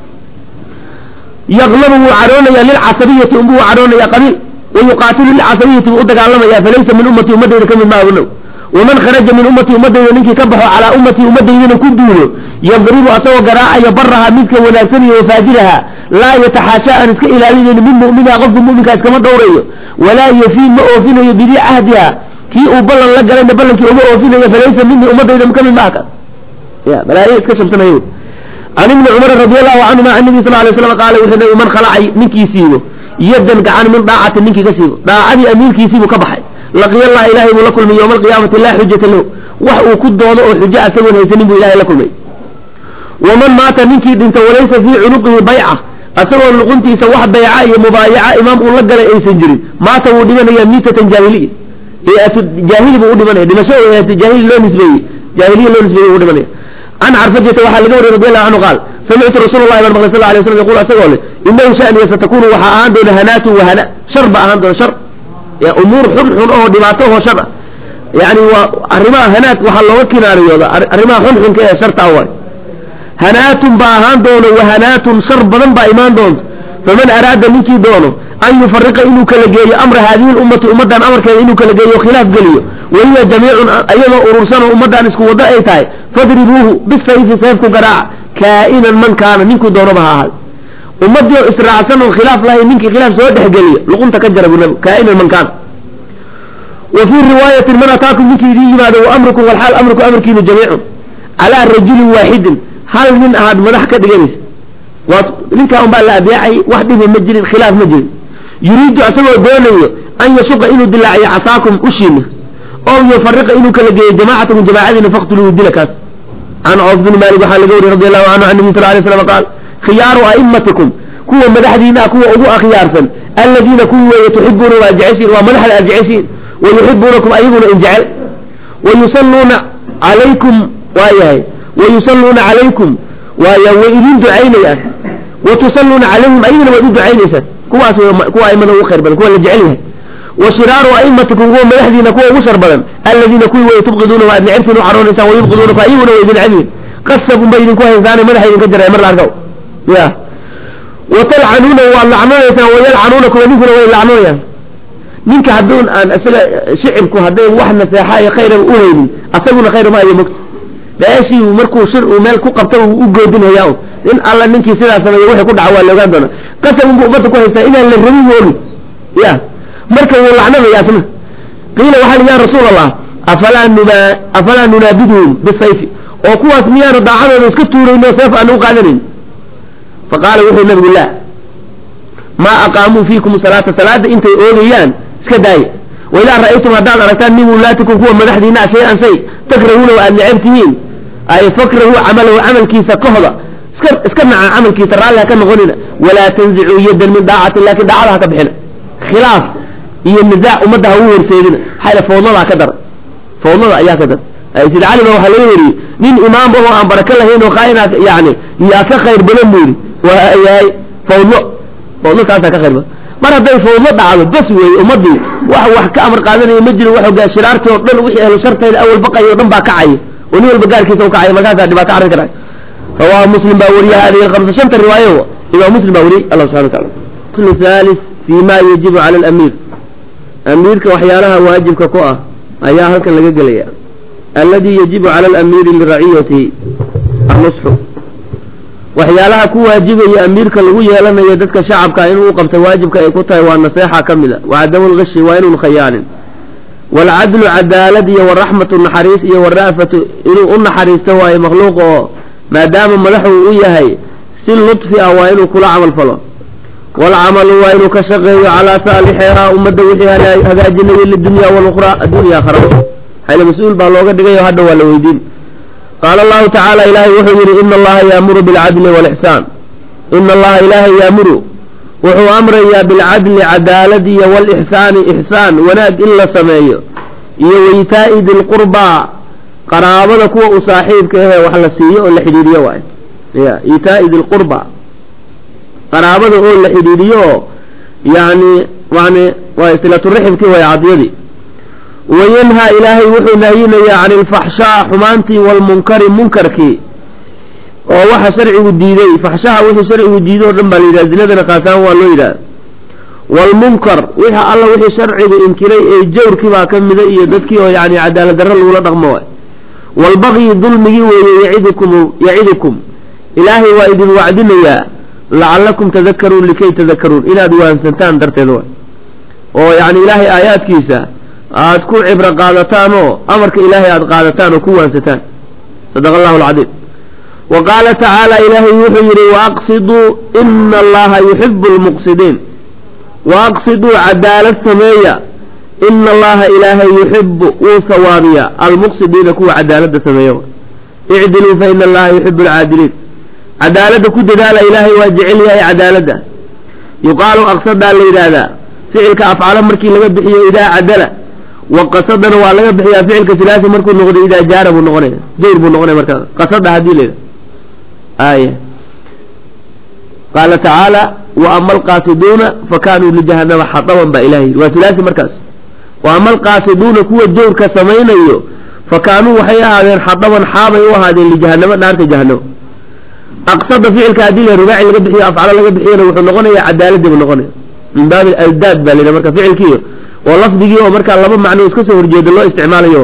يغلبه عرونيا للعصبية أمه عرونيا قبيل ويقاتل للعصبية وأدك على الله فليس من أمتي أمده كم ما أقوله ومن خرج من أمتي أمده ونك كبحوا على أمتي أمده ينكون دونه يضرب أسوى قراءة يبرها منك وناسني وفاجرها لا يتحاشى أن اسك إلى لين من مؤمنها غض مؤمنك اسكما دوريه ولا يفين مؤفنه يبدي عهدها كي أبلا لك لأن بلن كي أبلا فليس مني أمده إذا مكمل معك يا بلا يسكشف سنة عن ابن عمر رضي الله عنه مع النبي صلى الله عليه وسلم قال وحده من خلع منك يسيبه يدا كعن من ضاعة منك كسيبه ضاعة أمينك يسيبه كبحي لقي الله إلهي ولكل من يوم القيامة لا حجة له وحو كد وضعه حجاء سوى هيسنبه إلهي لكل من ومن مات منك دنت وليس في عنقه بيعة أسوى لقنتي سواح بيعاء مبايعة إمام الله قال أي سنجري مات ودمن هي ميتة جاهلية جاهلي بقول دمن هي دمشق جاهلي لا نسبية جاهلية لا نسبية بقول دمن عن عرفجة وحال قوري رضي الله عنه قال سمعت رسول الله صلى الله عليه وسلم يقول أسأله إنه شأن ستكون وحاان دون هنات وهناء شرب أهان دون شرب يا أمور حن حن أو دماته وشرب يعني الرماء هنات وحال وكنا رياضة الرماء حن حن كي شرط أول هنات بأهان دون وهنات شرب بدن بإيمان دون فمن أراد منك دونه أن يفرق إنه كالجي أمر هذه الأمة أمدا أمر كان إنه كالجي وخلاف قليه وهي جميع أيضا أرسان أمدا نسكو ودائي تاي فاضربوه بالسيف سيفكو قراع كائنا من كان منك دوربها هذا أمدي إسراع سنة خلاف الله منك خلاف سوده قليه لقم تكجر بالنبي كائنا من كان وفي رواية من أتاكم منك يديه ماذا وأمركم والحال أمركم أمركين جميع على الرجل واحد هل من أحد مدحك دقنيس ومنك أم بقى لأبيعي واحد من مجرد خلاف مجرد يريد أسوأ دونه أن يسوق إنه دلعي عصاكم أشينه أو يفرق إنه كالجي جماعة من جماعين فاقتلوا دلكاس عن عوف بن مالك وحال قوري رضي الله عنه عن النبي صلى الله عليه وسلم قال خيار أئمتكم كوا مدحدينا كوا أبو أخيارسا الذين كوا تحبون وأجعسين ومدح الأجعسين ويحبونكم أيضا إن جعل ويصلون عليكم وآيهي ويصلون عليكم وإذن دعيني وتصلون عليهم أيضا وإذن دعيني كوا كوا أئمة وخير بل كوا اللي جعلها وشرار أئمتكم هو مدحدينا كوا وشر بل الذين كوا تبغضون وأن عرفوا عرونسا ويبغضونك أيضا وإذن عبين قصبوا بين كوا إنسان مدح ينقدر يمر العرقو يا وتلعنون واللعنون ويلعنونكم ومنكم ويلعنون منك هدون أن أسأل شعركم هدين وحنا سيحايا خيرا أولين أسألون خير ما يمك بأشي ومركو شر ومالكو قبطه وقودين هياو إن الله منك سيلا سنة يوحي كود عوال لو قادنا قسموا بؤبتكم هيسا إنا اللي الرمي يقولي يا مركو واللعنون يا سنة قيل وحال يا رسول الله أفلا, نبا أفلا ننابدهم بالسيف وقوة اسميان الضعام ونسكتوا لإنه سيف أنه قادرين فقال وحي النبي الله ما أقاموا فيكم صلاة صلاة انت أوليان سكداي وإذا رأيتم هدان أركان من ولاتكم هو مدحدنا شيئا شيء تكرهون وأن لعبتين أي فكره عمله عمل كيسا كهضة اسكرنا عن عمل كيسا رأى كان غننا ولا تنزعوا يدا من داعة لكن داعة تبحنا خلاف هي النزاع ومدها هو سيدنا حيث فوضنا كدر فوضنا إياه كدر سيد علي وحليوري من إمام بهو عن برك الله هنا وخاينة يعني يا كخير بلموري وهي فوضنا فوضنا كاسا كخير بل مرة دي فوضنا دعوة بس وي أمضي واحد واحد كأمر قادني يمجل واحد قال شرارته وطلل وحي أهل شرطه الأول بقى يوضن بقى كعي ونيو البقال كيسا وكعي مكاسا دي بقى تعرف كرعي هو مسلم باوري هذه الخمسة شمت الرواية هو إذا مسلم باوري الله سبحانه وتعالى كل ثالث فيما يجب على الأمير أميرك وحيالها واجبك كوة أيها هلك اللي قليا الذي يجب على الأمير لرعيته النصح waxyaalaha ku waajibaya amiirka lagu yeelanayo dadka shacabka inuu qabto waajibka ay ku tahay waa naseexa ka mid a wa cadamul ghashi waa inuun khayaanin walcadlu cadaalad iyo waraxmatu naxariis iyo wara'fatu inuu u naxariisto waayo makhluuq oo maadaama madaxuu u yahay si ludfi ah waa inuu kula camal falo walcamalu waa inuu ka shaqeeyo calaa saalixihaa ummadda wixii hagaajinayay lidunya walukhraa addunya aakhara hayla mas-uul baa looga dhigayo hadha waa la weydiin qaala allahu tacaala ilaahay wuxuu yidhi ina allaha yaamuru bilcadli waalixsaan ina allaha ilaahay yaamuru wuxuu amrayaa bilcadli cadaalad iyo walixsaani ixsaan wanaag in la sameeyo iyo waitaa'i dilqurbaa qaraabada kuwa u saaxiibka ahee wax la siiyo oo la xidhiidhiyo waayo ya itaa'i dilqurba qaraabada oo la xidhiidhiyo oo yani yani waa islaturiximkii way cadiyadii wayanhaa ilaahay wuxuu nahyinayaa can ilfaxshaa xumaantii walmunkari munkarkii oo waxa sharcigu diiday faxshaha wixii sharcigu diiday o dhan baa la yidhaha zinadana kaasaan waa loo yidhaha walmunkar wixii alla wixii sharcigu inkiray ee jawrkii baa ka mida iyo dadkii oo yani cadaalad darro lagula dhaqmo waay walbaqyi dulmigii weeye yacidukum yacidukum ilaahay waa idin wacdinayaa lacallakum tadakaruun likay tadakaruun inaad waansantaan darteed waay oo yani ilaahay aayaadkiisa aad ku cibro qaadataan oo amarka ilaahay aad qaadataan oo ku waansataan sadaqa allahu alcadiim wa qaala tacaala ilaahay wuxuu yidhi waaqsiduu ina allaha yuxibu lmuqsidiin waaqsiduu cadaalad sameeya ina allaha ilaahay yuxibu wuu sawaabiya almuqsidiina kuwa cadaaladda sameeya icdiluu fa ina allaha yuxibu alcaadiliin cadaaladda ku dadaala ilaahay waa jecel yahay cadaaladda yuqaalu aqsadaa la yidhaahdaa ficilka afcalo markii laga bixiyo idaa cadala waqasadana waa laga bixiyaa ficilka silaasi markuu noqday idaa jaara buu noqonaya jawr buu noqonaya markaa qasada haddii la yidhaha aaya qaala tacaala wa ama alqaasiduuna fakanuu lijahanama xataban baa ilahay waa silaasi markaas wa ama alqaasiduuna kuwa jawrka samaynayo fakaanuu waxay ahaadeen xataban xaabay u ahaadeen lijahanamo naarta jahanamo aqsada ficilka haddii la rubaaci laga bixiyo afcalo laga bixiyana wuxuu noqonayaa cadaaladii buu noqonaya min baabi aldaad baa la yidhaha marka ficilkii oo lafdigii oo markaa laba macno iska soo horjeeda loo isticmaalayo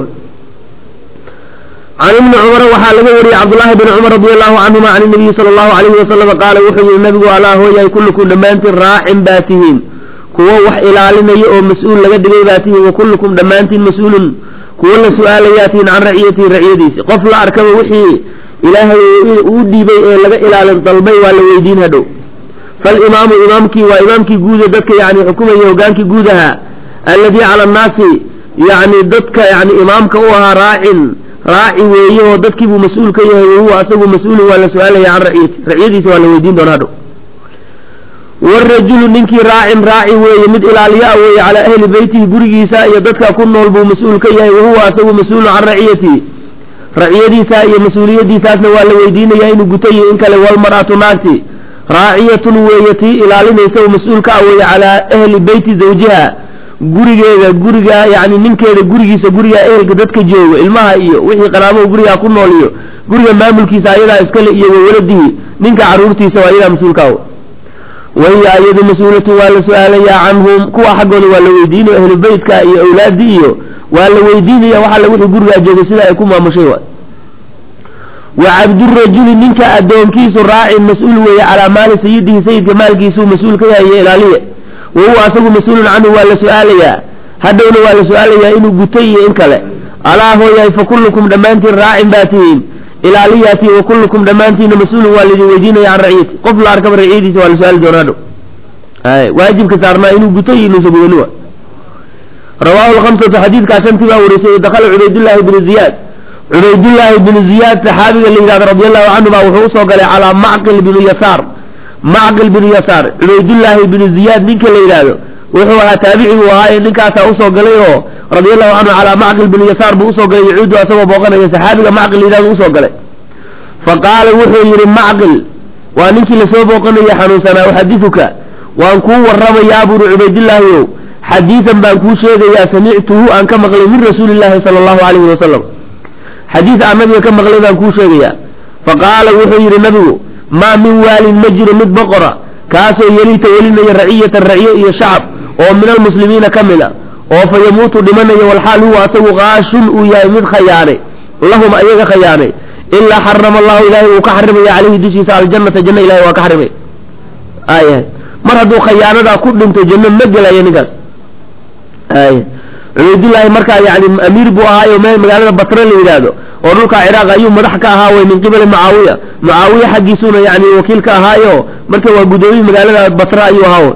can ibni cumara waxaa laga wariyey cabdullaahi bni cumar radi allahu canhuma can inabiyi sala allahu alayhi wasalama qaala wuxuu yihi nabigu alaa hooyahay kullukum dhammaantiin raacin baa tihiin kuwo wax ilaalinaya oo mas-uul laga dhigay baa tihiin wa kullukum dhammaantiin mas-uulun kuwo la su-aalayaa tihiin can raciyatihi raciyadiisi qof la arkaba wixii ilaahay uu dhiibay ee laga ilaalin dalbay waa la weydiin hadhow falimaamu imaamkii waa imaamkii guuda dadka yani xukumaya hogaankii guud ahaa alladii cala annaasi yani dadka yani imaamka u ahaa raacin raaci weeye oo dadkii buu mas-uul ka yahay wahuwa asagu mas-uulun waa la su-aalaya can raciyati raciyadiisa waa la weydiin doona hadhow warajulu ninkii raacin raaci weeye mid ilaaliyaa weeye calaa ahli beytihi gurigiisa iyo dadka ku nool buu mas-uul ka yahay wahuwa asagu mas-uulun can raciyatihi raciyadiisa iyo mas-uuliyadiisaasna waa la weydiinayaa inuu gutayo in kale walmar'atu naagti raaciyatun weeye tii ilaalinaysa oo mas-uulka ah weeye calaa ahli beyti zawjiha gurigeeda guriga yani ninkeeda gurigiisa guriga ehelka dadka jooga ilmaha iyo wixii qaraabo gurigaa ku nool iyo guriga maamulkiisa ayadaa iskale iyo wawaladihi ninka caruurtiisa waa ayadaa mas-uulka ah wahiya iyadu mas-uulatu waa la su-aalayaa canhum kuwa xaggooda waa la weydiinayo ahlu beytka iyo awlaadii iyo waa la weydiinaya waxa la wixii gurigaa joogay sida ay ku maamushay waay wa cabdurajuli ninka addoonkiisu raacin mas-uul weeye calaa maali sayidihi sayidka maalkiisuu mas-uul ka yahay iyo ilaaliye wahuwa asagu mas-uulun canhu waa la su-aalayaa hadhowna waa la su-aalayaa inuu gutay iyo in kale alaa hooyahay fa kullukum dhammaantiin raacin baa tihiin ilaaliyaati wa kullukum dhammaantiinna mas-uulun waa laidin weydiinaya can raciyati qof la arkaba raciyadiisa waa la su-aali doona hadhow waajibka saarnaa inuu gutay iyo inuusa gudani wa rawaahu lhamsatu xadiidkaa shantii baa warisay dakala cubaydullaahi bnu ziyaad cubaydullaahi bnu ziyaad saxaabiga la yidhahdo radi allahu canhu baa wuxuu usoo galay calaa macqil binu yasaar macqil binu yasaar cubaydullaahi binu ziyaad ninka la yidhaahdo wuxuu ahaa taabicigu ahaaye ninkaasaa usoo galay oo radi allahu canhu calaa macqil binu yasaar buu usoo galay yacuudu asagoo booqanaya saxaabiga macqil la yidhahdo usoo galay fa qaala wuxuu yidhi macqil waa ninkii lasoo booqanaya xanuunsanaa uxadiuka waan kuu warramayaa buuri cubaydullaahi ow xadiidan baan kuu sheegayaa samictuhu aan ka maqlay min rasuuli illaahi sala allahu calayhi wasalam xadiis aan nabiga ka maqlay baan kuu sheegayaa faqaala wuxuu yidhi nabigu maa min waalin ma jiro mid boqora kaasoo yeliita welinaya raciyatan raciyo iyo shacab oo min almuslimiina ka mid a oo fa yamuutu dhimanaya walxaal huwa asagu qaashun uu yahay mid khayaanay lahum ayaga khayaanay ilaa xarama allahu ilaahay uu ka xarimaya caleyhi dushiisa aljannata janno ilahay waa ka xarimay aya mar hadduu khayaanadaa ku dhinto janno ma gelaya ninkaas aya cubaydullaahi markaa yani amiir buu ahaayo meel magaalada basre la yidhaahdo oo dhulka ciraaq ayuu madax ka ahaa way min qibali mucaawiya mucaawiya xaggiisuuna yani wakiil ka ahaayo marka waa guddoomiye magaalada basre ayuu ahaa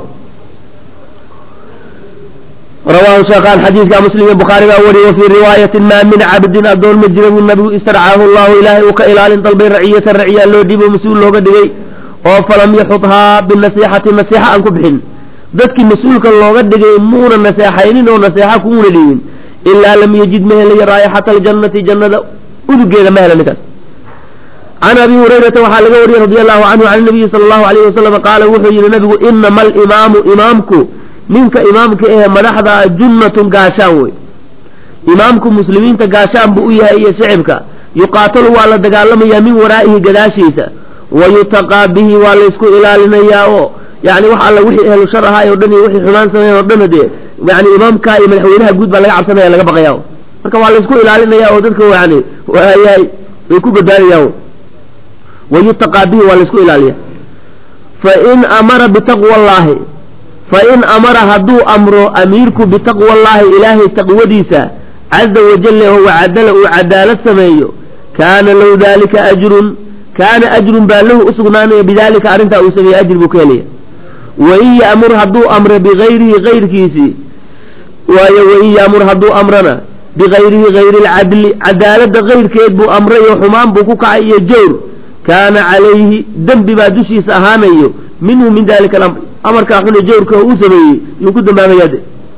rawahu sheekhaan xadiidka muslim iyo bukhaari baa wariye wa fii riwaayatin maa min cabdin addoon ma jira buu nabigu istarcaahu allahu ilaahay uu ka ilaalin dalbay raciyatan raciya loo dhibo mas-uul looga dhigay oo falam yaxudhaa binasiixati nasiixa aan ku bixin dadkii mas-uulka looga dhigay muuna naseexaynin oo naseexa kuuna dhiibin ilaa lam yajid ma helaya raayixata aljannati jannada udugeeda ma hela ninkaas can abi hurayrata waxaa laga wariyey radi allahu canhu can nabiyi sala allahu alayhi wasalam qaala wuxuu yihi nabigu inama alimaamu imaamku ninka imaamka ehe madaxda junnatun gaashaan wey imaamku muslimiinta gaashaan buu u yahay iyo shicibka yuqaatalu waa la dagaalamayaa min waraa'ihi gadaashiisa wayutaqaa bihi waa laysku ilaalinayaa oo yani wax alla wixii ehlu shar ahaa o dhan iyo wixii xumaan sameyn oo dhan dee yani imaamka iyo madaxweynaha guud baa laga cabsanaya laga baqaya marka waa laysku ilaalinaya oo dadka yani waayahay way ku badbaadayaan wayutaqaa bihi waa laysku ilaaliya fain amara bitaqwa allahi fain amara hadduu amro amiirku bitaqwa allahi ilaahay taqwadiisa caza wajalla oo wacadala uu cadaalad sameeyo kaana lahu dalika ajrun kaana ajrun baa lahu usugnaanaya bidalika arrintaa uu sameeyey ajri buu ka helaya wain yamur hadduu amro bigayrihi gayrkiisii waayo wain yamur hadduu amrana bigayrihi gayri lcadli cadaaladda gayrkeed buu amray oo xumaan buu ku kacay iyo jawr kaana calayhi dembi baa dushiisa ahaanayo minhu min dalika alamr amarkaa xune jawrka uu sameeyey yuu ku dambaabaya de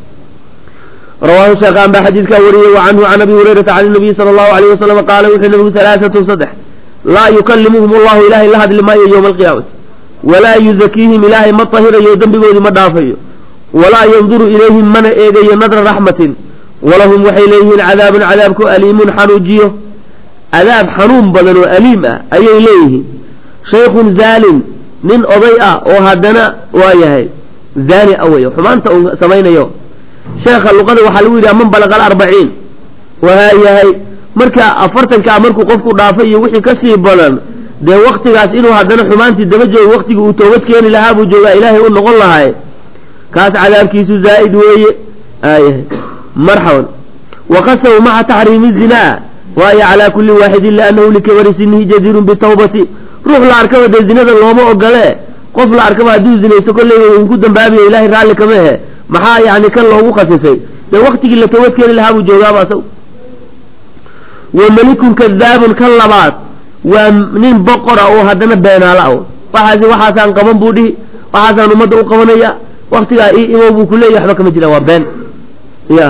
rawaahu sheekhaan baa xadiidkaa wariyey wa canhu can abi hurayrata can nabiyi sala allahu alayh wasalam qaala wuxuu nabigu halaaatun saddex laa yukallimuhum allahu ilaahay la hadli maayo yowma alqiyaamati walaa yuzakiihim ilaahay ma tahirayo dembigoodii ma dhaafayo walaa yanduru ilayhim mana eegayo nadra raxmatin walahum waxay leeyihiin cadaabun cadaabku aliimun xanuujiyo cadaab xanuun badan oo aliim ah ayay leeyihiin shaykhun zaalin nin oday ah oo haddana waa yahay zaani a wey xumaanta uu samaynayo sheekha luqada waxaa lagu yidhaha man balaqa alarbaciin waa yahay marka afartankaa markuu qofku dhaafay iyo wixii kasii badan dee waktigaas inuu haddana xumaantii daba joogo waktigii uu toobad keeni lahaa buu joogaa ilaahay u noqon lahay kaas cadaabkiisu zaa'id weeye aayahay marxaban waqasahu maca taxriimi zinaa waayo calaa kulli waaxidin liannahu likabari sinihi jadiirun bitawbati ruux la arkaba dee zinada looma ogole qof la arkaba hadduu zinaysto kolley uu ku dambaabiyo ilaahay raalli kama ahe maxaa yani kan loogu khasisay dee waktigii la toobad keeni lahaa buu joogaaba asaw wa malikun kadaabun kan labaad waa nin boqora oo haddana beenaala o waxaasi waxaasaan qaban buu dhihi waxaasaan ummadda u qabanaya waktigaa i imow buu kuleeyahy waxba kama jiraan waa been ya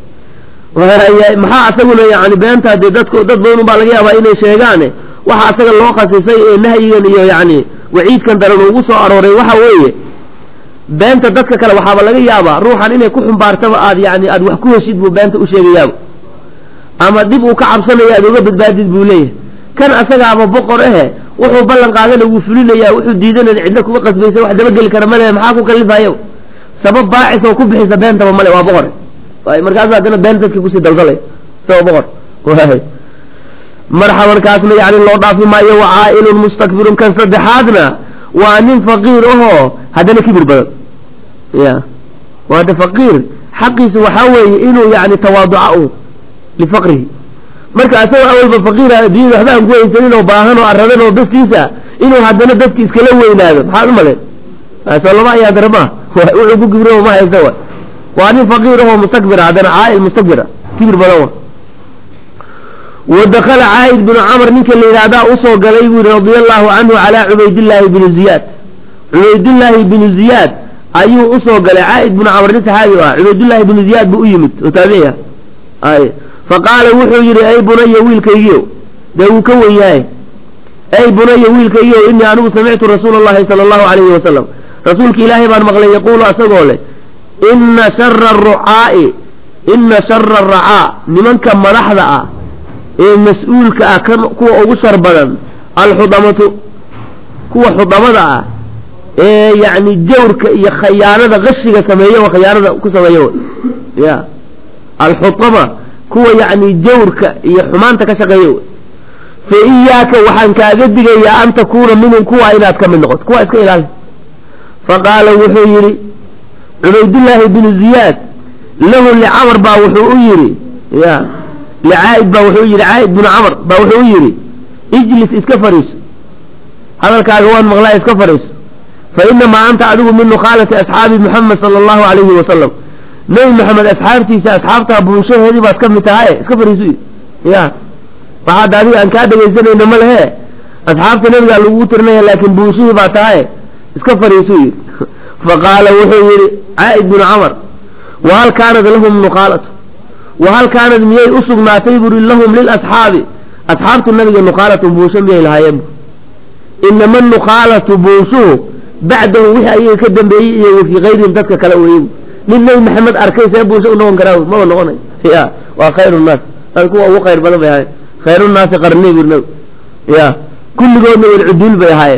maxaa asaguna yani beentaa dee dadk dad badan un baa laga yaabaa inay sheegaane waxa asaga loo khasisay ee nahyigan iyo yani waciidkan daran ugu soo arooray waxa weeye beenta dadka kale waxaaba laga yaabaa ruuxan inay ku xumbaartaba aad yani aad wax ku heshid buu beenta u sheegayaaba ama dib uu ka cabsanaya aad uga badbaadid buu leeyahay kan asagaaba boqor ahe wuxuu ballan qaadana wuu fulinaya wuxuu diidanana cidna kuma qasbaysa wax dabageli kara male maxaa ku kalifayo sabab baacis oo ku bixisa beentaba male waa boqor waay markaas haddana been dadka kusii daldalay isagoo boqor waay marxaban kaasna yani loo dhaafi maayo wa caa'ilun mustakbirun kan saddexaadna waa nin faqiir ahoo haddana kibir badan ya waa de faqiir xaqiisa waxaa weeye inuu yani tawaaduca u lifaqrihi marka asagoo awalba faqiira addunyada waxba aan ku haysanin oo baahan oo aradan oo dadkiisa inuu haddana dadki iskala weynaado maxaad umale soo lama ayaa dara maa wuxuu ku kibiro ma haysta wa waa nin faqiir ahoo mustakbira haddana caa'il mustakbira kibir badan wa wadakala caa'id binu camr ninka la yidhaahdaa usoo galay buu yihi radia allahu canhu calaa cubaydillaahi bini ziyaad cubaydillaahi binu ziyaad ayuu usoo galay caa'id binu camr nin saxaabi ah cubaydullaahi binu ziyaad buu u yimid oo taabiciya ay faqaala wuxuu yidhi ay bunaya wiilkaygiio dee wuu ka wen yahay ay bunaya wiilkaygiio innii anigu samictu rasuula allahi sala allahu calayhi wasalam rasuulka ilaahay baan maqlay yaquulu asagoo leh inna shara arucaa'i inna shara aracaa nimanka madaxda ah ee mas-uulka ah kan kuwa ugu shar badan alxudamatu kuwa xudamada ah ee yacni jawrka iyo khayaanada qashiga sameeyo oo khayaanada ku sameeyo ya alxudama kuwa yacni jawrka iyo xumaanta ka shaqeeyo fa iyaaka waxaan kaaga digayaa an takuuna minhum kuwa inaad ka mid noqoto kuwa iska ilaali faqaala wuxuu yidhi cubaydullaahi binu ziyaad lahu licamar baa wuxuu u yidhi ya licaa'id baa wuxuu yidhi caa'id binu camar baa wuxuu u yidhi ijlis iska fariiso hadalkaaga waan maqlaa iska fariiso fa inamaa anta adigu min nukhaalati asxaabi muxamed sala allahu calayhi wasalam nebi maxamed asxaabtiisa asxaabtaa buunshaheedii baad ka mid tahaye iska fariiso ya waxaad adiga aan kaa dhegaysanayna ma lehe asxaabta nebigaa lagugu tirinaya laakiin buunshihii baa tahaye iska fariiso yidhi faqaala wuxuu yidhi caa'id binu camar wahal kaanad lahum nukhaalatu wahal kaanad miyay u sugnaatay buri lahum lilasxaabi asxaabtu nabiga nukhaalatu buunsho miyay lahaayeen inama nukhaalatu buunshuhu bacdahu wixii ayaga ka dambeeyey iyo wafii kayrihim dadka kale weeyey nin nebi maxamed arkay see buunsho u noqon karaa maba noqonay ya waa khayru nnaas dad kuwa ugu khayr badan bay ahaayeen khayru nnaasi qarnii buri nabi ya kulligoodna walcuduul bay ahaayeen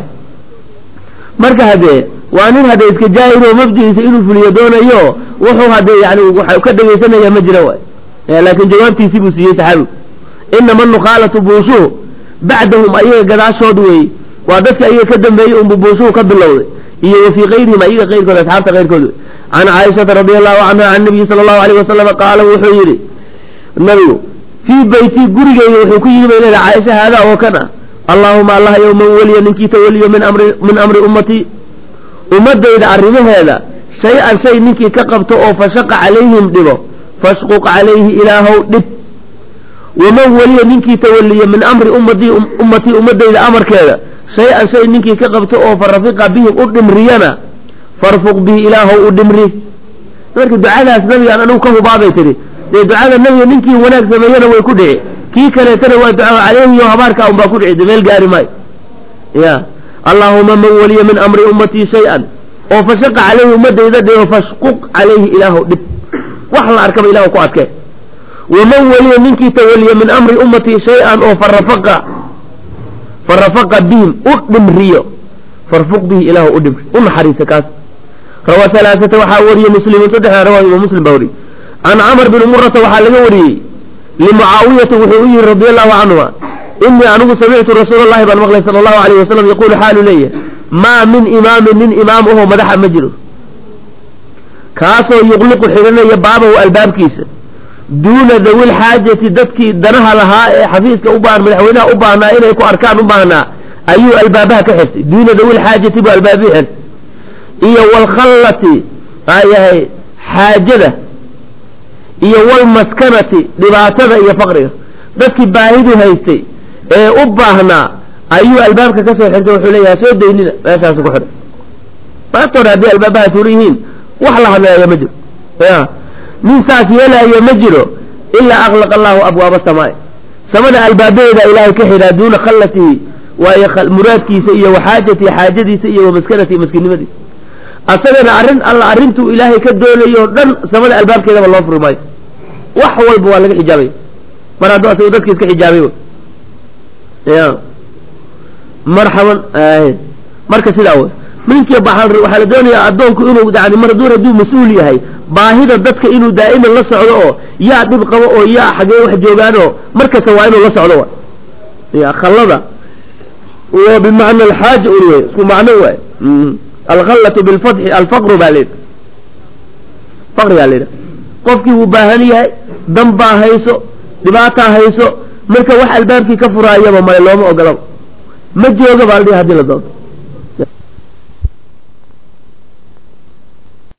marka haddee waa nin haddee iska jaahiro mabdigiisa inuu fuliyo doonayo wuxuu haddee yani waxa ka dhegaysanaya ma jira waay laakiin jawaabtiisii buu siiyey saxaabigu inama nukhaalatu buunshuhu bacdahum ayaga gadaashood weeye waa dadka ayaga ka dambeeyey unbu buunshuhu ka bilowday iyo wafii kayrihim ayaga kayrkooda asxaabta kayrkood wey can caaishata radi allahu canha can nabiyi sala allahu alayh wasalama qaala wuxuu yidhi nabigu fii beytii gurigeyga wuxuu ku yidhi bay leedahay caaisha haadaa oo kan ah allaahuma allah yow man weliya ninkii tawaliyo min amri min amri ummatii ummadayda arrimaheeda shay-an shay ninkii ka qabto oo fashaqa calayhim dhibo fashquq calayhi ilaahow dhib waman weliya ninkii tawaliya min amri ummatii ummatii ummadayda amarkeeda shay-an shay ninkii ka qabto oo farafiqa bihim u dhimriyana farfuq bihi ilaahow u dhimri marka ducadaas nabigaan anigu ka hubaabay tihi dee ducada nabiga ninkii wanaag sameeyana way ku dhici kii kaleetana waa duca caleyhi yo habaarka un baa ku dhici de meel gaari maayo ya allaahuma man waliya min amri ummatii shay-an oo fashaqa caleyhi ummadayda dhibo fashquq calayhi ilaahow dhib wax la arkaba ilahu ku adkee waman weliya ninkii tawaliya min amri ummatii shay-an oo farafaqa farafaqa bihim u dhimriyo farfuq bihi ilaahu u dhimri u naxariisa kaas rawaa halaaثata waxaa wariyey muslimun saddexda rawaa imaam muslim baa wariyey can camr bni murata waxaa laga wariyey limucaawiyata wuxuu u yihi radi allahu canhuma inii anigu samictu rasuula allahi baan maqlay sala allahu alayh wasalam yaquulu xaalu leeyahay maa min imaamin nin imaam ahoo madaxa ma jiro kaasoo yuqliqu xidhanaya baabahu albaabkiisa duuna dawil xaajati dadkii danaha lahaa ee xafiiska u baahan madaxweynaha u baahnaa inay ku arkaan u baahnaa ayuu albaabaha ka xirtay duuna dawil xaajati buu albaabii xirtay iyo walkhallati aayahay xaajada iyo walmaskanati dhibaatada iyo faqriga dadkii baahidu haystay ee u baahnaa ayuu albaabka ka soo xirtay wuxuu leeyahay soo daynina meeshaasu ku xidhay maantooda haddii albaabaha turan yihiin wax la hadleeya ma jiro ya nin saas yeelaayo ma jiro ilaa aklaqa allahu abwaaba samaa'i samada albaabaheeda ilaahay ka xidhaa duuna khallatihi waayo muraadkiisa iyo waxaajatii xaajadiisa iyo wamaskanatii maskinimadiisa asagana arrin alla arrintuu ilaahay ka doonayo o dhan samada albaabkeedaba loo furi maayo wax walba waa laga xijaabaya mar hadduu asagu dadka iska xijaabay ya marxaban marka sidaa wey ninkii waxaa la doonayaa addoonku inuu yani mar hadduu hadduu mas-uul yahay baahida dadka inuu daa'iman la socdo oo yaa dhib qabo oo yaa xagee wax joogaan oo markasta waa inuu la socdo wa ya khallada wa bimacna alxaaja uli wey isku macno waay alkhallatu bilfatxi alfaqru baa layidhi faqrigaa layidhaha qofkii wuu baahan yahay dan baa hayso dhibaataa hayso marka wax albaabkii ka furaayaba male looma ogolaba ma jooga baa la dhihi hadii la doonto